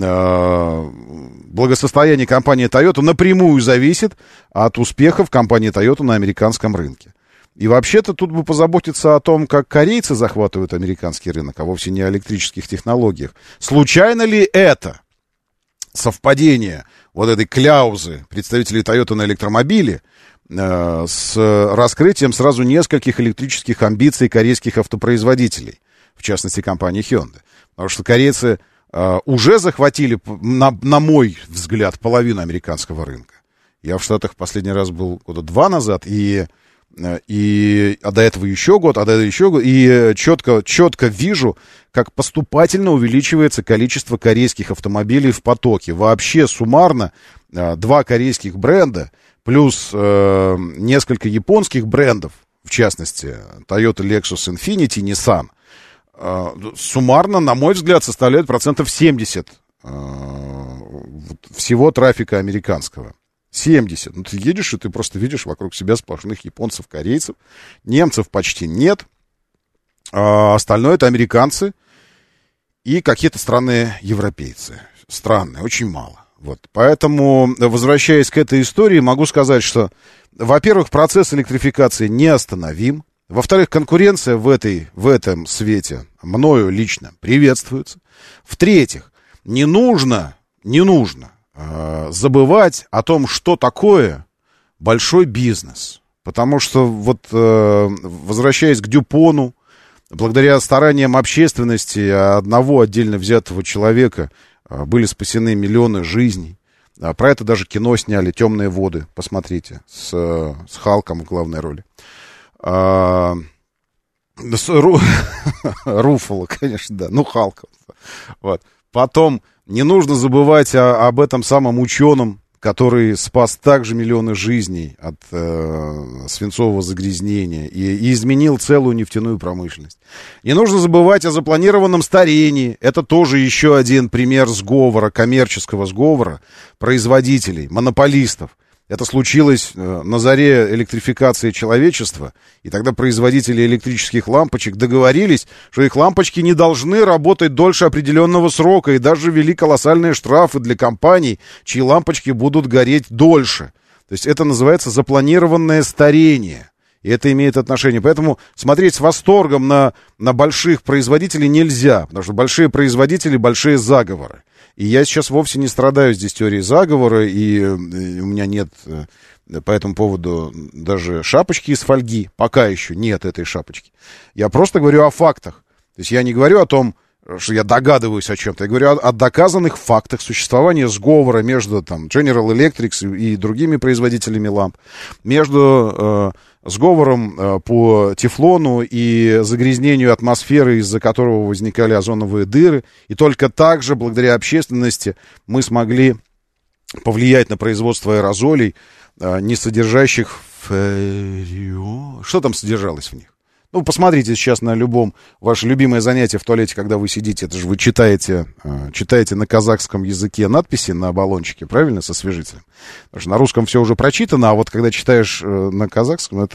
благосостояние компании Toyota напрямую зависит от успехов компании Toyota на американском рынке. И вообще-то тут бы позаботиться о том, как корейцы захватывают американский рынок, а вовсе не о электрических технологиях. Случайно ли это совпадение вот этой кляузы представителей Toyota на электромобиле с раскрытием сразу нескольких электрических амбиций корейских автопроизводителей? в частности, компания Hyundai. Потому что корейцы уже захватили, на мой взгляд, половину американского рынка. Я в Штатах последний раз был года 2 назад, а до этого еще год, и четко вижу, как поступательно увеличивается количество корейских автомобилей в потоке. Вообще суммарно 2 корейских бренда плюс несколько японских брендов, в частности, Toyota, Lexus, Infiniti, Nissan, суммарно, на мой взгляд, составляют 70% всего трафика американского. 70%. Ну, ты едешь, и ты просто видишь вокруг себя сплошных японцев, корейцев. Немцев почти нет. А остальное — это американцы и какие-то странные европейцы. Странные, очень мало. Вот. Поэтому, возвращаясь к этой истории, могу сказать, что, во-первых, процесс электрификации неостановим. Во-вторых, конкуренция в этом свете мною лично приветствуется. В-третьих, не нужно забывать о том, что такое большой бизнес. Потому что, вот, возвращаясь к Дюпону, благодаря стараниям общественности одного отдельно взятого человека были спасены миллионы жизней. Про это даже кино сняли «Темные воды», посмотрите, с Халком в главной роли. Руффало, конечно, да, Халк. Вот. Потом не нужно забывать об этом самом ученом, который спас также миллионы жизней от свинцового загрязнения и изменил целую нефтяную промышленность. Не нужно забывать о запланированном старении. Это тоже еще один пример сговора, коммерческого сговора производителей, монополистов. Это случилось на заре электрификации человечества, и тогда производители электрических лампочек договорились, что их лампочки не должны работать дольше определенного срока, и даже ввели колоссальные штрафы для компаний, чьи лампочки будут гореть дольше. То есть это называется запланированное старение, и это имеет отношение. Поэтому смотреть с восторгом на больших производителей нельзя, потому что большие производители — большие заговоры. И я сейчас вовсе не страдаю здесь теорией заговора, и у меня нет по этому поводу даже шапочки из фольги. Пока еще нет этой шапочки. Я просто говорю о фактах. То есть я не говорю о том, что я догадываюсь о чем-то. Я говорю о доказанных фактах существования сговора между там, General Electric и другими производителями ламп, между сговором по тефлону и загрязнению атмосферы, из-за которого возникали озоновые дыры. И только так же, благодаря общественности, мы смогли повлиять на производство аэрозолей, не содержащих фреон. Что там содержалось в них? Ну, посмотрите сейчас на любом ваше любимое занятие в туалете, когда вы сидите. Это же вы читаете на казахском языке надписи на баллончике, правильно, со освежителем? Потому что на русском все уже прочитано, а вот когда читаешь на казахском, это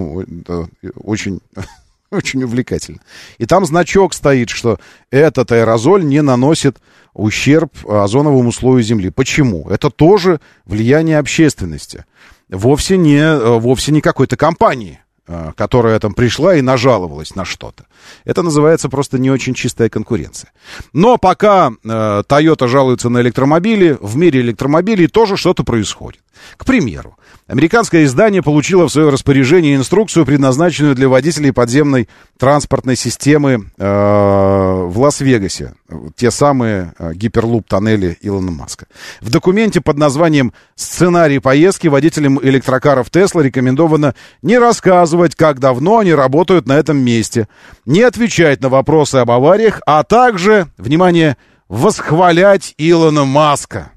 очень, очень увлекательно. И там значок стоит, что этот аэрозоль не наносит ущерб озоновому слою Земли. Почему? Это тоже влияние общественности. Вовсе не какой-то компании, которая там пришла и нажаловалась на что-то. Это называется просто не очень чистая конкуренция. Но пока Toyota жалуется на электромобили, в мире электромобилей тоже что-то происходит. К примеру, американское издание получило в свое распоряжение инструкцию, предназначенную для водителей подземной транспортной системы в Лас-Вегасе. Те самые гиперлуп-тоннели Илона Маска. В документе под названием «Сценарий поездки» водителям электрокаров Tesla рекомендовано не рассказывать, как давно они работают на этом месте, не отвечать на вопросы об авариях, а также, внимание, восхвалять Илона Маска.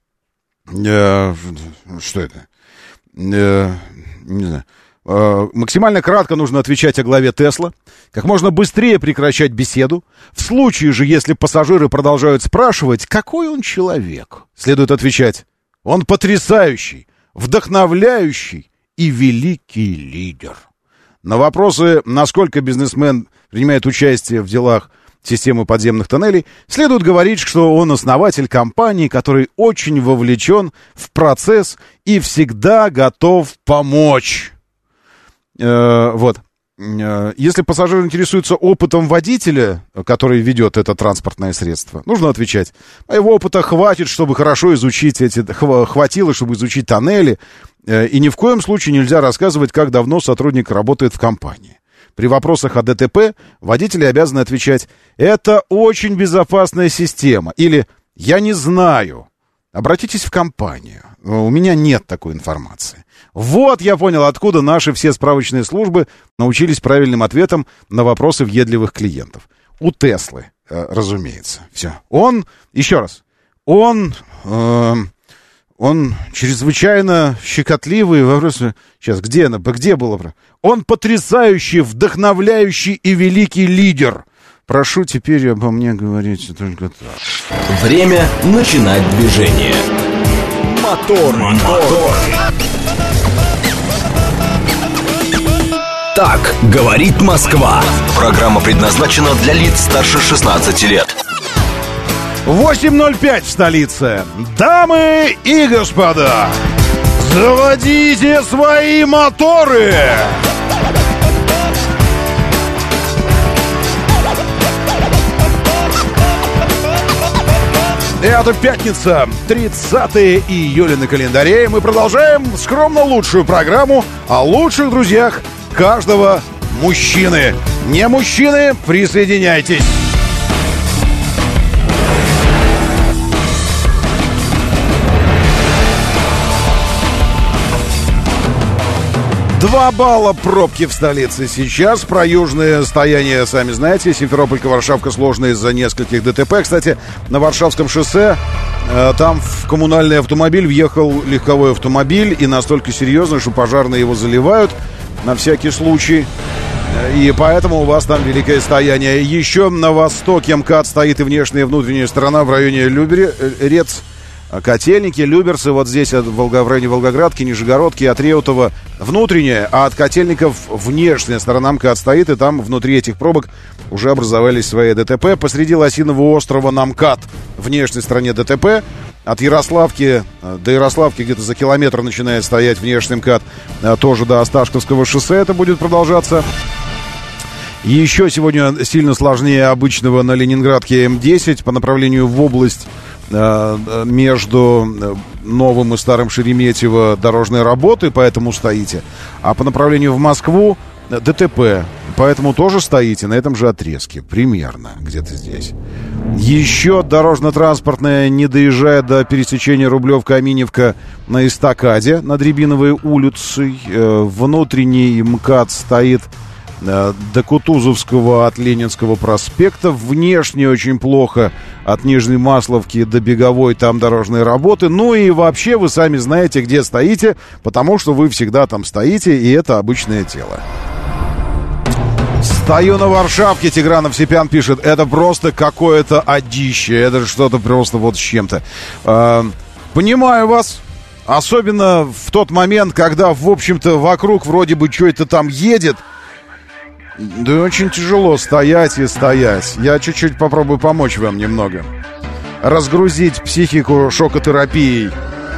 Что это? Не знаю. Максимально кратко нужно отвечать о главе Тесла, как можно быстрее прекращать беседу. В случае же, если пассажиры продолжают спрашивать, какой он человек, следует отвечать: он потрясающий, вдохновляющий и великий лидер. На вопросы, насколько бизнесмен принимает участие в делах системы подземных тоннелей, следует говорить, что он основатель компании, который очень вовлечен в процесс и всегда готов помочь. Вот. Если пассажир интересуется опытом водителя, который ведет это транспортное средство, нужно отвечать: моего опыта хватит, чтобы хорошо изучить хватило, чтобы изучить тоннели, и ни в коем случае нельзя рассказывать, как давно сотрудник работает в компании. При вопросах о ДТП водители обязаны отвечать: «Это очень безопасная система» или «Я не знаю». Обратитесь в компанию. У меня нет такой информации. Вот я понял, откуда наши все справочные службы научились правильным ответам на вопросы въедливых клиентов. У Теслы, разумеется. Все. Он, еще раз, он чрезвычайно щекотливый. Вопрос, сейчас, где было? Он потрясающий, вдохновляющий и великий лидер. Прошу теперь обо мне говорить только так. Время начинать движение. Мотор. Так говорит Москва. Программа предназначена для лиц старше 16 лет. 8:05 в столице. Дамы и господа, заводите свои моторы! Это пятница, 30 июля на календаре. Мы продолжаем скромно лучшую программу о лучших друзьях каждого мужчины. Не мужчины, присоединяйтесь. Два балла пробки в столице сейчас. Про южное стояние, сами знаете, Симферополь-Варшавка сложно из-за нескольких ДТП. Кстати, на Варшавском шоссе там в коммунальный автомобиль въехал легковой автомобиль. И настолько серьезно, что пожарные его заливают на всякий случай. И поэтому у вас там великое стояние. Еще на востоке МКАД стоит и внешняя, и внутренняя сторона в районе Люберец. Котельники, Люберцы, вот здесь в районе Волгоградки, Нижегородки, от Реутова внутренняя, а от Котельников внешняя сторона МКАД стоит, и там внутри этих пробок уже образовались свои ДТП. Посреди Лосиного острова на МКАД, внешней стороне ДТП. От Ярославки до Ярославки где-то за километр начинает стоять внешний МКАД, тоже до Осташковского шоссе это будет продолжаться. Еще сегодня сильно сложнее обычного на Ленинградке М10 по направлению в область. Между Новым и Старым Шереметьево дорожные работы, поэтому стоите. А по направлению в Москву ДТП, поэтому тоже стоите на этом же отрезке. Примерно где-то здесь. Еще дорожно-транспортная не доезжает до пересечения Рублевка-Аминевка на эстакаде над Рябиновой улицей. Внутренний МКАД стоит до Кутузовского от Ленинского проспекта. Внешне очень плохо от Нижней Масловки до Беговой, там дорожные работы. Ну и вообще вы сами знаете, где стоите, потому что вы всегда там стоите, и это обычное дело. Стою на Варшавке, Тигран Овсепян пишет, это просто какое-то одище, это же что-то просто вот с чем-то. Понимаю вас. Особенно в тот момент, когда, в общем-то, вокруг вроде бы что-то там едет. Да очень тяжело стоять и стоять. Я чуть-чуть попробую помочь вам немного. Разгрузить психику шокотерапией.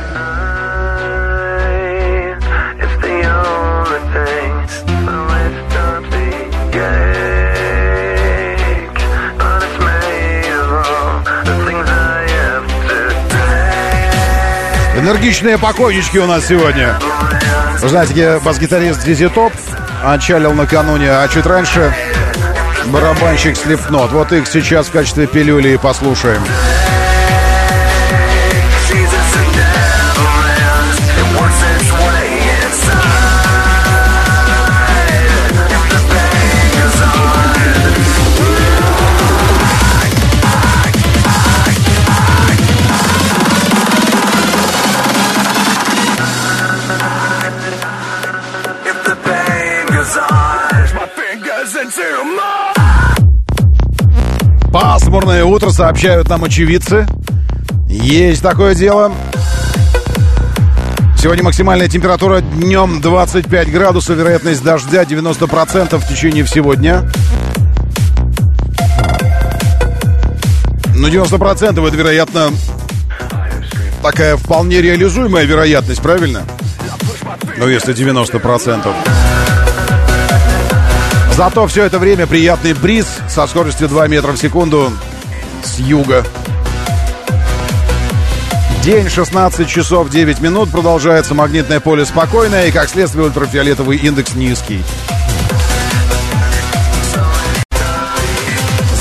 Энергичные покойнички у нас сегодня. Вы знаете, бас-гитарист Дизи Топ отчалил накануне, а чуть раньше барабанщик Slipknot. Вот их сейчас в качестве пилюли и послушаем. Пасмурное утро, сообщают нам очевидцы. Есть такое дело. Сегодня максимальная температура днем 25 градусов, вероятность дождя 90% в течение всего дня. Ну, 90% это, вероятно, такая вполне реализуемая вероятность, правильно? Ну, если 90%. Зато все это время приятный бриз со скоростью 2 метра в секунду с юга. День 16 часов 9 минут. Продолжается магнитное поле спокойное и, как следствие, ультрафиолетовый индекс низкий.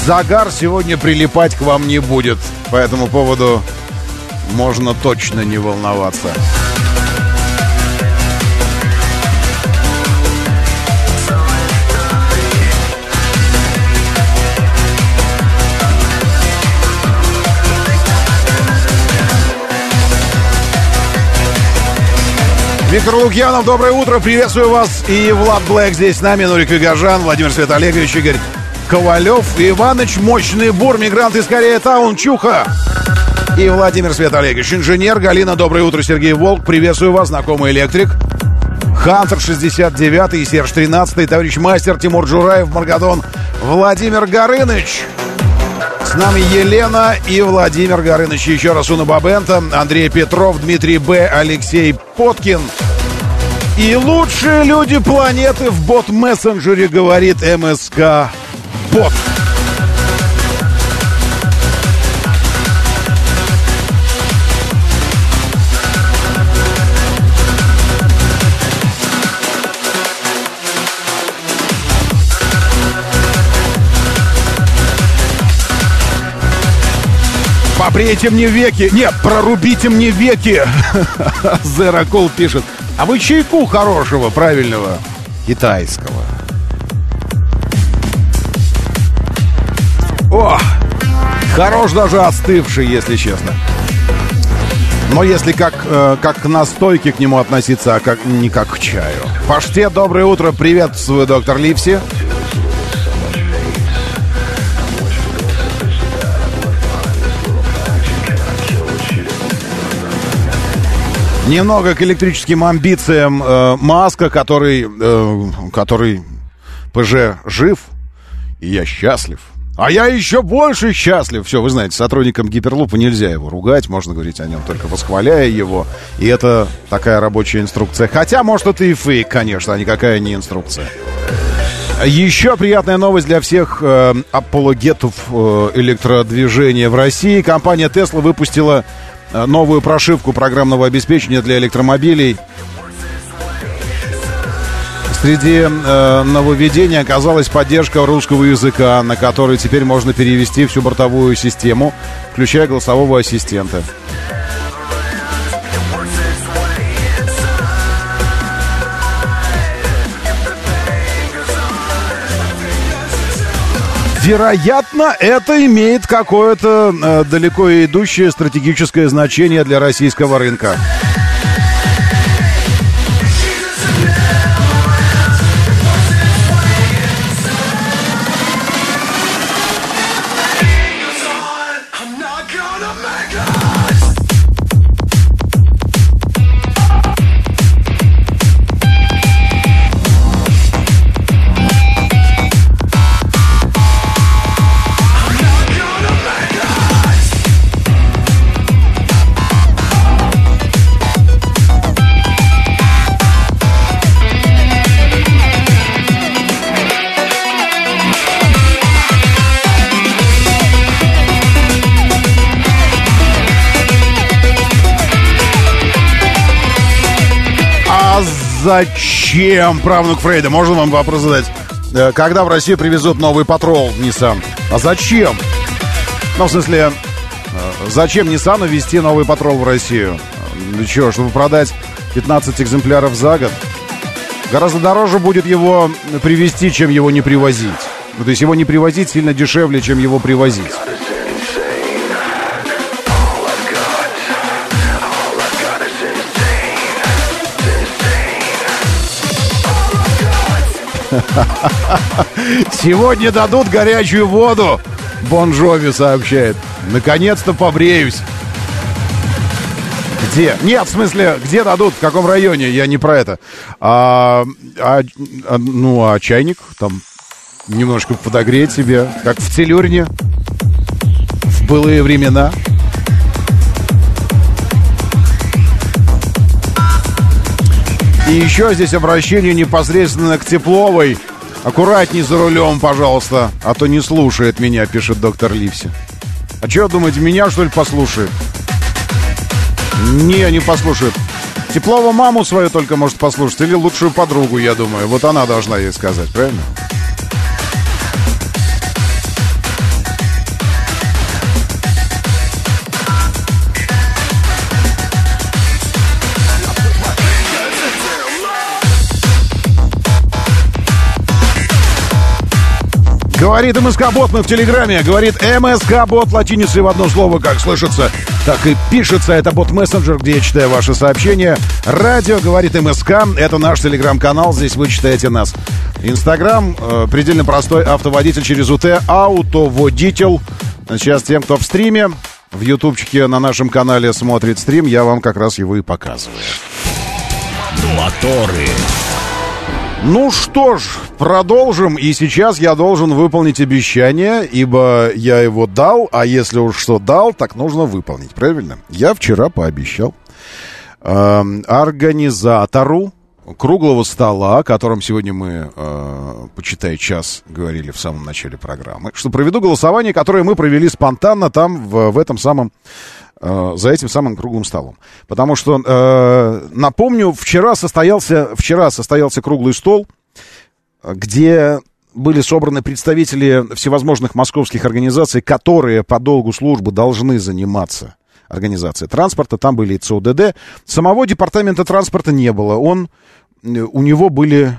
Загар сегодня прилипать к вам не будет. По этому поводу можно точно не волноваться. Виктор Лукьянов, доброе утро, приветствую вас. И Влад Блэк здесь с нами, Нурик Вигажан, Владимир Светолегович, Игорь Ковалев, Иваныч, Мощный Бур, мигрант из Корея-таун, Чуха. И Владимир Светолегович, инженер, Галина, доброе утро, Сергей Волк, приветствую вас, знакомый электрик. Хантер 69-й, Серж 13-й, товарищ мастер, Тимур Джураев, Маргадон, Владимир Горыныч. С нами Елена и Владимир Горыныч. Еще раз Уна Бабента, Андрей Петров, Дмитрий Б., Алексей Поткин. И лучшие люди планеты в бот-мессенджере, говорит МСК Бот. Попрейте мне веки. Нет, прорубите мне веки. Зеракул пишет. А вы чайку хорошего, правильного, китайского. О, хорош даже остывший, если честно. Но если как к настойке к нему относиться, а как, не как к чаю. Паштет, доброе утро. Приветствую, доктор Ливси. Немного к электрическим амбициям Маска, который ПЖ жив, и я счастлив. А я еще больше счастлив. Все, вы знаете, сотрудникам Гиперлупа нельзя его ругать, можно говорить о нем только восхваляя его. И это такая рабочая инструкция. Хотя, может, это и фейк, конечно, а никакая не инструкция. Еще приятная новость для всех апологетов электродвижения в России. Компания Tesla выпустила новую прошивку программного обеспечения для электромобилей. Среди нововведений оказалась поддержка русского языка, на который теперь можно перевести всю бортовую систему, включая голосового ассистента. Вероятно, это имеет какое-то далеко идущее стратегическое значение для российского рынка. Зачем, правнук Фрейда? Можно вам вопрос задать? Когда в Россию привезут новый Patrol Nissan? А зачем? Ну, в смысле, зачем Nissan везти новый Patrol в Россию? Для чего? Чтобы продать 15 экземпляров за год? Гораздо дороже будет его привезти, чем его не привозить. То есть его не привозить сильно дешевле, чем его привозить. Сегодня дадут горячую воду, Бон Джови сообщает. Наконец-то побреюсь. Где? Нет, в смысле, где дадут, в каком районе? Я не про это. А чайник там немножко подогреть себе, как в Целюрне в былые времена. И еще здесь обращение непосредственно к Тепловой. Аккуратней за рулем, пожалуйста, а то не слушает меня, пишет доктор Ливси. А что, думаете, меня, что ли, послушает? Не послушает. Теплова маму свою только может послушать, или лучшую подругу, я думаю. Вот она должна ей сказать, правильно? Говорит МСК-бот, мы в Телеграме. Говорит МСК-бот латиницей в одно слово, как слышится, так и пишется. Это бот-мессенджер, где я читаю ваши сообщения. Радио говорит МСК. Это наш Телеграм-канал. Здесь вы читаете нас. Инстаграм. Предельно простой. Автоводитель через УТ. Аутоводитель. Сейчас тем, кто в стриме, в ютубчике на нашем канале смотрит стрим, я вам как раз его и показываю. Моторы. Ну что ж, продолжим. И сейчас я должен выполнить обещание, ибо я его дал, а если уж что дал, так нужно выполнить, правильно? Я вчера пообещал организатору круглого стола, о котором сегодня мы, почитай, час говорили в самом начале программы, что проведу голосование, которое мы провели спонтанно там, в этом самом, за этим самым круглым столом. Потому что, напомню, вчера состоялся круглый стол, где были собраны представители всевозможных московских организаций, которые по долгу службы должны заниматься организацией транспорта. Там были и ЦОДД. Самого департамента транспорта не было. У него были,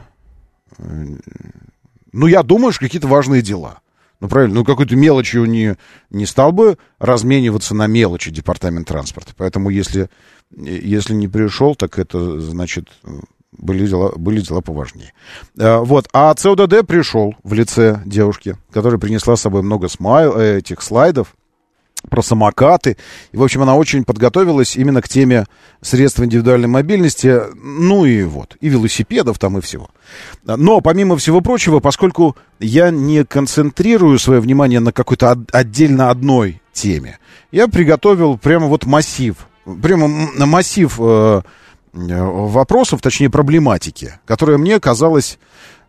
я думаю, что какие-то важные дела. Правильно, какой-то мелочью не стал бы размениваться на мелочи департамент транспорта. Поэтому, если не пришел, так это, значит, были дела поважнее. А ЦОДД пришел в лице девушки, которая принесла с собой много этих слайдов про самокаты. И, в общем, она очень подготовилась именно к теме средств индивидуальной мобильности, и велосипедов там, и всего. Но, помимо всего прочего, поскольку я не концентрирую свое внимание на какой-то отдельно одной теме, я приготовил прямо массив вопросов, точнее, проблематики, которая мне казалась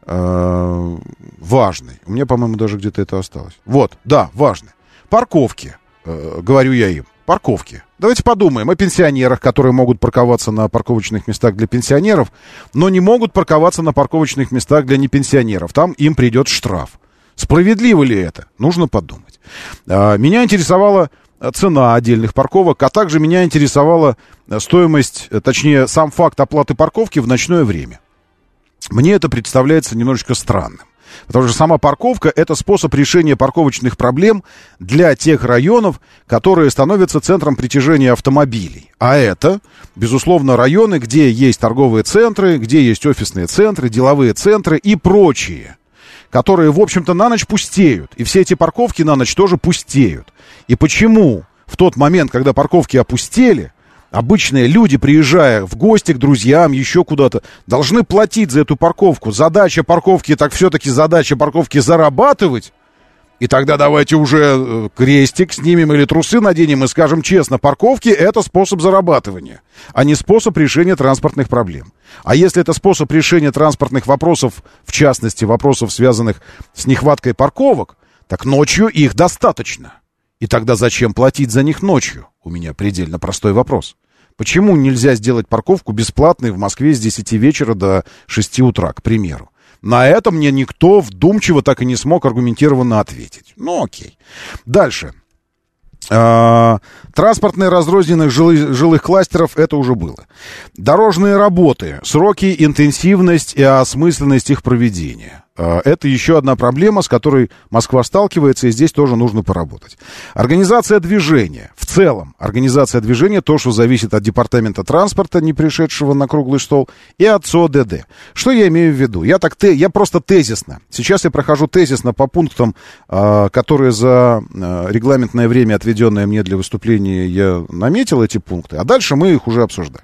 важной. У меня, по-моему, даже где-то это осталось. Важной. Парковки. Говорю я им. Парковки. Давайте подумаем о пенсионерах, которые могут парковаться на парковочных местах для пенсионеров, но не могут парковаться на парковочных местах для непенсионеров. Там им придет штраф. Справедливо ли это? Нужно подумать. Меня интересовала цена отдельных парковок, а также меня интересовала стоимость, точнее, сам факт оплаты парковки в ночное время. Мне это представляется немножечко странным. Потому что сама парковка — это способ решения парковочных проблем для тех районов, которые становятся центром притяжения автомобилей. А это, безусловно, районы, где есть торговые центры, где есть офисные центры, деловые центры и прочие, которые, в общем-то, на ночь пустеют. И все эти парковки на ночь тоже пустеют. И почему в тот момент, когда парковки опустели, обычные люди, приезжая в гости к друзьям, еще куда-то, должны платить за эту парковку? Задача парковки, так все-таки задача парковки зарабатывать. И тогда давайте уже крестик снимем или трусы наденем и скажем честно, парковки — это способ зарабатывания, а не способ решения транспортных проблем. А если это способ решения транспортных вопросов, в частности, вопросов, связанных с нехваткой парковок, так ночью их достаточно. И тогда зачем платить за них ночью? У меня предельно простой вопрос. Почему нельзя сделать парковку бесплатной в Москве с 10 вечера до 6 утра, к примеру? На это мне никто вдумчиво так и не смог аргументированно ответить. Окей. Дальше. Транспортные разрозненных жилых кластеров — это уже было. Дорожные работы, сроки, интенсивность и осмысленность их проведения. Это еще одна проблема, с которой Москва сталкивается, и здесь тоже нужно поработать. Организация движения. В целом, организация движения, то, что зависит от департамента транспорта, не пришедшего на круглый стол, и от ЦОДД. Что я имею в виду? Я просто тезисно. Сейчас я прохожу тезисно по пунктам, которые за регламентное время, отведенное мне для выступления, я наметил эти пункты, а дальше мы их уже обсуждали.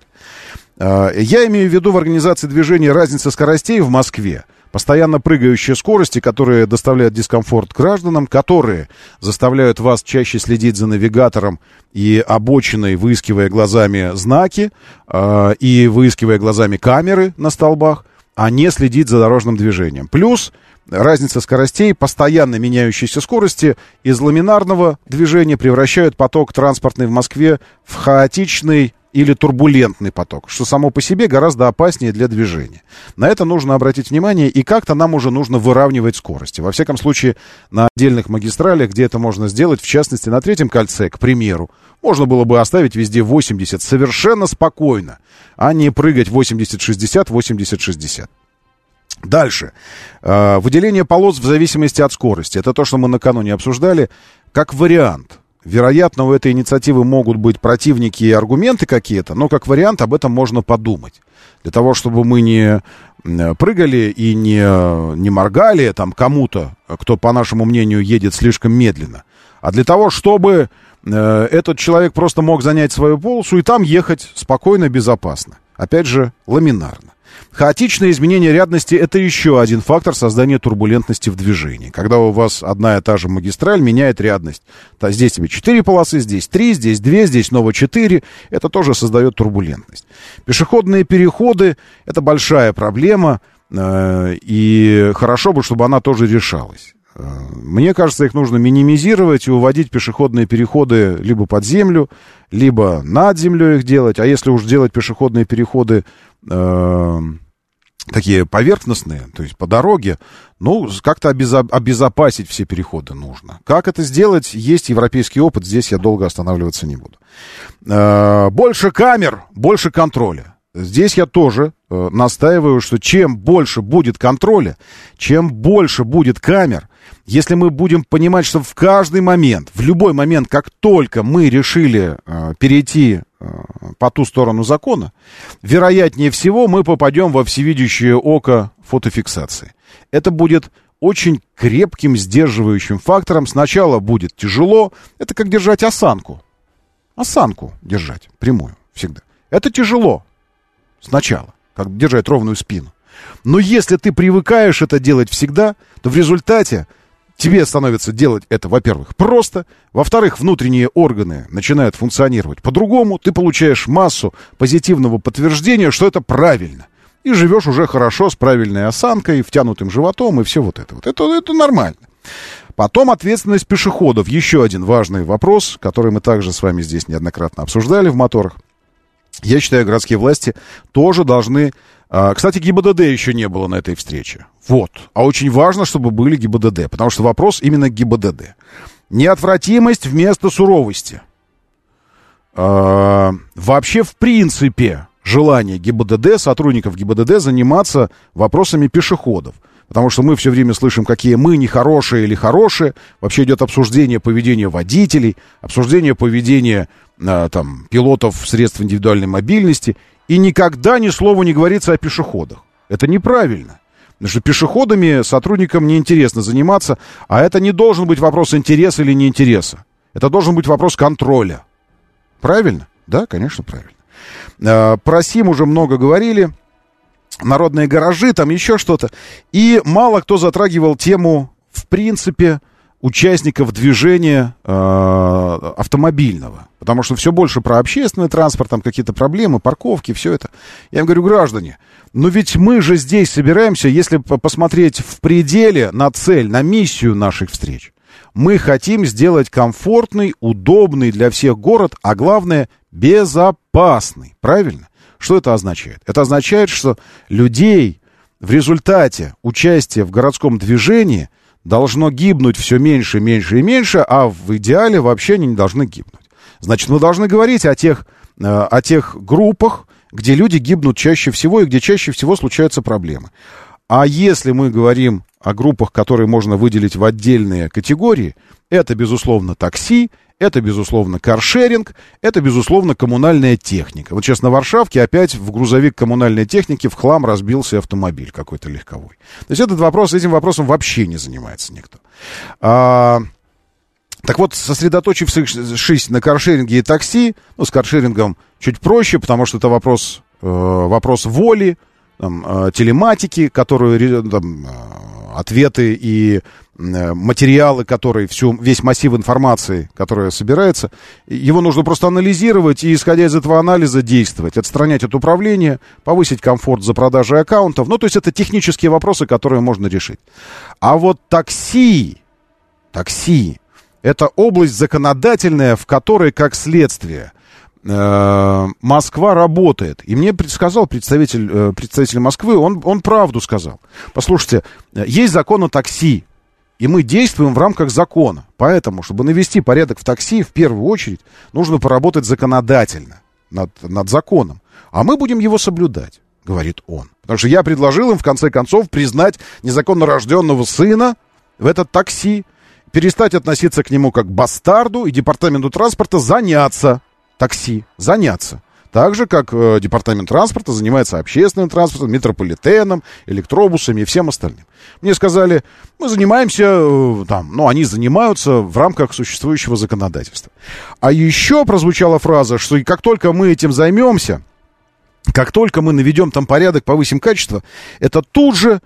Я имею в виду в организации движения разница скоростей в Москве. Постоянно прыгающие скорости, которые доставляют дискомфорт гражданам, которые заставляют вас чаще следить за навигатором и обочиной, выискивая глазами знаки и выискивая глазами камеры на столбах, а не следить за дорожным движением. Плюс разница скоростей, постоянно меняющиеся скорости из ламинарного движения превращают поток транспортный в Москве в хаотичный или турбулентный поток, что само по себе гораздо опаснее для движения. На это нужно обратить внимание, и как-то нам уже нужно выравнивать скорости. Во всяком случае, на отдельных магистралях, где это можно сделать, в частности, на Третьем кольце, к примеру, можно было бы оставить везде 80 совершенно спокойно, а не прыгать 80-60, 80-60. Дальше. Выделение полос в зависимости от скорости. Это то, что мы накануне обсуждали. Как вариант. Вероятно, у этой инициативы могут быть противники и аргументы какие-то, но как вариант об этом можно подумать. Для того, чтобы мы не прыгали и не моргали там кому-то, кто, по нашему мнению, едет слишком медленно. А для того, чтобы этот человек просто мог занять свою полосу и там ехать спокойно, безопасно. Опять же, ламинарно. Хаотичное изменение рядности — это еще один фактор создания турбулентности в движении. Когда у вас одна и та же магистраль меняет рядность. То здесь тебе 4 полосы, здесь 3, здесь 2, здесь снова 4. Это тоже создает турбулентность. Пешеходные переходы — это большая проблема, и хорошо бы, чтобы она тоже решалась. Мне кажется, их нужно минимизировать и уводить пешеходные переходы либо под землю, либо над землей их делать. А если уж делать пешеходные переходы такие поверхностные, то есть по дороге, ну, как-то обезопасить все переходы нужно. Как это сделать? Есть европейский опыт, здесь я долго останавливаться не буду. Больше камер, больше контроля. Здесь я тоже настаиваю, что чем больше будет контроля, чем больше будет камер, если мы будем понимать, что в каждый момент, в любой момент, как только мы решили перейти по ту сторону закона, вероятнее всего мы попадем во всевидящее око фотофиксации. Это будет очень крепким сдерживающим фактором. Сначала будет тяжело. Это как держать осанку. Осанку держать прямую всегда. Это тяжело сначала, как держать ровную спину. Но если ты привыкаешь это делать всегда, то в результате тебе становится делать это, во-первых, просто, во-вторых, внутренние органы начинают функционировать по-другому, ты получаешь массу позитивного подтверждения, что это правильно. И живешь уже хорошо, с правильной осанкой, втянутым животом и все вот это. Это нормально. Потом ответственность пешеходов. Еще один важный вопрос, который мы также с вами здесь неоднократно обсуждали в моторах. Я считаю, городские власти тоже должны... Кстати, ГИБДД еще не было на этой встрече. Вот. А очень важно, чтобы были ГИБДД, потому что вопрос именно к ГИБДД. Неотвратимость вместо суровости. Вообще, в принципе, желание ГИБДД, сотрудников ГИБДД заниматься вопросами пешеходов. Потому что мы все время слышим, какие мы нехорошие или хорошие. Вообще идет обсуждение поведения водителей, обсуждение поведения пилотов средств индивидуальной мобильности. И никогда ни слова не говорится о пешеходах. Это неправильно. Потому что пешеходами сотрудникам неинтересно заниматься. А это не должен быть вопрос интереса или неинтереса. Это должен быть вопрос контроля. Правильно? Да, конечно, правильно. Про СИМ уже много говорили. Народные гаражи, там еще что-то. И мало кто затрагивал тему, в принципе, участников движения автомобильного. Потому что все больше про общественный транспорт, там какие-то проблемы, парковки, все это. Я им говорю, граждане, но ведь мы же здесь собираемся, если посмотреть в пределе на цель, на миссию наших встреч. Мы хотим сделать комфортный, удобный для всех город, а главное, безопасный. Правильно? Что это означает? Это означает, что людей в результате участия в городском движении должно гибнуть все меньше, меньше и меньше, а в идеале вообще они не должны гибнуть. Значит, мы должны говорить о тех группах, где люди гибнут чаще всего и где чаще всего случаются проблемы. А если мы говорим о группах, которые можно выделить в отдельные категории, это, безусловно, такси, это, безусловно, каршеринг, это, безусловно, коммунальная техника. Вот сейчас на Варшавке опять в грузовик коммунальной техники в хлам разбился автомобиль какой-то легковой. То есть этим вопросом вообще не занимается никто. Так вот, сосредоточившись на каршеринге и такси, с каршерингом чуть проще, потому что это вопрос воли, телематики, которую ответы и материалы, которые весь массив информации, которая собирается, его нужно просто анализировать и, исходя из этого анализа, действовать, отстранять от управления, повысить комфорт за продажей аккаунтов. То есть это технические вопросы, которые можно решить. А вот такси, это область законодательная, в которой, как следствие, Москва работает. И мне сказал представитель Москвы, он правду сказал. Послушайте, есть закон о такси, и мы действуем в рамках закона. Поэтому, чтобы навести порядок в такси, в первую очередь, нужно поработать законодательно над законом. А мы будем его соблюдать. говорит он. Потому что я предложил им, в конце концов, признать незаконно рожденного сына в этот такси, перестать относиться к нему как к бастарду, и департаменту транспорта заняться такси, заняться. Так же, как департамент транспорта занимается общественным транспортом, метрополитеном, электробусами и всем остальным. Мне сказали, мы занимаемся там, ну, они занимаются в рамках существующего законодательства. А еще прозвучала фраза, что как только мы этим займемся, как только мы наведем там порядок, повысим качество, это тут же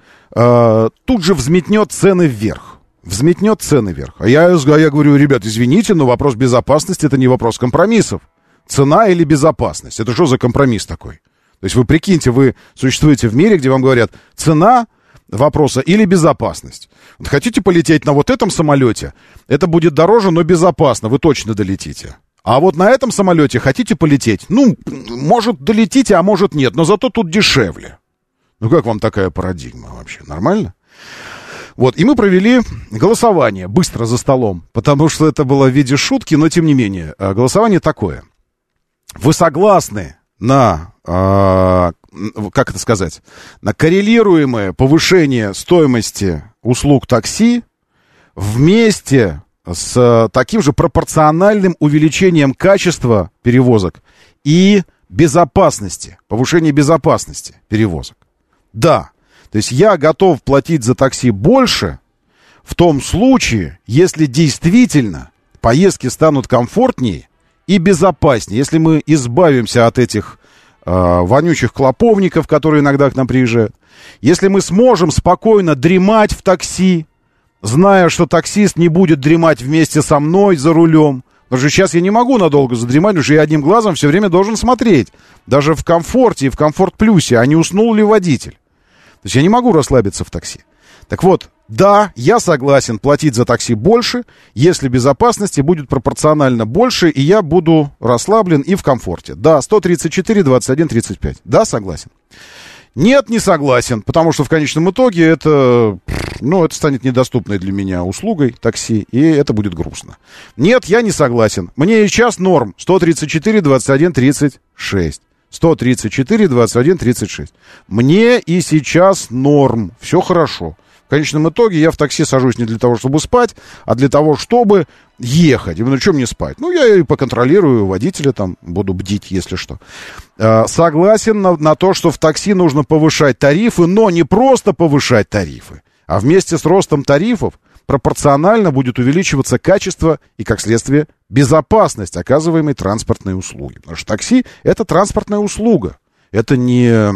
взметнет цены вверх. Взметнет цены вверх. А я говорю, ребят, извините, но вопрос безопасности — это не вопрос компромиссов. Цена или безопасность? Это что за компромисс такой? То есть вы прикиньте, вы существуете в мире, где вам говорят цена вопроса или безопасность. Вот хотите полететь на вот этом самолете? Это будет дороже, но безопасно, вы точно долетите. А вот на этом самолете хотите полететь? Ну, может долетите, а может нет, но зато тут дешевле. Ну как вам такая парадигма вообще? Нормально? Вот, и мы провели голосование быстро за столом, потому что это было в виде шутки, но тем не менее, голосование такое. Вы согласны на, как это сказать, на коррелируемое повышение стоимости услуг такси вместе с таким же пропорциональным увеличением качества перевозок и безопасности, повышение безопасности перевозок? Да. То есть я готов платить за такси больше в том случае, если действительно поездки станут комфортнее и безопаснее, если мы избавимся от этих вонючих клоповников, которые иногда к нам приезжают, если мы сможем спокойно дремать в такси, зная, что таксист не будет дремать вместе со мной за рулем. Потому что сейчас я не могу надолго задремать, потому что я одним глазом все время должен смотреть. Даже в комфорте и в комфорт-плюсе, а не уснул ли водитель. То есть я не могу расслабиться в такси. Так вот, да, я согласен платить за такси больше, если безопасности будет пропорционально больше, и я буду расслаблен и в комфорте. Да, 134, 21, 35. Да, согласен. Нет, не согласен, потому что в конечном итоге это станет недоступной для меня услугой такси, и это будет грустно. Нет, я не согласен. Мне и час норм 134, 21, 36. 134, 21, 36. Мне и сейчас норм. Все хорошо. В конечном итоге я в такси сажусь не для того, чтобы спать, а для того, чтобы ехать. Ну, что мне спать? Ну, я и поконтролирую водителя, там, буду бдить, если что. Согласен на то, что в такси нужно повышать тарифы, но не просто повышать тарифы, а вместе с ростом тарифов пропорционально будет увеличиваться качество и, как следствие, безопасность оказываемой транспортной услуги. Потому что такси — это транспортная услуга. Это не...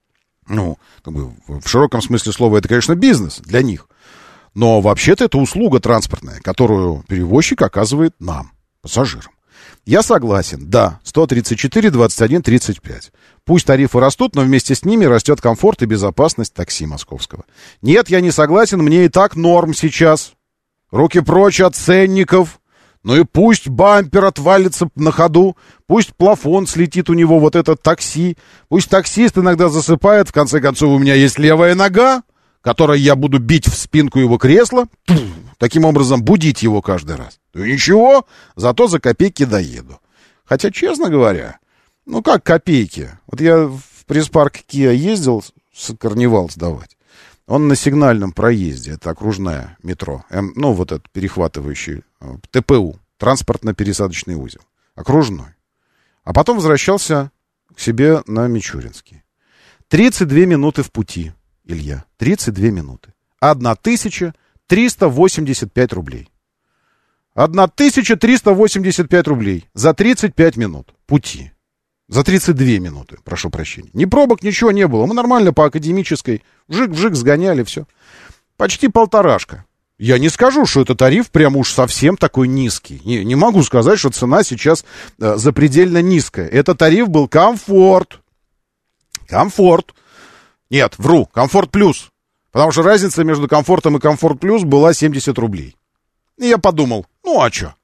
в широком смысле слова, это, конечно, бизнес для них. Но вообще-то это услуга транспортная, которую перевозчик оказывает нам, пассажирам. Я согласен, да, 134, 21, 35. Pусть тарифы растут, но вместе с ними растет комфорт и безопасность такси московского. Нет, я не согласен, мне и так норм сейчас. Руки прочь от ценников. Ну и пусть бампер отвалится на ходу, пусть плафон слетит у него, вот это такси, пусть таксист иногда засыпает, в конце концов у меня есть левая нога, которой я буду бить в спинку его кресла, таким образом будить его каждый раз. Ну ничего, зато за копейки доеду. Хотя, честно говоря, как копейки? Вот я в пресс-парк Kia ездил карнивал сдавать. Он на сигнальном проезде, это окружное метро, вот этот перехватывающий ТПУ, транспортно-пересадочный узел, окружной. А потом возвращался к себе на Мичуринский. 32 минуты в пути, Илья, 32 минуты. 1385 рублей. 1385 рублей за 35 минут пути. За 32 минуты, прошу прощения. Ни пробок, ничего не было. Мы нормально по академической вжик-вжик сгоняли, все. Почти 1,5. Я не скажу, что это тариф прям уж совсем такой низкий. Не могу сказать, что цена сейчас запредельно низкая. Это тариф был комфорт. Комфорт. Нет, вру, комфорт плюс. Потому что разница между комфортом и комфорт плюс была 70 рублей. И я подумал, а что?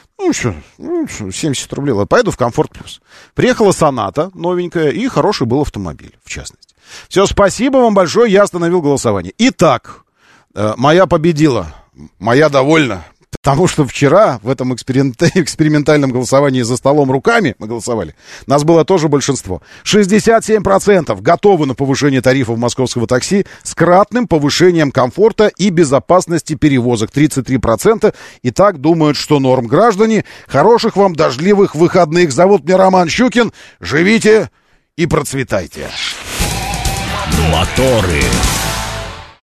70 рублей. Ладно, поеду в комфорт плюс. Приехала Соната новенькая, и хороший был автомобиль, в частности. Все, спасибо вам большое, я остановил голосование. Итак, моя победила, моя довольна. Потому что вчера в этом экспериментальном голосовании за столом руками мы голосовали. Нас было тоже большинство. 67% готовы на повышение тарифов московского такси с кратным повышением комфорта и безопасности перевозок. 33% и так думают, что норм. Граждане, хороших вам дождливых выходных. Зовут меня Роман Щукин. Живите и процветайте. Моторы.